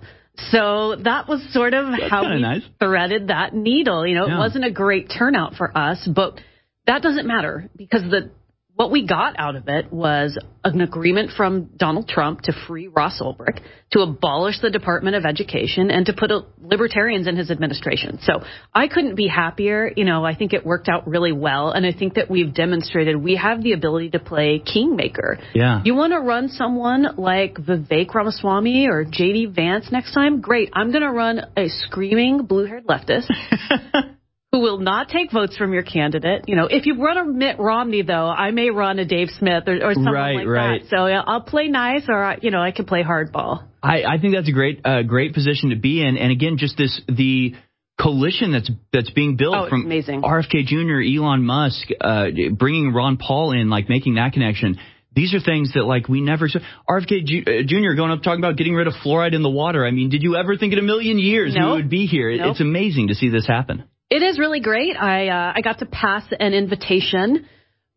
So that was sort of That's how we nice. threaded that needle. You know, yeah. It wasn't a great turnout for us, but that doesn't matter because the what we got out of it was an agreement from Donald Trump to free Ross Ulbricht, to abolish the Department of Education, and to put a, libertarians in his administration. So I couldn't be happier. You know, I think it worked out really well, and I think that we've demonstrated we have the ability to play kingmaker. Yeah. You want to run someone like Vivek Ramaswamy or J D Vance next time? Great. I'm going to run a screaming blue-haired leftist who will not take votes from your candidate. You know, if you run a Mitt Romney, though, I may run a Dave Smith or, or something right, like right. that. So yeah, I'll play nice, or, you know, I can play hardball. I, I think that's a great, uh, great position to be in. And again, just this, the coalition that's that's being built oh, from amazing. R F K Junior, Elon Musk, uh, bringing Ron Paul in, like making that connection. These are things that, like, we never saw. R F K Junior going up talking about getting rid of fluoride in the water. I mean, did you ever think in a million years nope. we would be here? Nope. It's amazing to see this happen. It is really great. I uh, I got to pass an invitation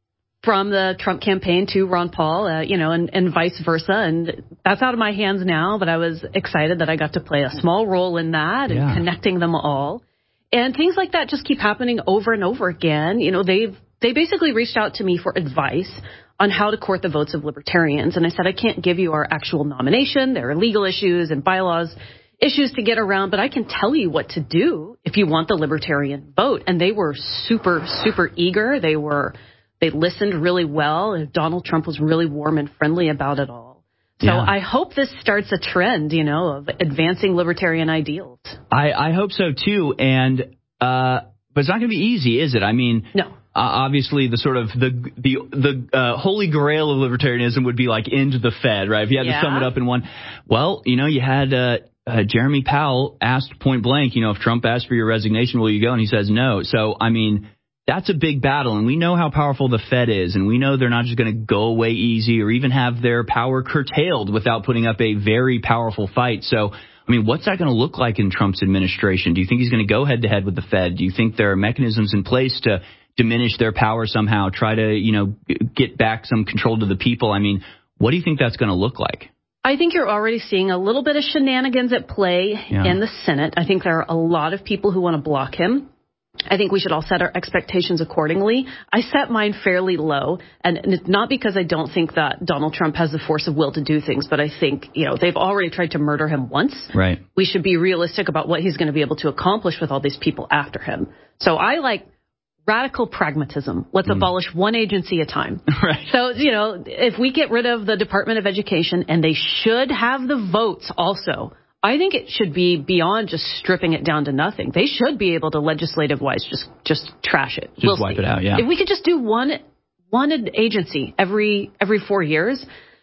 from the Trump campaign to Ron Paul, uh, you know, and, and vice versa. And that's out of my hands now, but I was excited that I got to play a small role in that and yeah. connecting them all. And things like that just keep happening over and over again. You know, they've they basically reached out to me for advice on how to court the votes of libertarians. And I said, I can't give you our actual nomination. There are legal issues and bylaws issues to get around, but I can tell you what to do if you want the libertarian vote. And they were super, super eager. They were, they listened really well. Donald Trump was really warm and friendly about it all. So yeah. I hope this starts a trend, you know, of advancing libertarian ideals. I, I hope so too. And, uh, but it's not going to be easy, is it? I mean, no. Uh, obviously, the sort of the the the uh, holy grail of libertarianism would be like into the Fed, right? If you had yeah. to sum it up in one, well, you know, you had uh, uh, Jeremy Powell asked point blank, you know, if Trump asked for your resignation, will you go? And he says no. So, I mean, that's a big battle, and we know how powerful the Fed is, and we know they're not just going to go away easy or even have their power curtailed without putting up a very powerful fight. So, I mean, what's that going to look like in Trump's administration? Do you think he's going to go head to head with the Fed? Do you think there are mechanisms in place to diminish their power somehow, try to, you know, get back some control to the people? I mean, what do you think that's going to look like? I think you're already seeing a little bit of shenanigans at play yeah. in the Senate. I think there are a lot of people who want to block him. I think we should all set our expectations accordingly. I set mine fairly low, and it's not because I don't think that Donald Trump has the force of will to do things, but I think, you know, they've already tried to murder him once. Right. We should be realistic about what he's going to be able to accomplish with all these people after him. So I like radical pragmatism. Let's mm. abolish one agency at a time. Right. So, you know, if we get rid of the Department of Education, and they should have the votes also, I think it should be beyond just stripping it down to nothing. They should be able to, legislative-wise, just just trash it. Just we'll wipe see. it out, yeah. If we could just do one one agency every every four years,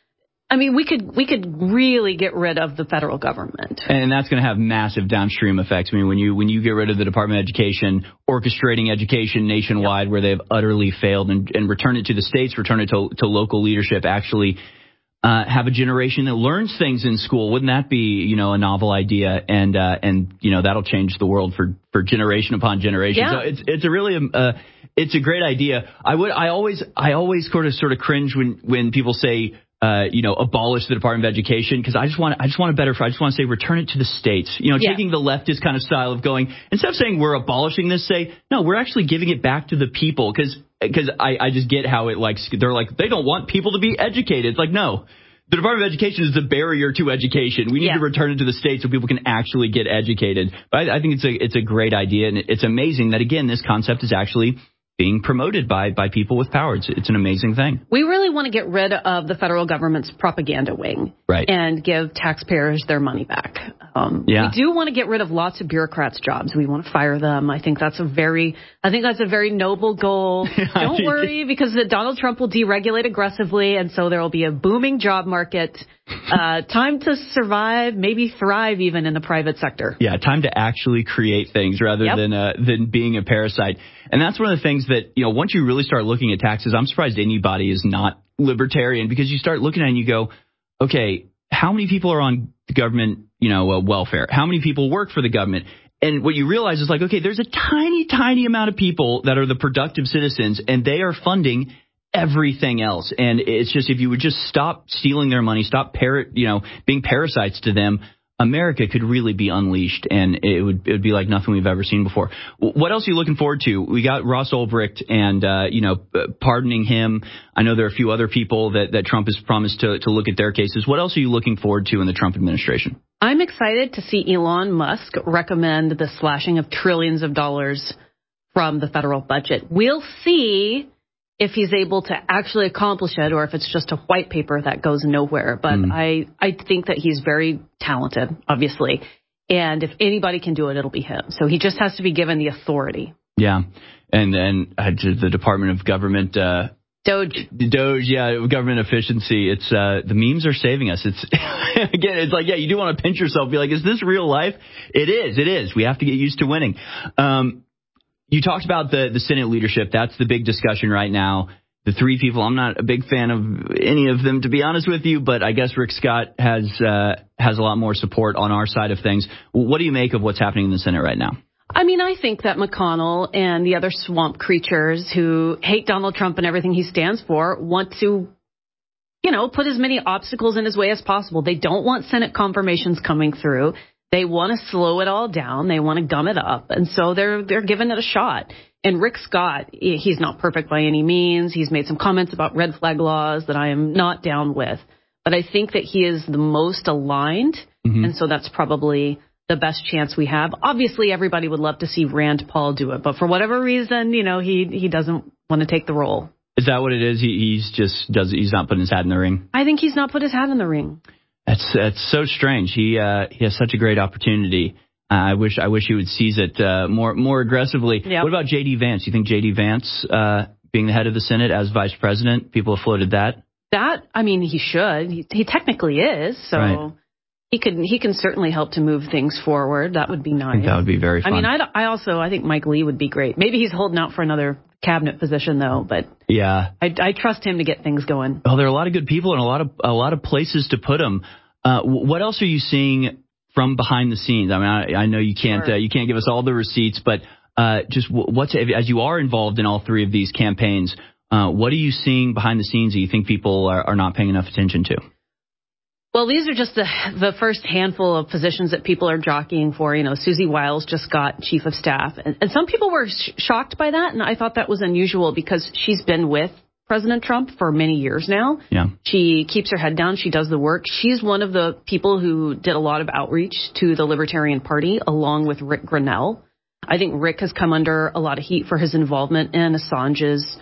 I mean, we could we could really get rid of the federal government. And that's going to have massive downstream effects. I mean, when you when you get rid of the Department of Education, orchestrating education nationwide, yep. where they've utterly failed, and, and return it to the states, return it to, to local leadership, actually uh, have a generation that learns things in school. Wouldn't that be, you know, a novel idea? And uh, and you know, that'll change the world for, for generation upon generation. Yeah. So it's it's a really uh, it's a great idea. I would I always I always sort of sort of cringe when when people say, Uh, you know, abolish the Department of Education, because I just want I just want a better. I just want to say return it to the states. You know, yeah. taking the leftist kind of style of going, instead of saying we're abolishing this, say no, we're actually giving it back to the people. Because because I, I just get how it like they're like they don't want people to be educated. It's like, no, the Department of Education is the barrier to education. We need yeah. to return it to the states so people can actually get educated. But I, I think it's a it's a great idea, and it's amazing that again this concept is actually being promoted by by people with power. It's, it's an amazing thing. We really want to get rid of the federal government's propaganda wing, right, and give taxpayers their money back. Um, yeah. We do want to get rid of lots of bureaucrats' jobs. We want to fire them. I think that's a very, I think that's a very noble goal. Don't worry, because the Donald Trump will deregulate aggressively, and so there will be a booming job market. Uh, time to survive, maybe thrive even in the private sector. Yeah, time to actually create things rather yep. than uh, than being a parasite. And that's one of the things that, you know, once you really start looking at taxes, I'm surprised anybody is not libertarian, because you start looking at it and you go, okay, how many people are on government, you know, uh, welfare? How many people work for the government? And what you realize is like, okay, there's a tiny, tiny amount of people that are the productive citizens, and they are funding everything else. And it's just, if you would just stop stealing their money, stop par- you know, being parasites to them, America could really be unleashed, and it would it would be like nothing we've ever seen before. What else are you looking forward to? We got Ross Ulbricht, and uh, you know, pardoning him. I know there are a few other people that, that Trump has promised to to look at their cases. What else are you looking forward to in the Trump administration? I'm excited to see Elon Musk recommend the slashing of trillions of dollars from the federal budget. We'll see if he's able to actually accomplish it or if it's just a white paper that goes nowhere. But mm. I, I think that he's very talented, obviously. And if anybody can do it, it'll be him. So he just has to be given the authority. Yeah. And then uh, the Department of Government... Uh, Doge. Doge, yeah, government efficiency. It's uh, the memes are saving us. It's again, it's like, yeah, you do want to pinch yourself, be like, is this real life? It is. It is. We have to get used to winning. Um, You talked about the, the Senate leadership. That's the big discussion right now. The three people, I'm not a big fan of any of them, to be honest with you, but I guess Rick Scott has uh, has a lot more support on our side of things. What do you make of what's happening in the Senate right now? I mean, I think that McConnell and the other swamp creatures who hate Donald Trump and everything he stands for want to, you know, put as many obstacles in his way as possible. They don't want Senate confirmations coming through. They want to slow it all down. They want to gum it up. And so they're they're giving it a shot. And Rick Scott, he's not perfect by any means. He's made some comments about red flag laws that I am not down with. But I think that he is the most aligned. Mm-hmm. And so that's probably the best chance we have. Obviously, everybody would love to see Rand Paul do it. But for whatever reason, you know, he, he doesn't want to take the role. Is that what it is? He, he's just does he's not putting his hat in the ring? I think he's not put his hat in the ring. That's that's so strange. He uh, he has such a great opportunity. Uh, I wish I wish he would seize it uh, more more aggressively. Yep. What about J D Vance? You think J D Vance uh, being the head of the Senate as vice president? People have floated that. That I mean, he should. He, he technically is. So right. he could he can certainly help to move things forward. That would be nice. I think that would be very fun. I mean, I, I also I think Mike Lee would be great. Maybe he's holding out for another cabinet position though, but yeah, I, I trust him to get things going. Oh, there are a lot of good people and a lot of a lot of places to put them. Uh, what else are you seeing from behind the scenes? I mean, I, I know you can't sure. uh, you can't give us all the receipts, but uh, just what's as you are involved in all three of these campaigns, uh, what are you seeing behind the scenes that you think people are, are not paying enough attention to? Well, these are just the the first handful of positions that people are jockeying for. You know, Susie Wiles just got chief of staff, and, and some people were sh- shocked by that, and I thought that was unusual because she's been with President Trump for many years now. Yeah. She keeps her head down. She does the work. She's one of the people who did a lot of outreach to the Libertarian Party, along with Rick Grenell. I think Rick has come under a lot of heat for his involvement in Assange's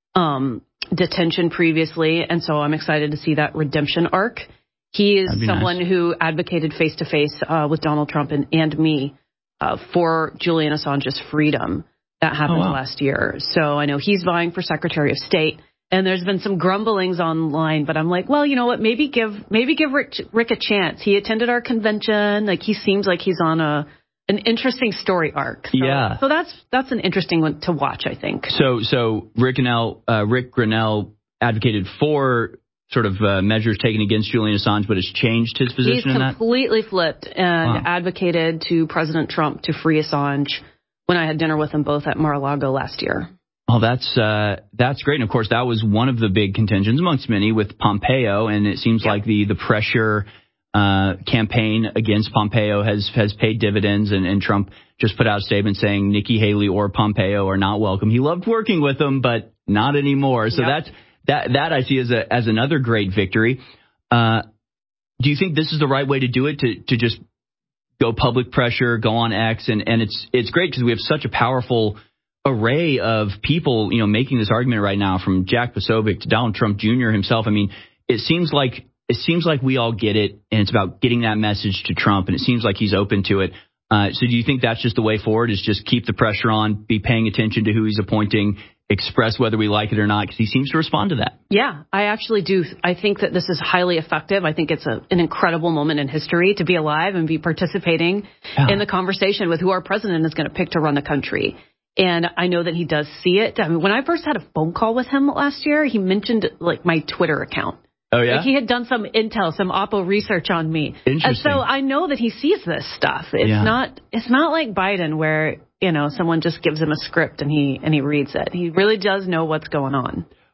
um, detention previously, and so I'm excited to see that redemption arc. He is someone nice. who advocated face-to-face uh, with Donald Trump and, and me uh, for Julian Assange's freedom. That happened oh, wow. last year. So I know he's vying for Secretary of State. And there's been some grumblings online, but I'm like, well, you know what? Maybe give maybe give Rick, Rick a chance. He attended our convention. Like he seems like he's on a an interesting story arc. So, yeah. So that's that's an interesting one to watch, I think. So so Rick Grenell, uh, Rick Grenell advocated for sort of uh, measures taken against Julian Assange, but has changed his position He's in that? He's completely flipped and wow. advocated to President Trump to free Assange when I had dinner with them both at Mar-a-Lago last year. Oh, that's uh, that's great. And, of course, that was one of the big contentions amongst many with Pompeo. And it seems yep. like the, the pressure uh, campaign against Pompeo has, has paid dividends. And, and Trump just put out a statement saying Nikki Haley or Pompeo are not welcome. He loved working with them, but not anymore. So yep. that's that that I see as a as another great victory. Uh, do you think this is the right way to do it, to to just go public pressure, go on X? And, and it's it's great because we have such a powerful array of people, you know, making this argument right now, from Jack Posobiec to Donald Trump Junior himself. I mean, it seems like it seems like we all get it, and it's about getting that message to Trump, and it seems like he's open to it. Uh, so do you think that's just the way forward, is just keep the pressure on, be paying attention to who he's appointing, express whether we like it or not, because he seems to respond to that? Yeah, I actually do. I think that this is highly effective. I think it's a, an incredible moment in history to be alive and be participating yeah. in the conversation with who our president is going to pick to run the country. And I know that he does see it. I mean, when I first had a phone call with him last year, he mentioned like my Twitter account. Oh, yeah? Like he had done some intel, some Oppo research on me. Interesting. And so I know that he sees this stuff. It's yeah. not it's not like Biden where, you know, someone just gives him a script and he and he reads it. He really does know what's going on.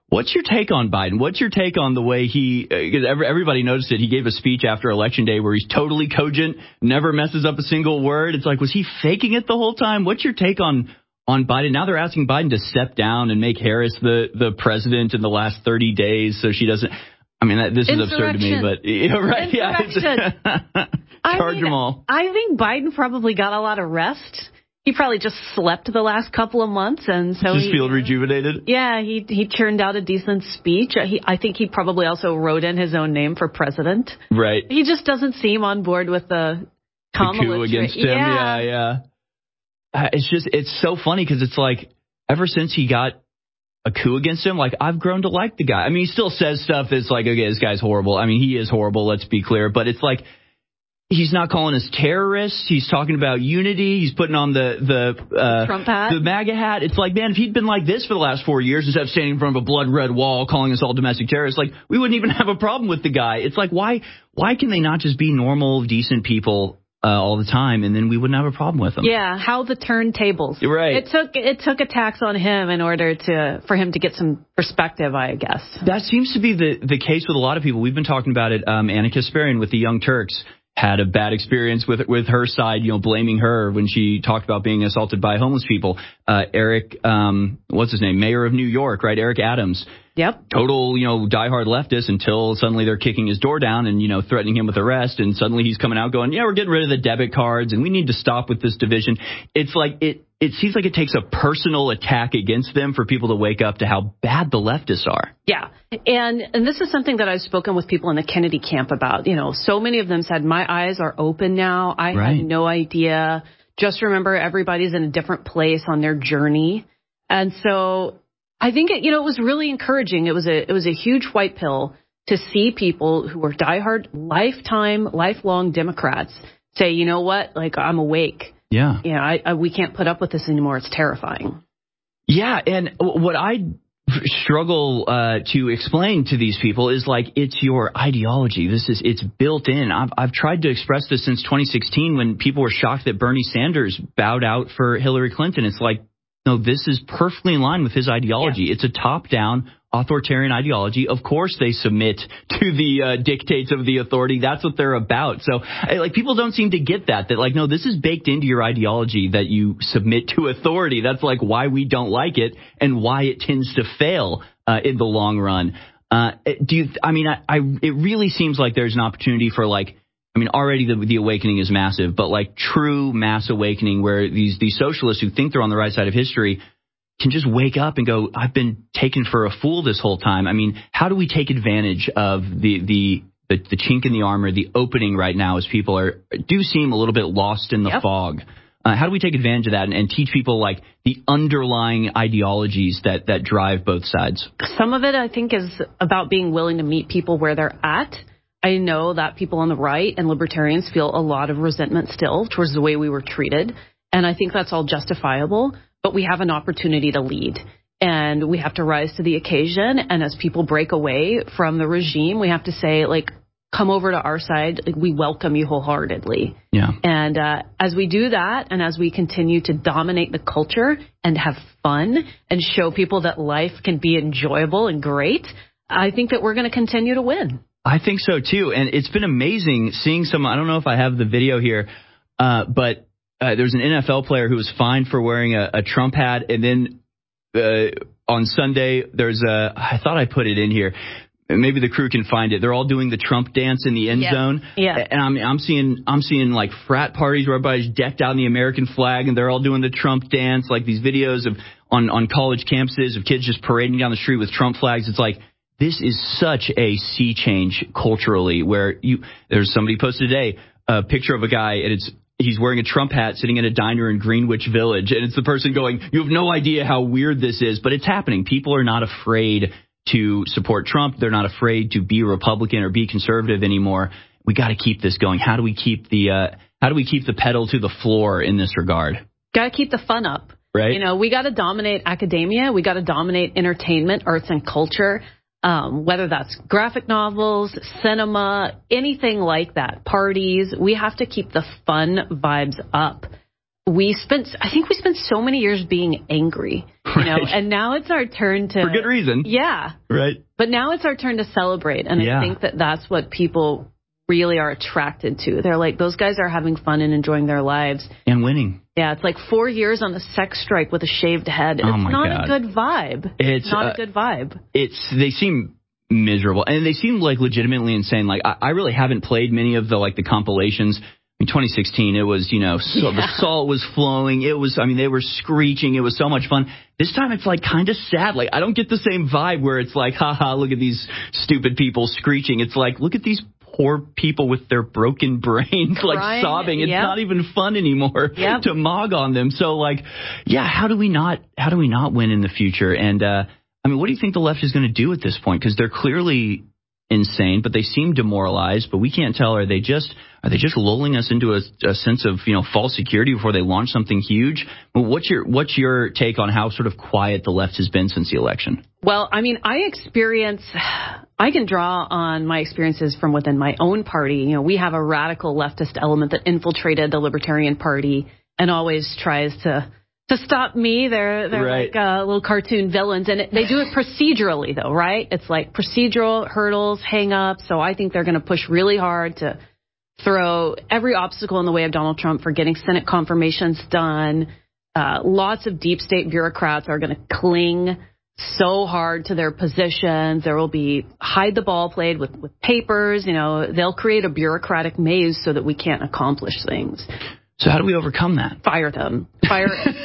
What's your take on Biden? What's your take on the way he, because uh, everybody noticed it, he gave a speech after Election Day where he's totally cogent, never messes up a single word. It's like, was he faking it the whole time? What's your take on on Biden? Now they're asking Biden to step down and make Harris the, the president in the last thirty days so she doesn't. I mean, that, this is absurd to me, but yeah, right? Yeah, charge I mean, them all. I think Biden probably got a lot of rest. He probably just slept the last couple of months, and so just he, feel rejuvenated. Yeah, he he churned out a decent speech. He, I think he probably also wrote in his own name for president. Right. He just doesn't seem on board with the Kamala the coup against him. Yeah, yeah. yeah. Uh, it's just it's so funny because it's like ever since he got a coup against him, like I've grown to like the guy. I mean, he still says stuff that's like, okay, this guy's horrible. I mean, he is horrible. Let's be clear, but it's like. He's not calling us terrorists. He's talking about unity. He's putting on the the uh, Trump hat, the MAGA hat. It's like, man, if he'd been like this for the last four years instead of standing in front of a blood red wall calling us all domestic terrorists, like we wouldn't even have a problem with the guy. It's like, why why can they not just be normal, decent people uh, all the time, and then we wouldn't have a problem with them? Yeah, how the turntables. You're right. It took it took attacks on him in order to for him to get some perspective, I guess. That seems to be the the case with a lot of people. We've been talking about it. Um, Anna Kasparian with the Young Turks had a bad experience with with her side, you know, blaming her when she talked about being assaulted by homeless people. Uh, Eric, um, what's his name? Mayor of New York, right? Eric Adams. Yep. Total, you know, diehard leftist until suddenly they're kicking his door down and, you know, threatening him with arrest. And suddenly he's coming out going, yeah, we're getting rid of the debit cards and we need to stop with this division. It's like it it seems like it takes a personal attack against them for people to wake up to how bad the leftists are. Yeah. And and this is something that I've spoken with people in the Kennedy camp about. You know, so many of them said, my eyes are open now. I right. had no idea. Just remember, everybody's in a different place on their journey. And so I think, it, you know, it was really encouraging. It was a it was a huge white pill to see people who were diehard, lifetime, lifelong Democrats say, you know what, like, I'm awake. Yeah. Yeah, I, I, we can't put up with this anymore. It's terrifying. Yeah, and what I struggle uh, to explain to these people is like, it's your ideology. This is it's built in. I've I've tried to express this since twenty sixteen when people were shocked that Bernie Sanders bowed out for Hillary Clinton. It's like, no, this is perfectly in line with his ideology. Yeah. It's a top-down authoritarian ideology. Of course they submit to the uh, dictates of the authority. That's what they're about. So, like, people don't seem to get that, that, like, no, this is baked into your ideology that you submit to authority. That's, like, why we don't like it and why it tends to fail uh, in the long run. Uh, do you, I mean, I, I, it really seems like there's an opportunity for, like, I mean, already the, the awakening is massive, but, like, true mass awakening where these, these socialists who think they're on the right side of history can just wake up and go, I've been taken for a fool this whole time. I mean, how do we take advantage of the the the, the chink in the armor, the opening right now as people are do seem a little bit lost in the yep. fog? Uh, how do we take advantage of that and, and teach people like the underlying ideologies that, that drive both sides? Some of it, I think, is about being willing to meet people where they're at. I know that people on the right and libertarians feel a lot of resentment still towards the way we were treated. And I think that's all justifiable. But we have an opportunity to lead, and we have to rise to the occasion. And as people break away from the regime, we have to say, like, come over to our side. Like, we welcome you wholeheartedly. Yeah. And uh, as we do that, and as we continue to dominate the culture and have fun and show people that life can be enjoyable and great, I think that we're going to continue to win. I think so, too. And it's been amazing seeing some, I don't know if I have the video here, uh, but Uh, there's an N F L player who was fined for wearing a, a Trump hat. And then uh, on Sunday, there's a, I thought I put it in here. Maybe the crew can find it. They're all doing the Trump dance in the end yeah. zone. Yeah. And I'm, I'm seeing, I'm seeing like frat parties where everybody's decked out in the American flag and they're all doing the Trump dance. Like these videos of on, on college campuses of kids just parading down the street with Trump flags. It's like, this is such a sea change culturally where you, there's somebody posted today a picture of a guy and it's, he's wearing a Trump hat sitting in a diner in Greenwich Village. And it's the person going, you have no idea how weird this is, but it's happening. People are not afraid to support Trump. They're not afraid to be Republican or be conservative anymore. We got to keep this going. How do we keep the, uh, how do we keep the pedal to the floor in this regard? Got to keep the fun up. Right. You know, we got to dominate academia. We got to dominate entertainment, arts and culture. Um, whether that's graphic novels, cinema, anything like that, parties, we have to keep the fun vibes up. We spent, I think we spent so many years being angry You know, and now it's our turn to... For good reason. Yeah. Right. But now it's our turn to celebrate, and yeah. I think that that's what people really are attracted to. They're like, those guys are having fun and enjoying their lives. And winning. Yeah, it's like four years on the sex strike with a shaved head. Oh it's my not God. a good vibe. It's, it's not uh, a good vibe. It's They seem miserable, and they seem like legitimately insane. Like, I, I really haven't played many of the, like, the compilations. In twenty sixteen, it was, you know, so yeah. the salt was flowing. It was, I mean, they were screeching. It was so much fun. This time it's like kind of sad. Like, I don't get the same vibe where it's like, haha, look at these stupid people screeching. It's like, look at these poor people with their broken brains, like Crying. sobbing. It's yep. not even fun anymore yep. to mog on them. So, like, yeah, how do we not, how do we not win in the future? And, uh, I mean, what do you think the left is going to do at this point? Because they're clearly insane, but they seem demoralized, but we can't tell. Are they just are they just lulling us into a, a sense of, you know, false security before they launch something huge? What's your what's your take on how sort of quiet the left has been since the election? Well, I mean, I experience, I can draw on my experiences from within my own party. You know, we have a radical leftist element that infiltrated the Libertarian Party and always tries to To stop me. They're they're right. like uh, little cartoon villains, and it, they do it procedurally, though, right? It's like procedural hurdles, hang-ups. So I think they're going to push really hard to throw every obstacle in the way of Donald Trump for getting Senate confirmations done. Uh, lots of deep state bureaucrats are going to cling so hard to their positions. There will be hide the ball played with, with papers. You know, they'll create a bureaucratic maze so that we can't accomplish things. So how do we overcome that? Fire them. Fire,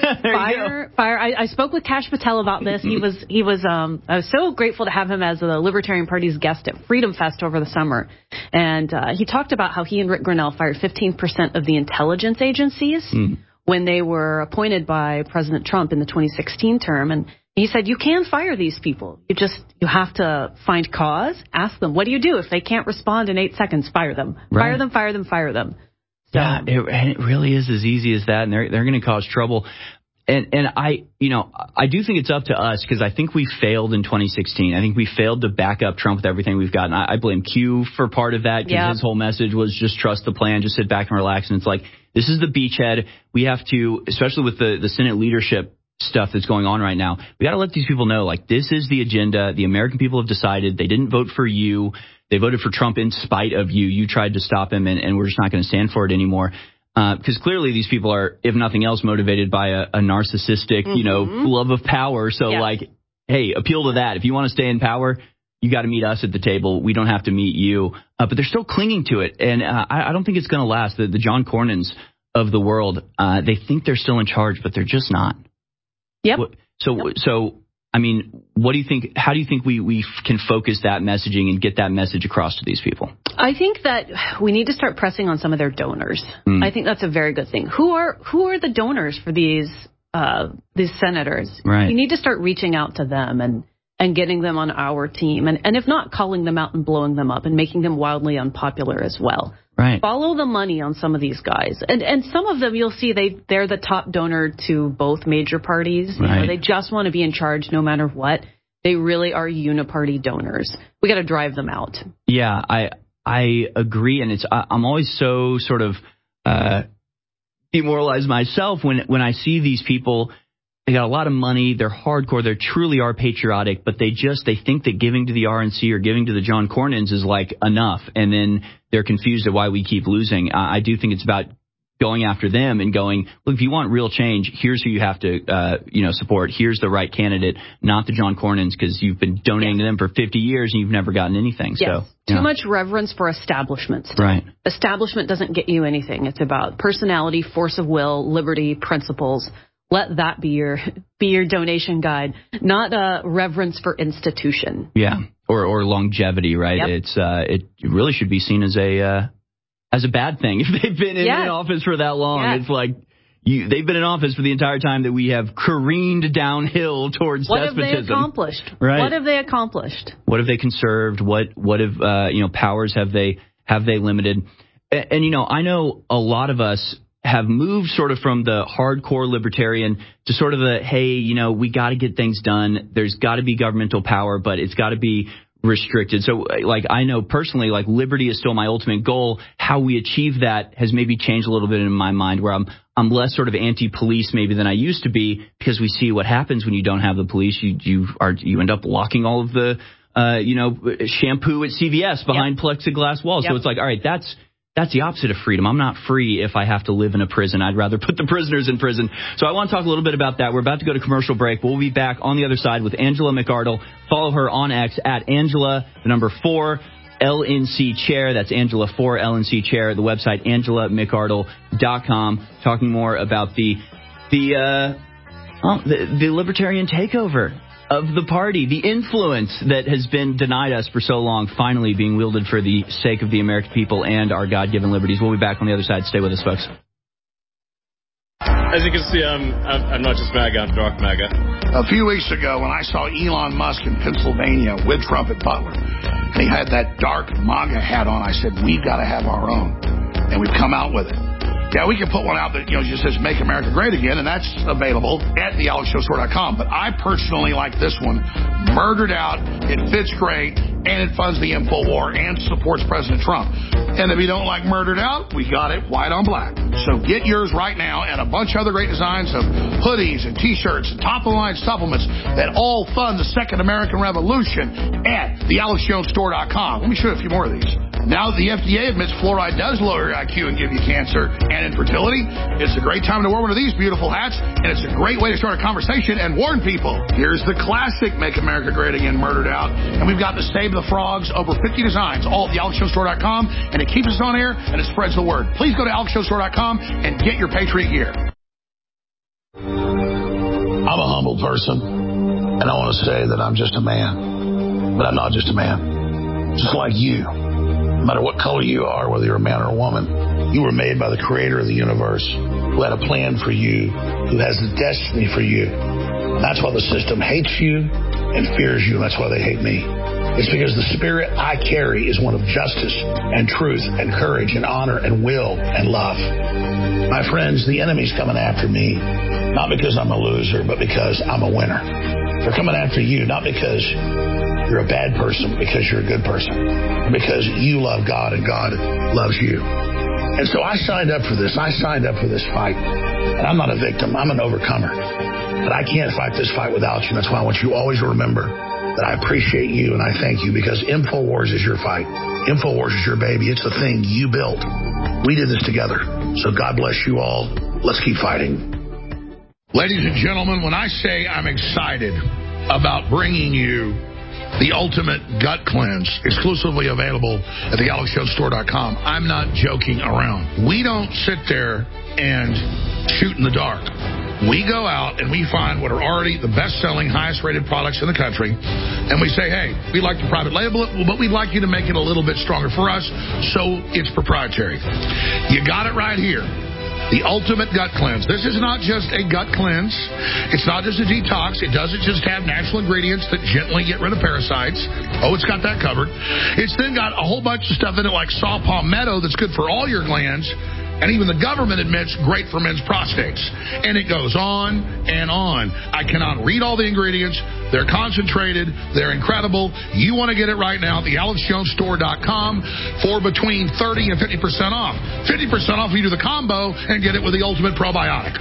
fire, fire. I, I spoke with Kash Patel about this. He was, he was, um, I was so grateful to have him as the Libertarian Party's guest at Freedom Fest over the summer. And, uh, he talked about how he and Rick Grinnell fired fifteen percent of the intelligence agencies mm. when they were appointed by President Trump in the twenty sixteen term. And he said, you can fire these people. You just, you have to find cause, ask them, what do you do? If they can't respond in eight seconds, fire them. Right. Fire them, fire them, fire them. Yeah, it, and it really is as easy as that, and they're they're going to cause trouble. And and I, you know, I do think it's up to us because I think we failed in twenty sixteen. I think we failed to back up Trump with everything we've got. And I, I blame Q for part of that because yeah. his whole message was just trust the plan, just sit back and relax. And it's like, this is the beachhead. We have to, especially with the, the Senate leadership stuff that's going on right now, we got to let these people know, like, this is the agenda. The American people have decided. They didn't vote for you. They voted for Trump in spite of you. You tried to stop him, and, and we're just not going to stand for it anymore. Because uh, clearly these people are, if nothing else, motivated by a, a narcissistic, mm-hmm. you know, love of power. So, yeah. like, hey, appeal to that. If you want to stay in power, you got to meet us at the table. We don't have to meet you. Uh, but they're still clinging to it. And uh, I, I don't think it's going to last. The, the John Cornyn's of the world, uh, they think they're still in charge, but they're just not. Yep. So, yep. so. I mean, what do you think? How do you think we, we can focus that messaging and get that message across to these people? I think that we need to start pressing on some of their donors. Mm. I think that's a very good thing. Who are who are the donors for these uh, these senators? Right. We need to start reaching out to them and, and getting them on our team, and, and if not, calling them out and blowing them up and making them wildly unpopular as well. Right. Follow the money on some of these guys. And and some of them you'll see they, they're the top donor to both major parties. You right. know, they just want to be in charge no matter what. They really are uniparty donors. We got to drive them out. Yeah, I I agree. And it's I, I'm always so sort of uh, demoralized myself when when I see these people. They got a lot of money. They're hardcore. They truly are patriotic, but they just they think that giving to the R N C or giving to the John Cornyns is like enough, and then they're confused at why we keep losing. Uh, I do think it's about going after them and going, look, if you want real change, here's who you have to uh, you know support. Here's the right candidate, not the John Cornyns, because you've been donating yes. to them for fifty years and you've never gotten anything. Yes. So too yeah. much reverence for establishment stuff. Right. Establishment doesn't get you anything. It's about personality, force of will, liberty, principles. Let that be your be your donation guide, not a reverence for institution. Yeah, or or longevity, right? Yep. It's uh, it really should be seen as a uh, as a bad thing if they've been in, yes. in office for that long. Yes. It's like you, they've been in office for the entire time that we have careened downhill towards what despotism. What have they accomplished? Right. What have they accomplished? What have they conserved? What what have uh, you know powers have they have they limited? And, and you know, I know a lot of us have moved sort of from the hardcore libertarian to sort of the, hey, you know, we got to get things done. There's got to be governmental power, but it's got to be restricted. So, like, I know personally, like, liberty is still my ultimate goal. How we achieve that has maybe changed a little bit in my mind, where I'm I'm less sort of anti-police maybe than I used to be, because we see what happens when you don't have the police. You you are you end up locking all of the uh, you know shampoo at C V S behind yep. plexiglass walls. Yep. So it's like, all right, that's. That's the opposite of freedom. I'm not free if I have to live in a prison. I'd rather put the prisoners in prison. So I want to talk a little bit about that. We're about to go to commercial break. We'll be back on the other side with Angela McArdle. Follow her on X at Angela, the number four, L N C chair. That's Angela four, L N C chair. The website, angela mcardle dot com. Talking more about the the uh, well, the, the libertarian takeover of the party, the influence that has been denied us for so long, finally being wielded for the sake of the American people and our God-given liberties. We'll be back on the other side. Stay with us, folks. As you can see, I'm, I'm, I'm not just MAGA, I'm dark MAGA. A few weeks ago, when I saw Elon Musk in Pennsylvania with Trump at Butler, and he had that dark MAGA hat on, I said, we've got to have our own. And we've come out with it. Yeah, we can put one out that, you know, just says Make America Great Again, and that's available at the alex jones store dot com. But I personally like this one. Murdered out. It fits great, and it funds the InfoWar and supports President Trump. And if you don't like Murdered Out, we got it white on black. So get yours right now, and a bunch of other great designs of hoodies and T-shirts and top-of-the-line supplements that all fund the Second American Revolution at the alex jones store dot com. Let me show you a few more of these. Now that the F D A admits fluoride does lower your I Q and give you cancer and infertility, it's a great time to wear one of these beautiful hats, and it's a great way to start a conversation and warn people. Here's the classic Make America Great Again Murdered Out, and we've got the Save the Frogs, over fifty designs, all at the alex jones store dot com, and it keeps us on air, and it spreads the word. Please go to alex jones store dot com and get your Patriot gear. I'm a humble person, and I want to say that I'm just a man, but I'm not just a man. Just like you. No matter what color you are, whether you're a man or a woman, you were made by the creator of the universe, who had a plan for you, who has a destiny for you. And that's why the system hates you and fears you, and that's why they hate me. It's because the spirit I carry is one of justice and truth and courage and honor and will and love. My friends, the enemy's coming after me, not because I'm a loser, but because I'm a winner. They're coming after you, not because you're a bad person, because you're a good person, because you love God and God loves you. And so I signed up for this. I signed up for this fight. And I'm not a victim. I'm an overcomer. But I can't fight this fight without you. That's why I want you always to remember that I appreciate you and I thank you, because InfoWars is your fight. InfoWars is your baby. It's the thing you built. We did this together. So God bless you all. Let's keep fighting. Ladies and gentlemen, when I say I'm excited about bringing you the ultimate gut cleanse, exclusively available at the alex jones store dot com, I'm not joking around. We don't sit there and shoot in the dark. We go out and we find what are already the best-selling, highest-rated products in the country, and we say, hey, we'd like to private label it, but we'd like you to make it a little bit stronger for us, so it's proprietary. You got it right here. The ultimate gut cleanse. This is not just a gut cleanse. It's not just a detox. It doesn't just have natural ingredients that gently get rid of parasites. Oh, it's got that covered. It's then got a whole bunch of stuff in it like saw palmetto that's good for all your glands. And even the government admits great for men's prostates. And it goes on and on. I cannot read all the ingredients. They're concentrated. They're incredible. You want to get it right now at the alex jones store dot com for between thirty and fifty percent off. fifty percent off if you do the combo and get it with the ultimate probiotic.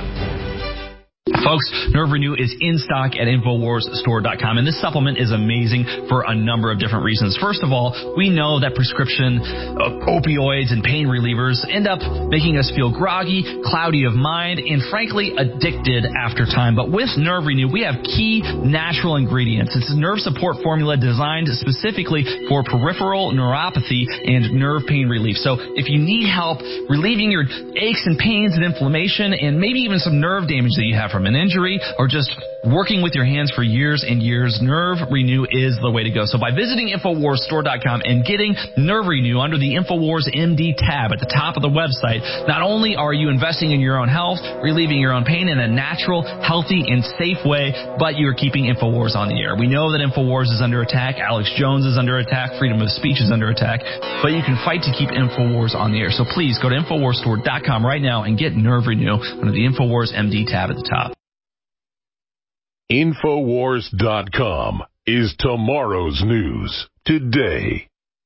Folks, Nerve Renew is in stock at infowars store dot com, and this supplement is amazing for a number of different reasons. First of all, we know that prescription uh, opioids and pain relievers end up making us feel groggy, cloudy of mind, and frankly addicted after time. But with Nerve Renew, we have key natural ingredients. It's a nerve support formula designed specifically for peripheral neuropathy and nerve pain relief. So if you need help relieving your aches and pains and inflammation, and maybe even some nerve damage that you have from an injury, or just working with your hands for years and years, Nerve Renew is the way to go. So by visiting infowars store dot com and getting Nerve Renew under the InfoWars M D tab at the top of the website, not only are you investing in your own health, relieving your own pain in a natural, healthy, and safe way, but you're keeping InfoWars on the air. We know that InfoWars is under attack, Alex Jones is under attack, freedom of speech is under attack, but you can fight to keep InfoWars on the air. So please go to infowars store dot com right now and get Nerve Renew under the InfoWars M D tab at the top. infowars dot com. is tomorrow's news today.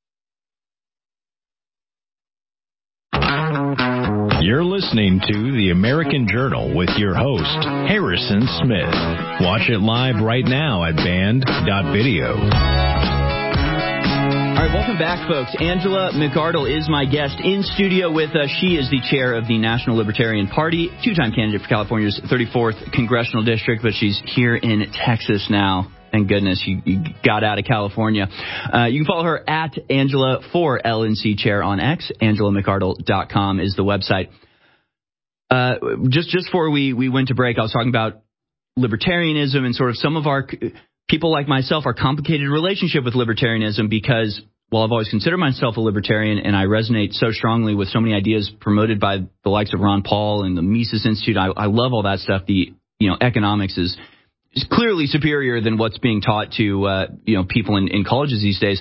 You're listening to the American Journal with your host, Harrison Smith. Watch it live right now at band dot video. All right, welcome back, folks. Angela McArdle is my guest in studio with us. She is the chair of the National Libertarian Party, two-time candidate for California's thirty-fourth Congressional District, but she's here in Texas now. Thank goodness you, you got out of California. Uh, you can follow her at Angela for L N C Chair on X. Angela McArdle dot com is the website. Uh, just just before we, we went to break, I was talking about libertarianism and sort of some of our people like myself, our complicated relationship with libertarianism, because while I've always considered myself a libertarian and I resonate so strongly with so many ideas promoted by the likes of Ron Paul and the Mises Institute, I, I love all that stuff. The you know economics is is clearly superior than what's being taught to uh, you know people in, in colleges these days.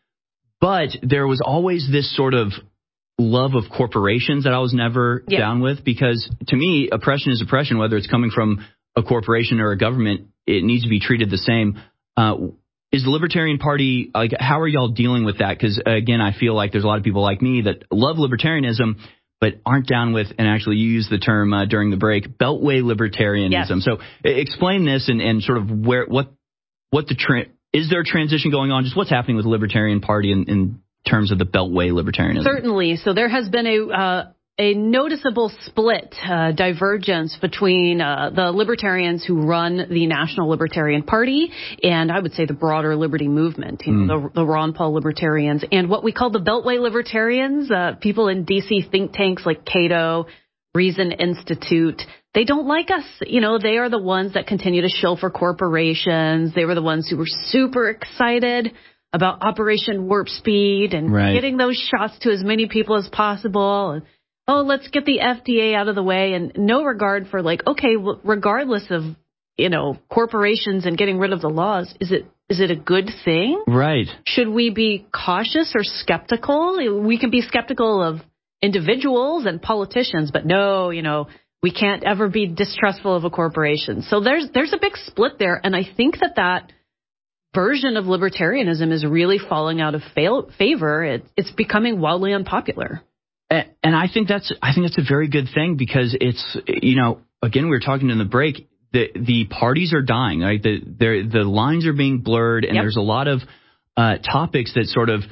But there was always this sort of love of corporations that I was never yeah. down with, because to me, oppression is oppression, whether it's coming from a corporation or a government. It needs to be treated the same. Uh, is the Libertarian Party, like, how are y'all dealing with that? Because, again, I feel like there's a lot of people like me that love libertarianism but aren't down with, and actually you used the term uh, during the break, Beltway libertarianism. Yes. So explain this and, and sort of where what what the tra- is there a transition going on? Just what's happening with the Libertarian Party in, in terms of the Beltway libertarianism? Certainly. So there has been a uh, a noticeable split, uh, divergence between uh, the libertarians who run the National Libertarian Party and I would say the broader liberty movement, you know, mm. the, the Ron Paul libertarians, and what we call the Beltway libertarians, uh, people in D C think tanks like Cato, Reason Institute. They don't like us. You know, they are the ones that continue to shill for corporations. They were the ones who were super excited about Operation Warp Speed and right. getting those shots to as many people as possible. And, oh, let's get the F D A out of the way, and no regard for, like, okay, well, regardless of, you know, corporations and getting rid of the laws, is it is it a good thing? Right. Should we be cautious or skeptical? We can be skeptical of individuals and politicians, but no, you know, we can't ever be distrustful of a corporation. So there's there's a big split there, and I think that that version of libertarianism is really falling out of fail, favor. It, it's becoming wildly unpopular. And I think that's I think that's a very good thing, because it's, you know, again, we were talking in the break, the the parties are dying, right? The the lines are being blurred, and yep. there's a lot of uh, topics that sort of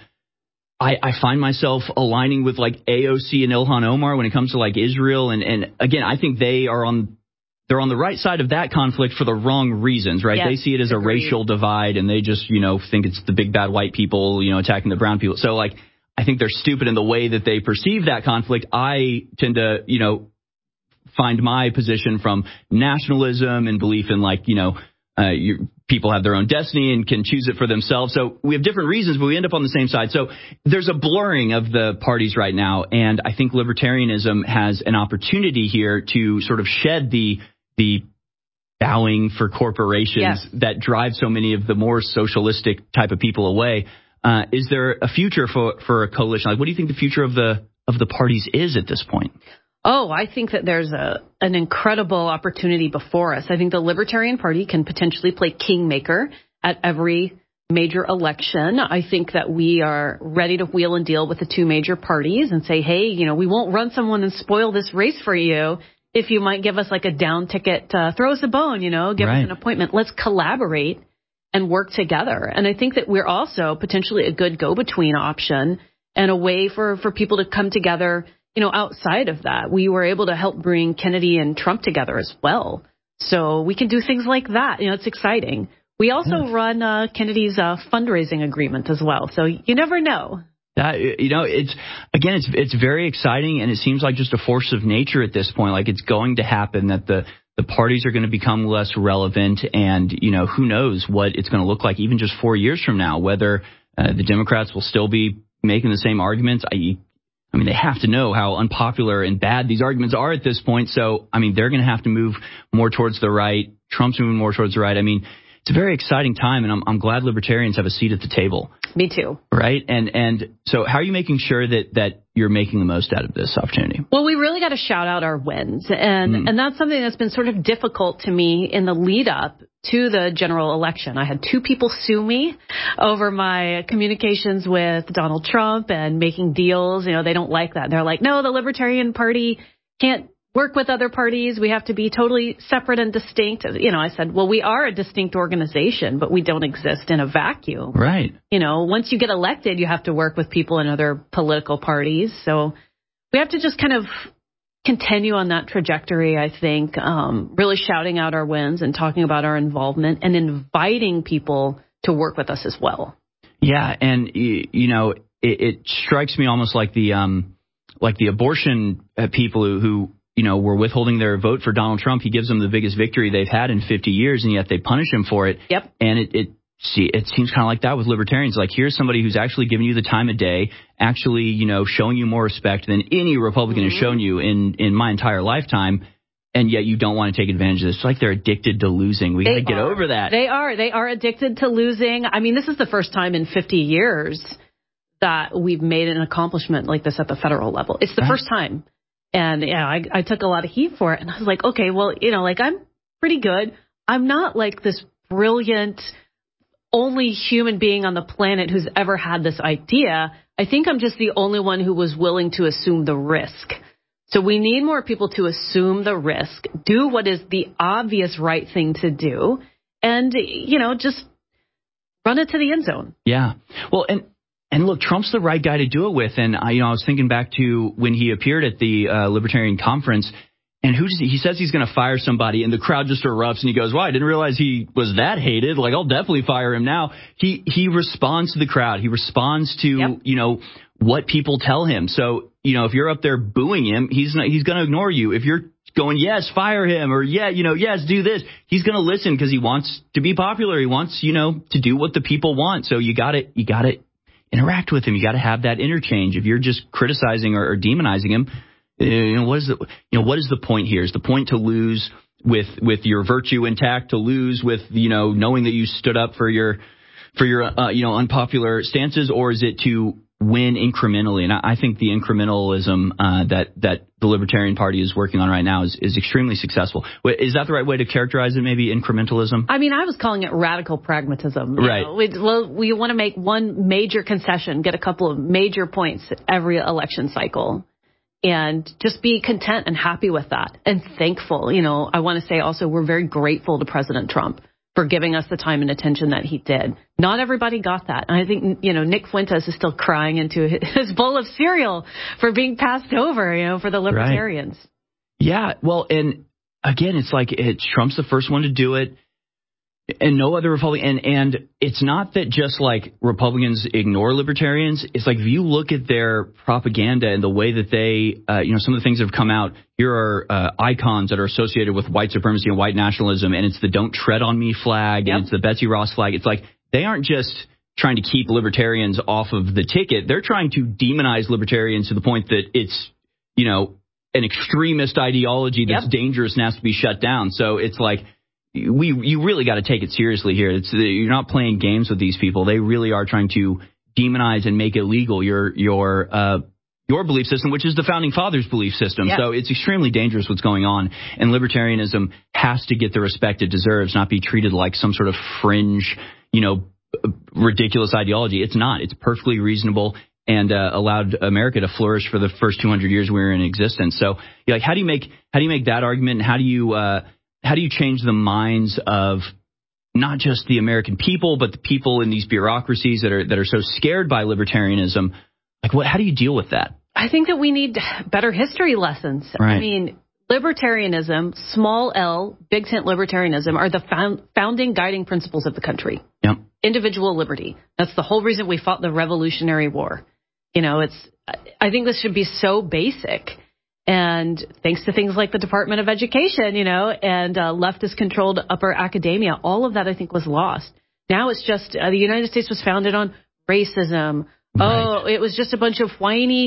I, I find myself aligning with, like A O C and Ilhan Omar when it comes to, like, Israel. And, and again, I think they are on they're on the right side of that conflict for the wrong reasons, right? Yes, they see it as a agreed. racial divide, and they just, you know, think it's the big bad white people, you know, attacking the brown people. So, like, I think they're stupid in the way that they perceive that conflict. I tend to, you know, find my position from nationalism and belief in, like, you know, uh, you, people have their own destiny and can choose it for themselves. So we have different reasons, but we end up on the same side. So there's a blurring of the parties right now, and I think libertarianism has an opportunity here to sort of shed the the bowing for corporations yes. that drive so many of the more socialistic type of people away. Uh, is there a future for, for a coalition? Like, what do you think the future of the of the parties is at this point? Oh, I think that there's a an incredible opportunity before us. I think the Libertarian Party can potentially play kingmaker at every major election. I think that we are ready to wheel and deal with the two major parties and say, hey, you know, we won't run someone and spoil this race for you if you might give us like a down ticket, uh, throw us a bone, you know, give right. us an appointment. Let's collaborate and work together. And I think that we're also potentially a good go-between option and a way for, for people to come together, you know, outside of that. We were able to help bring Kennedy and Trump together as well. So we can do things like that. You know, it's exciting. We also yeah. run uh, Kennedy's uh, fundraising agreement as well. So you never know. That, you know, it's again, it's it's very exciting, and it seems like just a force of nature at this point. Like, it's going to happen, that the the parties are going to become less relevant, and, you know, who knows what it's going to look like even just four years from now, whether uh, the Democrats will still be making the same arguments. I, I mean, they have to know how unpopular and bad these arguments are at this point. So, I mean, they're going to have to move more towards the right. Trump's moving more towards the right. I mean, it's a very exciting time, and I'm, I'm glad libertarians have a seat at the table. Me too. Right? And and so how are you making sure that, that you're making the most out of this opportunity? Well, we really got to shout out our wins. And, mm. and that's something that's been sort of difficult to me in the lead up to the general election. I had two people sue me over my communications with Donald Trump and making deals. You know, they don't like that. They're like, no, the Libertarian Party can't work with other parties. We have to be totally separate and distinct. You know, I said, well, we are a distinct organization, but we don't exist in a vacuum. Right. You know, once you get elected, you have to work with people in other political parties. So we have to just kind of continue on that trajectory, I think, um, really shouting out our wins and talking about our involvement and inviting people to work with us as well. Yeah. And, you know, it, it strikes me almost like the um, like the abortion people who, who you know, were withholding their vote for Donald Trump. He gives them the biggest victory they've had in fifty years, and yet they punish him for it. Yep. And it, it, see, it seems kind of like that with libertarians. Like, here's somebody who's actually giving you the time of day, actually, you know, showing you more respect than any Republican mm-hmm. has shown you in, in my entire lifetime, and yet you don't want to take advantage of this. It's like they're addicted to losing. We got to get over that. They are. They are addicted to losing. I mean, this is the first time in fifty years that we've made an accomplishment like this at the federal level. It's the right. first time. And, yeah, I, I took a lot of heat for it. And I was like, okay, well, you know, like, I'm pretty good. I'm not like this brilliant, only human being on the planet who's ever had this idea. I think I'm just the only one who was willing to assume the risk. So we need more people to assume the risk, do what is the obvious right thing to do, and, you know, just run it to the end zone. Yeah. Well, and. And look, Trump's the right guy to do it with. And I, you know, I was thinking back to when he appeared at the uh, Libertarian Conference, and who does he, he says he's going to fire somebody, and the crowd just erupts, and he goes, "Well, I didn't realize he was that hated. Like, I'll definitely fire him now." He he responds to the crowd. He responds to yep. you know what people tell him. So you know, if you're up there booing him, he's not, he's going to ignore you. If you're going, yes, fire him, or yeah, you know, yes, do this, he's going to listen because he wants to be popular. He wants, you know, to do what the people want. So you got to you got to. interact with him. You got to have that interchange. If you're just criticizing or, or demonizing him, you know, what is the, you know, what is the point here? Is the point to lose with, with your virtue intact, to lose with, you know, knowing that you stood up for your, for your, uh, you know, unpopular stances, or is it to win incrementally? And I, I think the incrementalism, uh, that, that the Libertarian Party is working on right now is, is extremely successful. Is that the right way to characterize it? Maybe incrementalism? I mean, I was calling it radical pragmatism. Right. Know, we, well, we want to make one major concession, get a couple of major points every election cycle, and just be content and happy with that and thankful. You know, I want to say also we're very grateful to President Trump for giving us the time and attention that he did. Not everybody got that. And I think, you know, Nick Fuentes is still crying into his bowl of cereal for being passed over, you know, for the libertarians. Right. Yeah, well, and again, it's like it's Trump's the first one to do it, and no other Republican. And, and it's not that just like Republicans ignore libertarians. It's like if you look at their propaganda and the way that they, uh, you know, some of the things that have come out. Here are uh, icons that are associated with white supremacy and white nationalism, and it's the "Don't Tread on Me" flag, yep. and it's the Betsy Ross flag. It's like they aren't just trying to keep libertarians off of the ticket. They're trying to demonize libertarians to the point that it's, you know, an extremist ideology that's yep. dangerous and has to be shut down. So it's like, we you really got to take it seriously here. It's you're not playing games with these people. They really are trying to demonize and make illegal your your uh, your belief system, which is the founding fathers' belief system. Yeah. So it's extremely dangerous what's going on. And libertarianism has to get the respect it deserves, not be treated like some sort of fringe, you know, ridiculous ideology. It's not. It's perfectly reasonable and uh, allowed America to flourish for the first two hundred years we were in existence. So, like, how do you make how do you make that argument? And how do you uh, how do you change the minds of not just the American people, but the people in these bureaucracies that are that are so scared by libertarianism? Like, what? How do you deal with that? I think that we need better history lessons. Right. I mean, libertarianism, small L, big tent libertarianism, are the found, founding guiding principles of the country. Yep. Individual liberty. That's the whole reason we fought the Revolutionary War. You know, it's. I think this should be so basic. And thanks to things like the Department of Education, you know, and uh, leftist-controlled upper academia, all of that, I think, was lost. Now it's just uh, the United States was founded on racism. Right. Oh, it was just a bunch of whiny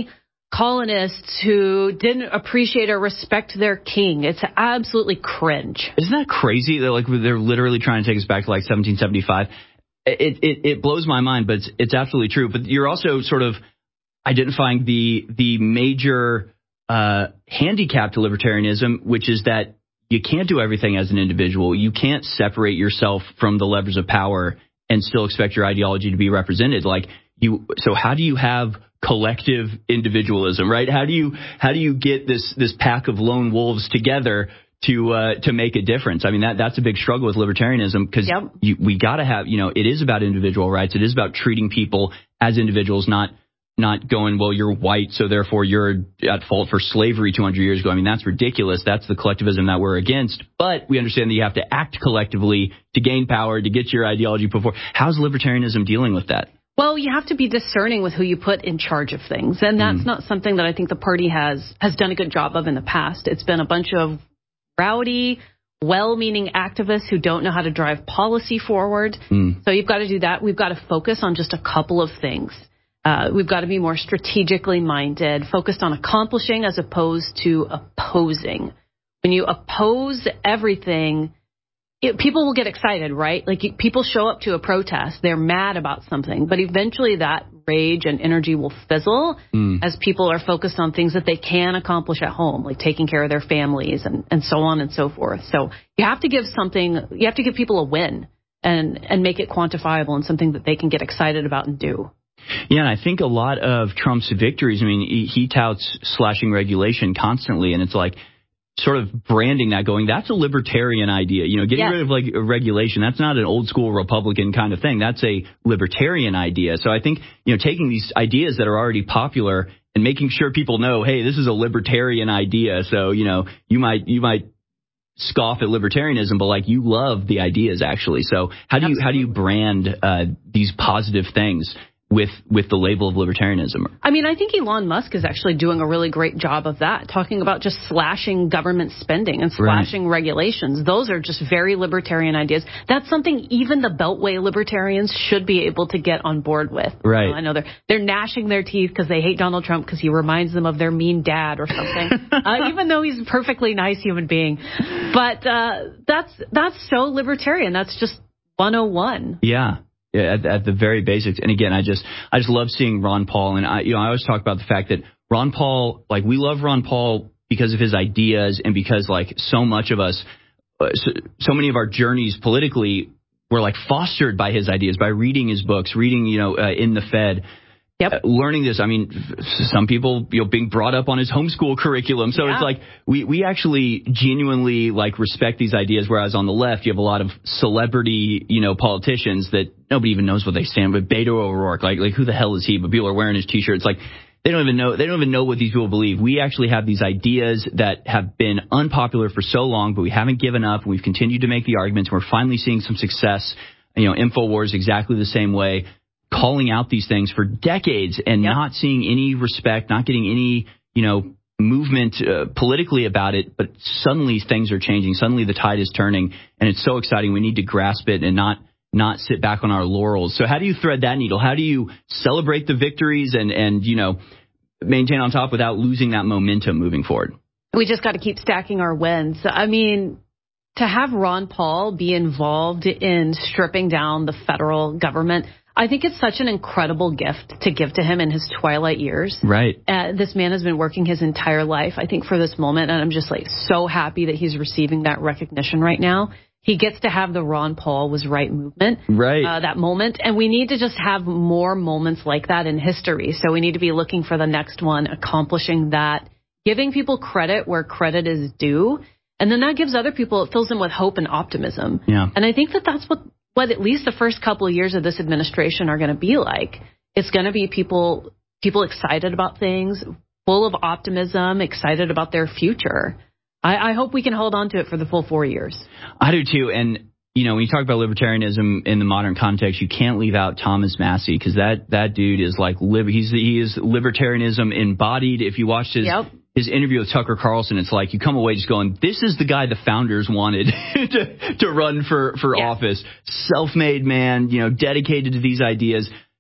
colonists who didn't appreciate or respect their king. It's absolutely cringe. Isn't that crazy? They're like they're literally trying to take us back to like seventeen seventy-five. It it, it blows my mind, but it's, it's absolutely true. But you're also sort of identifying the the major uh, handicap to libertarianism, which is that you can't do everything as an individual. You can't separate yourself from the levers of power and still expect your ideology to be represented. Like you, so how do you have collective individualism, right? How do you how do you get this this pack of lone wolves together to uh, to make a difference? I mean, that that's a big struggle with libertarianism because yep. we got to have, you know, it is about individual rights. It is about treating people as individuals, not not going, well, you're white, so therefore you're at fault for slavery two hundred years ago. I mean, that's ridiculous. That's the collectivism that we're against. But we understand that you have to act collectively to gain power, to get your ideology put forward. How's libertarianism dealing with that? Well, you have to be discerning with who you put in charge of things. And that's mm. not something that I think the party has has done a good job of in the past. It's been a bunch of rowdy, well-meaning activists who don't know how to drive policy forward. Mm. So you've got to do that. We've got to focus on just a couple of things. Uh, we've got to be more strategically minded, focused on accomplishing as opposed to opposing. When you oppose everything, it, people will get excited, right? Like you, people show up to a protest, they're mad about something, but eventually that rage and energy will fizzle mm. as people are focused on things that they can accomplish at home, like taking care of their families and, and so on and so forth. So you have to give something, you have to give people a win and, and make it quantifiable and something that they can get excited about and do. Yeah, and I think a lot of Trump's victories, I mean, he, he touts slashing regulation constantly, and it's like sort of branding that, going, that's a libertarian idea. You know, getting yes. rid of like regulation, that's not an old school Republican kind of thing. That's a libertarian idea. So I think, you know, taking these ideas that are already popular and making sure people know, hey, this is a libertarian idea. So, you know, you might you might scoff at libertarianism, but like you love the ideas actually. So how do you Absolutely. how do you brand uh, these positive things with with the label of libertarianism? I mean, I think Elon Musk is actually doing a really great job of that, talking about just slashing government spending and slashing right. regulations. Those are just very libertarian ideas. That's something even the Beltway libertarians should be able to get on board with. Right. You know, I know they're they're gnashing their teeth because they hate Donald Trump because he reminds them of their mean dad or something, uh, even though he's a perfectly nice human being. But uh, that's that's so libertarian. That's just one oh one. Yeah. At, at the very basics. And again, I just I just love seeing Ron Paul. And I, you know, I always talk about the fact that Ron Paul, like we love Ron Paul because of his ideas and because like so much of us, uh, so, so many of our journeys politically were like fostered by his ideas, by reading his books, reading, you know, uh, In the Fed. Yep. Uh, learning this. I mean, some people, you know, being brought up on his homeschool curriculum. So yeah. it's like we, we actually genuinely like respect these ideas. Whereas on the left, you have a lot of celebrity, you know, politicians that nobody even knows what they stand for. Beto O'Rourke, like, like who the hell is he? But people are wearing his T-shirts. Like they don't even know. They don't even know what these people believe. We actually have these ideas that have been unpopular for so long, but we haven't given up. We've continued to make the arguments. We're finally seeing some success. You know, InfoWars exactly the same way. Calling out these things for decades and yep. not seeing any respect, not getting any, you know, movement uh, politically about it. But suddenly things are changing. Suddenly the tide is turning, and it's so exciting. We need to grasp it and not not sit back on our laurels. So how do you thread that needle? How do you celebrate the victories and, and you know, maintain on top without losing that momentum moving forward? We just got to keep stacking our wins. I mean, to have Ron Paul be involved in stripping down the federal government, I think it's such an incredible gift to give to him in his twilight years. Right. Uh, this man has been working his entire life, I think, for this moment. And I'm just like so happy that he's receiving that recognition right now. He gets to have the Ron Paul was right movement. Right. Uh, that moment. And we need to just have more moments like that in history. So we need to be looking for the next one, accomplishing that, giving people credit where credit is due. And then that gives other people, it fills them with hope and optimism. Yeah. And I think that that's what what at least the first couple of years of this administration are going to be like. It's going to be people people excited about things, full of optimism, excited about their future. I, I hope we can hold on to it for the full four years. I do too. And, you know, when you talk about libertarianism in the modern context, you can't leave out Thomas Massie because that, that dude is like, he's he is libertarianism embodied. If you watched his... Yep. His interview with Tucker Carlson, it's like you come away just going, this is the guy the founders wanted to, to run for, for yeah. office. Self-made man, you know, dedicated to these ideas.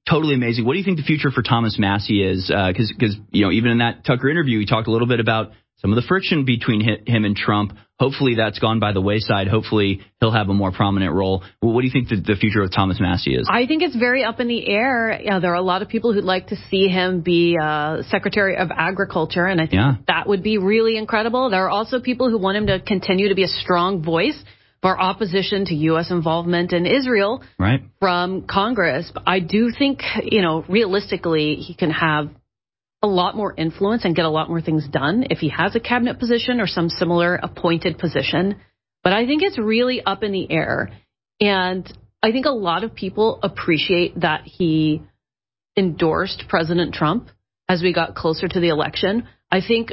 totally amazing. What do you think the future for Thomas Massie is? Because, uh, you know, even in that Tucker interview, he talked a little bit about some of the friction between him and Trump. Hopefully that's gone by the wayside. Hopefully he'll have a more prominent role. Well, what do you think the, the future of Thomas Massie is? I think it's very up in the air. You know, there are a lot of people who'd like to see him be uh, Secretary of Agriculture, and I think yeah. that would be really incredible. There are also people who want him to continue to be a strong voice for opposition to U S involvement in Israel right. from Congress. But I do think, you know, realistically, he can have a lot more influence and get a lot more things done if he has a cabinet position or some similar appointed position. But I think it's really up in the air. And I think a lot of people appreciate that he endorsed President Trump as we got closer to the election. I think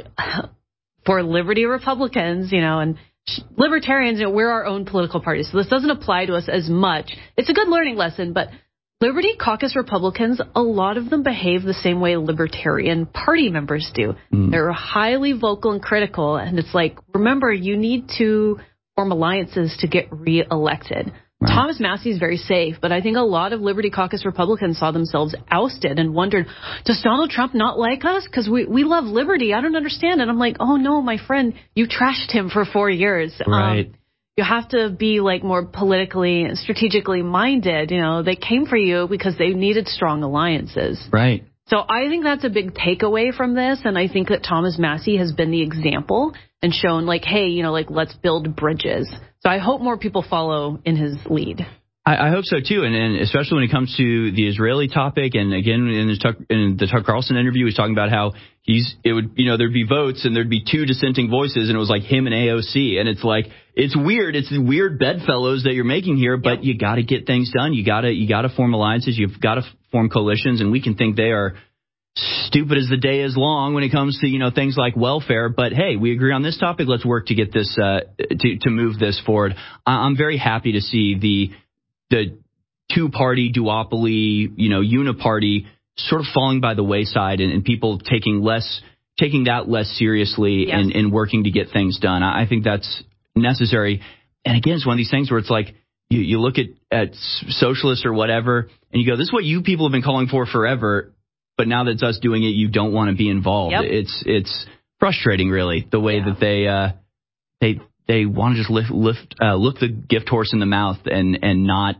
for Liberty Republicans, you know, and Libertarians, you know, we're our own political party, so this doesn't apply to us as much. It's a good learning lesson, but Liberty Caucus Republicans, a lot of them behave the same way Libertarian Party members do. Mm. They're highly vocal and critical, and it's like, remember, you need to form alliances to get reelected. Right. Thomas Massie is very safe, but I think a lot of Liberty Caucus Republicans saw themselves ousted and wondered, does Donald Trump not like us? Because we, we love liberty. I don't understand. And I'm like, oh, no, my friend, you trashed him for four years. Right. Um, you have to be like more politically and strategically minded. You know, they came for you because they needed strong alliances. Right. So I think that's a big takeaway from this. And I think that Thomas Massie has been the example and shown like, hey, you know, like, let's build bridges. So I hope more people follow in his lead. I, I hope so, too. And, and especially when it comes to the Israeli topic. And again, in the, Tuck, in the Tucker Carlson interview, he's talking about how he's it would, you know, there'd be votes and there'd be two dissenting voices. And it was like him and A O C. And it's like, it's weird. It's weird bedfellows that you're making here. But yep. you got to get things done. You got to you got to form alliances. You've got to form coalitions. And we can think they are stupid as the day is long when it comes to, you know, things like welfare. But, hey, we agree on this topic. Let's work to get this uh, to, to move this forward. I'm very happy to see the the two-party duopoly, you know, uniparty sort of falling by the wayside and, and people taking less taking that less seriously yes. and, and working to get things done. I think that's necessary. And again, it's one of these things where it's like you, you look at, at socialists or whatever and you go, this is what you people have been calling for forever. But now that it's us doing it, you don't want to be involved. Yep. It's it's frustrating, really, the way yeah. that they uh, they they want to just lift, lift uh, look the gift horse in the mouth and and not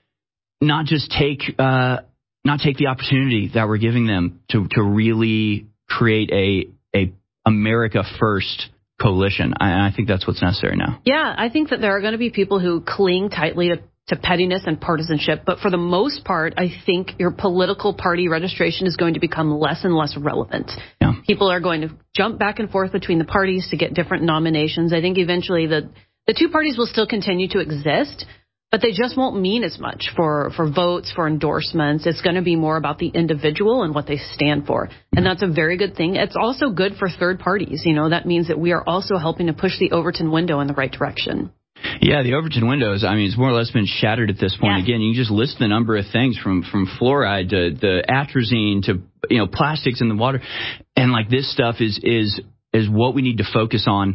not just take uh, not take the opportunity that we're giving them to to really create a a America First coalition. I, I think that's what's necessary now. Yeah, I think that there are going to be people who cling tightly to. to pettiness and partisanship. But for the most part, I think your political party registration is going to become less and less relevant. Yeah. People are going to jump back and forth between the parties to get different nominations. I think eventually the, the two parties will still continue to exist, but they just won't mean as much for, for votes, for endorsements. It's going to be more about the individual and what they stand for. And that's a very good thing. It's also good for third parties. You know, that means that we are also helping to push the Overton window in the right direction. Yeah, the Overton windows, I mean, it's more or less been shattered at this point. Yeah. Again, you can just list the number of things from, from fluoride to the atrazine to, you know, plastics in the water. And like this stuff is, is, is what we need to focus on.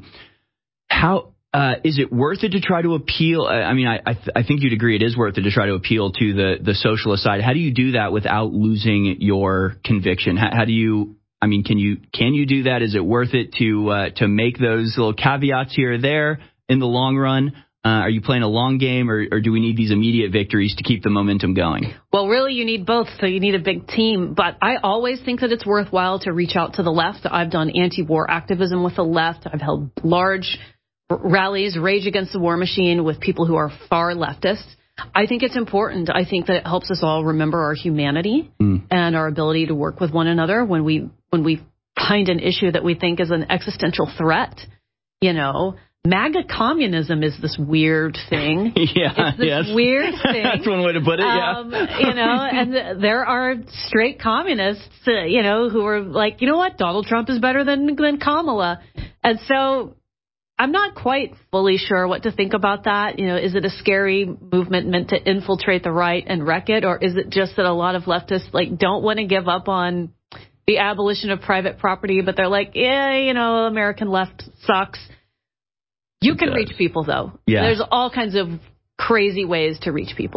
How, uh, is it worth it to try to appeal? I mean, I, I, th- I think you'd agree it is worth it to try to appeal to the, the socialist side. How do you do that without losing your conviction? How, how do you, I mean, can you, can you do that? Is it worth it to, uh, to make those little caveats here or there? In the long run, uh, are you playing a long game or, or do we need these immediate victories to keep the momentum going? Well, really, you need both. So you need a big team. But I always think that it's worthwhile to reach out to the left. I've done anti-war activism with the left. I've held large rallies, Rage Against the War Machine, with people who are far leftists. I think it's important. I think that it helps us all remember our humanity mm. and our ability to work with one another when we when we find an issue that we think is an existential threat, you know. MAGA communism is this weird thing. Yeah, it's this yes. weird thing. That's one way to put it, yeah. Um, you know, and th- there are straight communists, uh, you know, who are like, you know what, Donald Trump is better than, than Kamala. And so I'm not quite fully sure what to think about that. You know, is it a scary movement meant to infiltrate the right and wreck it? Or is it just that a lot of leftists, like, don't want to give up on the abolition of private property, but they're like, yeah, you know, American left sucks. You can reach people, though. Yeah. There's all kinds of crazy ways to reach people.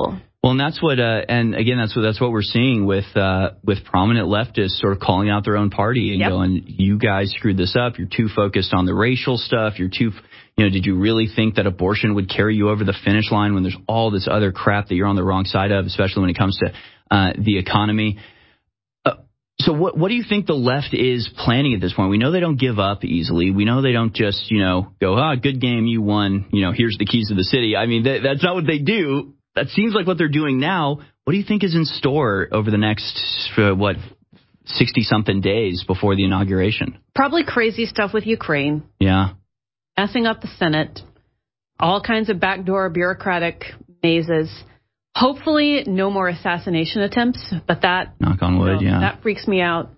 Well, and that's what, uh, and again, that's what that's what we're seeing with uh, with prominent leftists sort of calling out their own party and yep. going, "You guys screwed this up. You're too focused on the racial stuff. You're too, you know, did you really think that abortion would carry you over the finish line when there's all this other crap that you're on the wrong side of, especially when it comes to uh, the economy?" Uh, so, what what do you think the left is planning at this point? We know they don't give up easily. We know they don't just, you know, go, "Ah, good game, you won. You know, here's the keys to the city." I mean, that, that's not what they do. That seems like what they're doing now. What do you think is in store over the next, uh, what, sixty-something days before the inauguration? Probably crazy stuff with Ukraine. Yeah. Messing up the Senate. All kinds of backdoor bureaucratic mazes. Hopefully no more assassination attempts, but that... Knock on wood, you know, yeah. That freaks me out.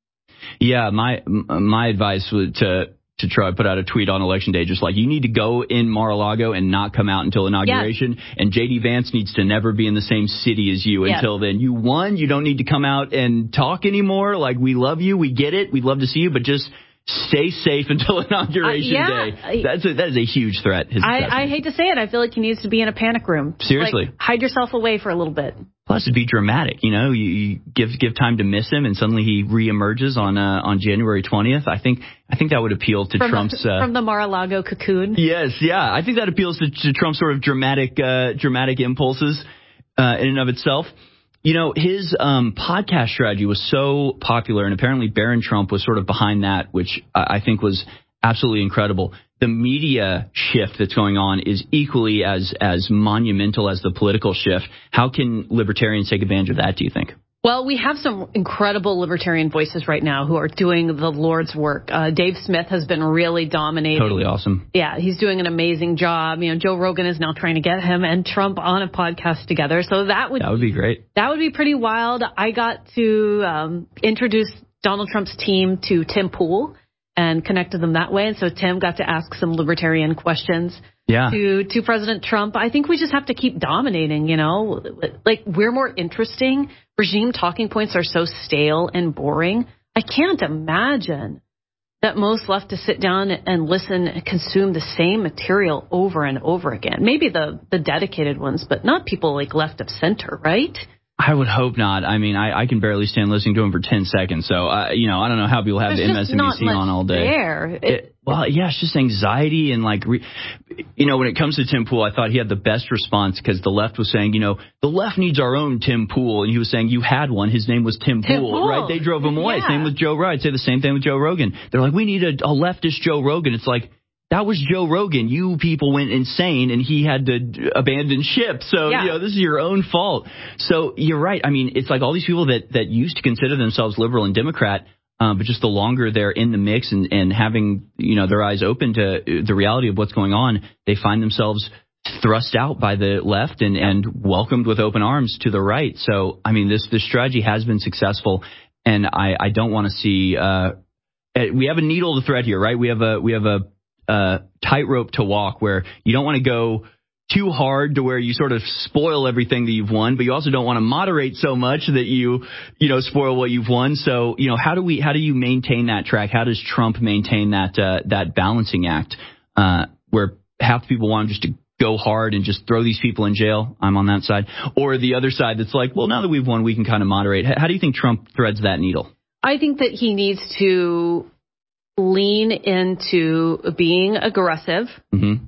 Yeah, my my advice was to... to try to put out a tweet on election day, just like, you need to go in Mar-a-Lago and not come out until inauguration. Yes. And J D Vance needs to never be in the same city as you yes. until then. You won. You don't need to come out and talk anymore. Like, we love you. We get it. We'd love to see you, but just stay safe until inauguration uh, yeah. day. That's a, that is a huge threat. I, I hate to say it. I feel like he needs to be in a panic room. Seriously. Like, hide yourself away for a little bit. Plus, it'd be dramatic. You know, you, you give give time to miss him, and suddenly he reemerges on uh, on January twentieth. I think I think that would appeal to from Trump's the, uh, from the Mar-a-Lago cocoon. Yes, yeah, I think that appeals to, to Trump's sort of dramatic uh, dramatic impulses uh, in and of itself. You know, his um, podcast strategy was so popular, and apparently Barron Trump was sort of behind that, which I think was absolutely incredible. The media shift that's going on is equally as as monumental as the political shift. How can libertarians take advantage of that, do you think? Well, we have some incredible libertarian voices right now who are doing the Lord's work. Uh, Dave Smith has been really dominating. Totally awesome. Yeah, he's doing an amazing job. You know, Joe Rogan is now trying to get him and Trump on a podcast together. So that would that would be great. That would be pretty wild. I got to um, introduce Donald Trump's team to Tim Pool and connected them that way. And so Tim got to ask some libertarian questions yeah. to, to President Trump. I think we just have to keep dominating, you know, like we're more interesting. Regime talking points are so stale and boring. I can't imagine that most leftists sit down and listen and consume the same material over and over again. Maybe the, the dedicated ones, but not people like left of center, right? I would hope not. I mean, I, I can barely stand listening to him for ten seconds. So, uh, you know, I don't know how people have There's the M S N B C on all day. There. It, it, well, yeah, it's just anxiety and like, re, you know, when it comes to Tim Pool, I thought he had the best response because the left was saying, you know, the left needs our own Tim Pool. And he was saying, you had one. His name was Tim, Tim Pool, Pool, right? They drove him away. Yeah. Same with Joe Rogan. I'd say the same thing with Joe Rogan. They're like, we need a, a leftist Joe Rogan. It's like, that was Joe Rogan. You people went insane, and he had to abandon ship. So, yeah. you know, this is your own fault. So you're right. I mean, it's like all these people that, that used to consider themselves liberal and Democrat, um, but just the longer they're in the mix and, and having, you know, their eyes open to the reality of what's going on, they find themselves thrust out by the left and, and welcomed with open arms to the right. So, I mean, this, this strategy has been successful, and I, I don't want to see uh, – we have a needle to thread here, right? We have a we have a – Uh, tightrope to walk where you don't want to go too hard to where you sort of spoil everything that you've won, but you also don't want to moderate so much that you, you know, spoil what you've won. So, you know, how do we, how do you maintain that track? How does Trump maintain that, uh, that balancing act, uh, where half the people want him just to go hard and just throw these people in jail? I'm on that side. Or the other side that's like, well, now that we've won, we can kind of moderate. How do you think Trump threads that needle? I think that he needs to lean into being aggressive, mm-hmm.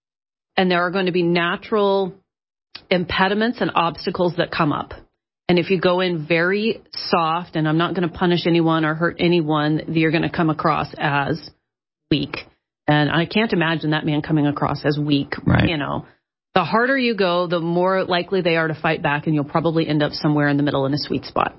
and there are going to be natural impediments and obstacles that come up. And if you go in very soft, and I'm not going to punish anyone or hurt anyone, you're going to come across as weak. And I can't imagine that man coming across as weak. Right. You know, the harder you go, the more likely they are to fight back, and you'll probably end up somewhere in the middle in a sweet spot.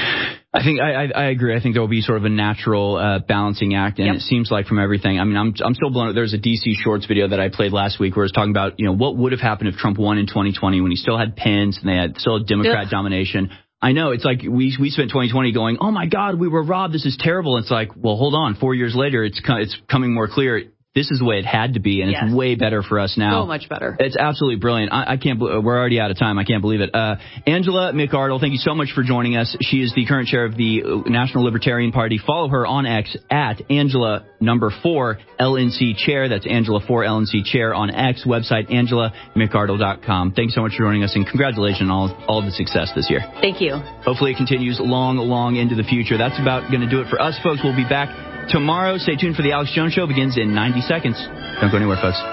I think I, I, I agree. I think there will be sort of a natural uh, balancing act, and yep. it seems like from everything. I mean, I'm I'm still blown. There's a D C Shorts video that I played last week where it's talking about, you know, what would have happened if Trump won in twenty twenty when he still had Pence and they had still had Democrat Ugh. domination. I know it's like we we spent twenty twenty going, oh my God, we were robbed. This is terrible. It's like, well, hold on. Four years later, it's it's coming more clear. this is the way it had to be, and Yes. it's way better for us now. So much better. It's absolutely brilliant. I, I can't. We're already out of time. I can't believe it. Uh, Angela McArdle, thank you so much for joining us. She is the current chair of the National Libertarian Party. Follow her on X at Angela number four L N C chair. That's Angela four L N C chair on X. Website angela mcardle dot com. Thanks so much for joining us, and congratulations on all all of the success this year. Thank you. Hopefully, it continues long, long into the future. That's about going to do it for us, folks. We'll be back tomorrow. Stay tuned for the Alex Jones Show. Begins in ninety seconds. Don't go anywhere, folks.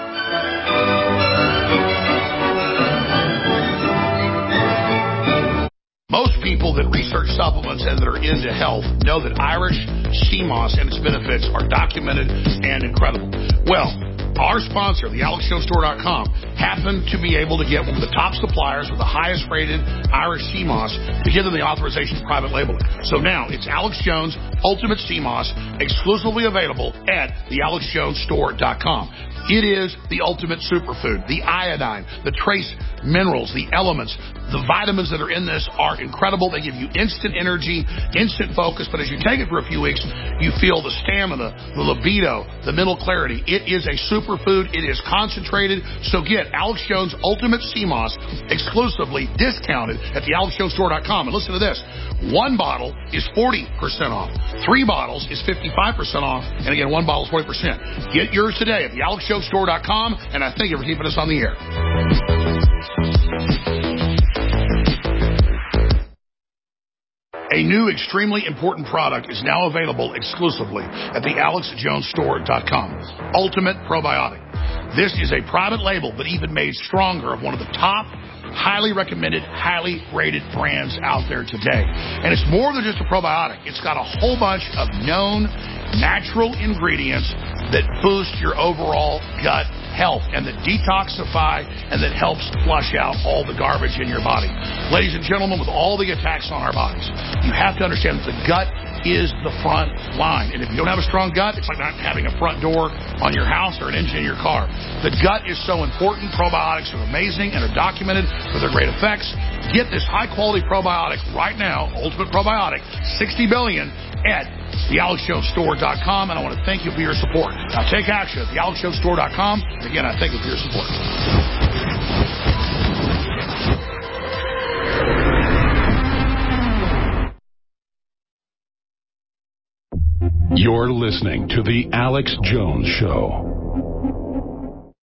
Most people that research supplements and that are into health know that Irish sea moss and its benefits are documented and incredible. Well, our sponsor, the alex jones store dot com, happened to be able to get one of the top suppliers with the highest rated Irish sea moss to give them the authorization of private labeling. So now it's Alex Jones Ultimate Sea Moss, exclusively available at the alex jones store dot com. It is the ultimate superfood. The iodine, the trace minerals, the elements, the vitamins that are in this are incredible. They give you instant energy, instant focus, but as you take it for a few weeks, you feel the stamina, the libido, the mental clarity. It is a superfood. It is concentrated. So get Alex Jones Ultimate Sea Moss exclusively discounted at the alex jones store dot com. And listen to this. One bottle is forty percent off. Three bottles is fifty-five percent off. And again, one bottle is forty percent. Get yours today at the alex jones store dot com. And I thank you for keeping us on the air. A new extremely important product is now available exclusively at the alex jones store dot com. Ultimate Probiotic. This is a private label, but even made stronger, of one of the top, highly recommended, highly rated brands out there today. And it's more than just a probiotic. It's got a whole bunch of known natural ingredients that boost your overall gut health and that detoxify and that helps flush out all the garbage in your body. Ladies and gentlemen, with all the attacks on our bodies, you have to understand that the gut is the front line. And if you don't have a strong gut, it's like not having a front door on your house or an engine in your car. The gut is so important. Probiotics are amazing and are documented for their great effects. Get this high-quality probiotic right now, Ultimate Probiotic, sixty billion at the alex jones store dot com. And I want to thank you for your support. Now take action at the alex jones store dot com. Again, I thank you for your support. You're listening to The Alex Jones Show.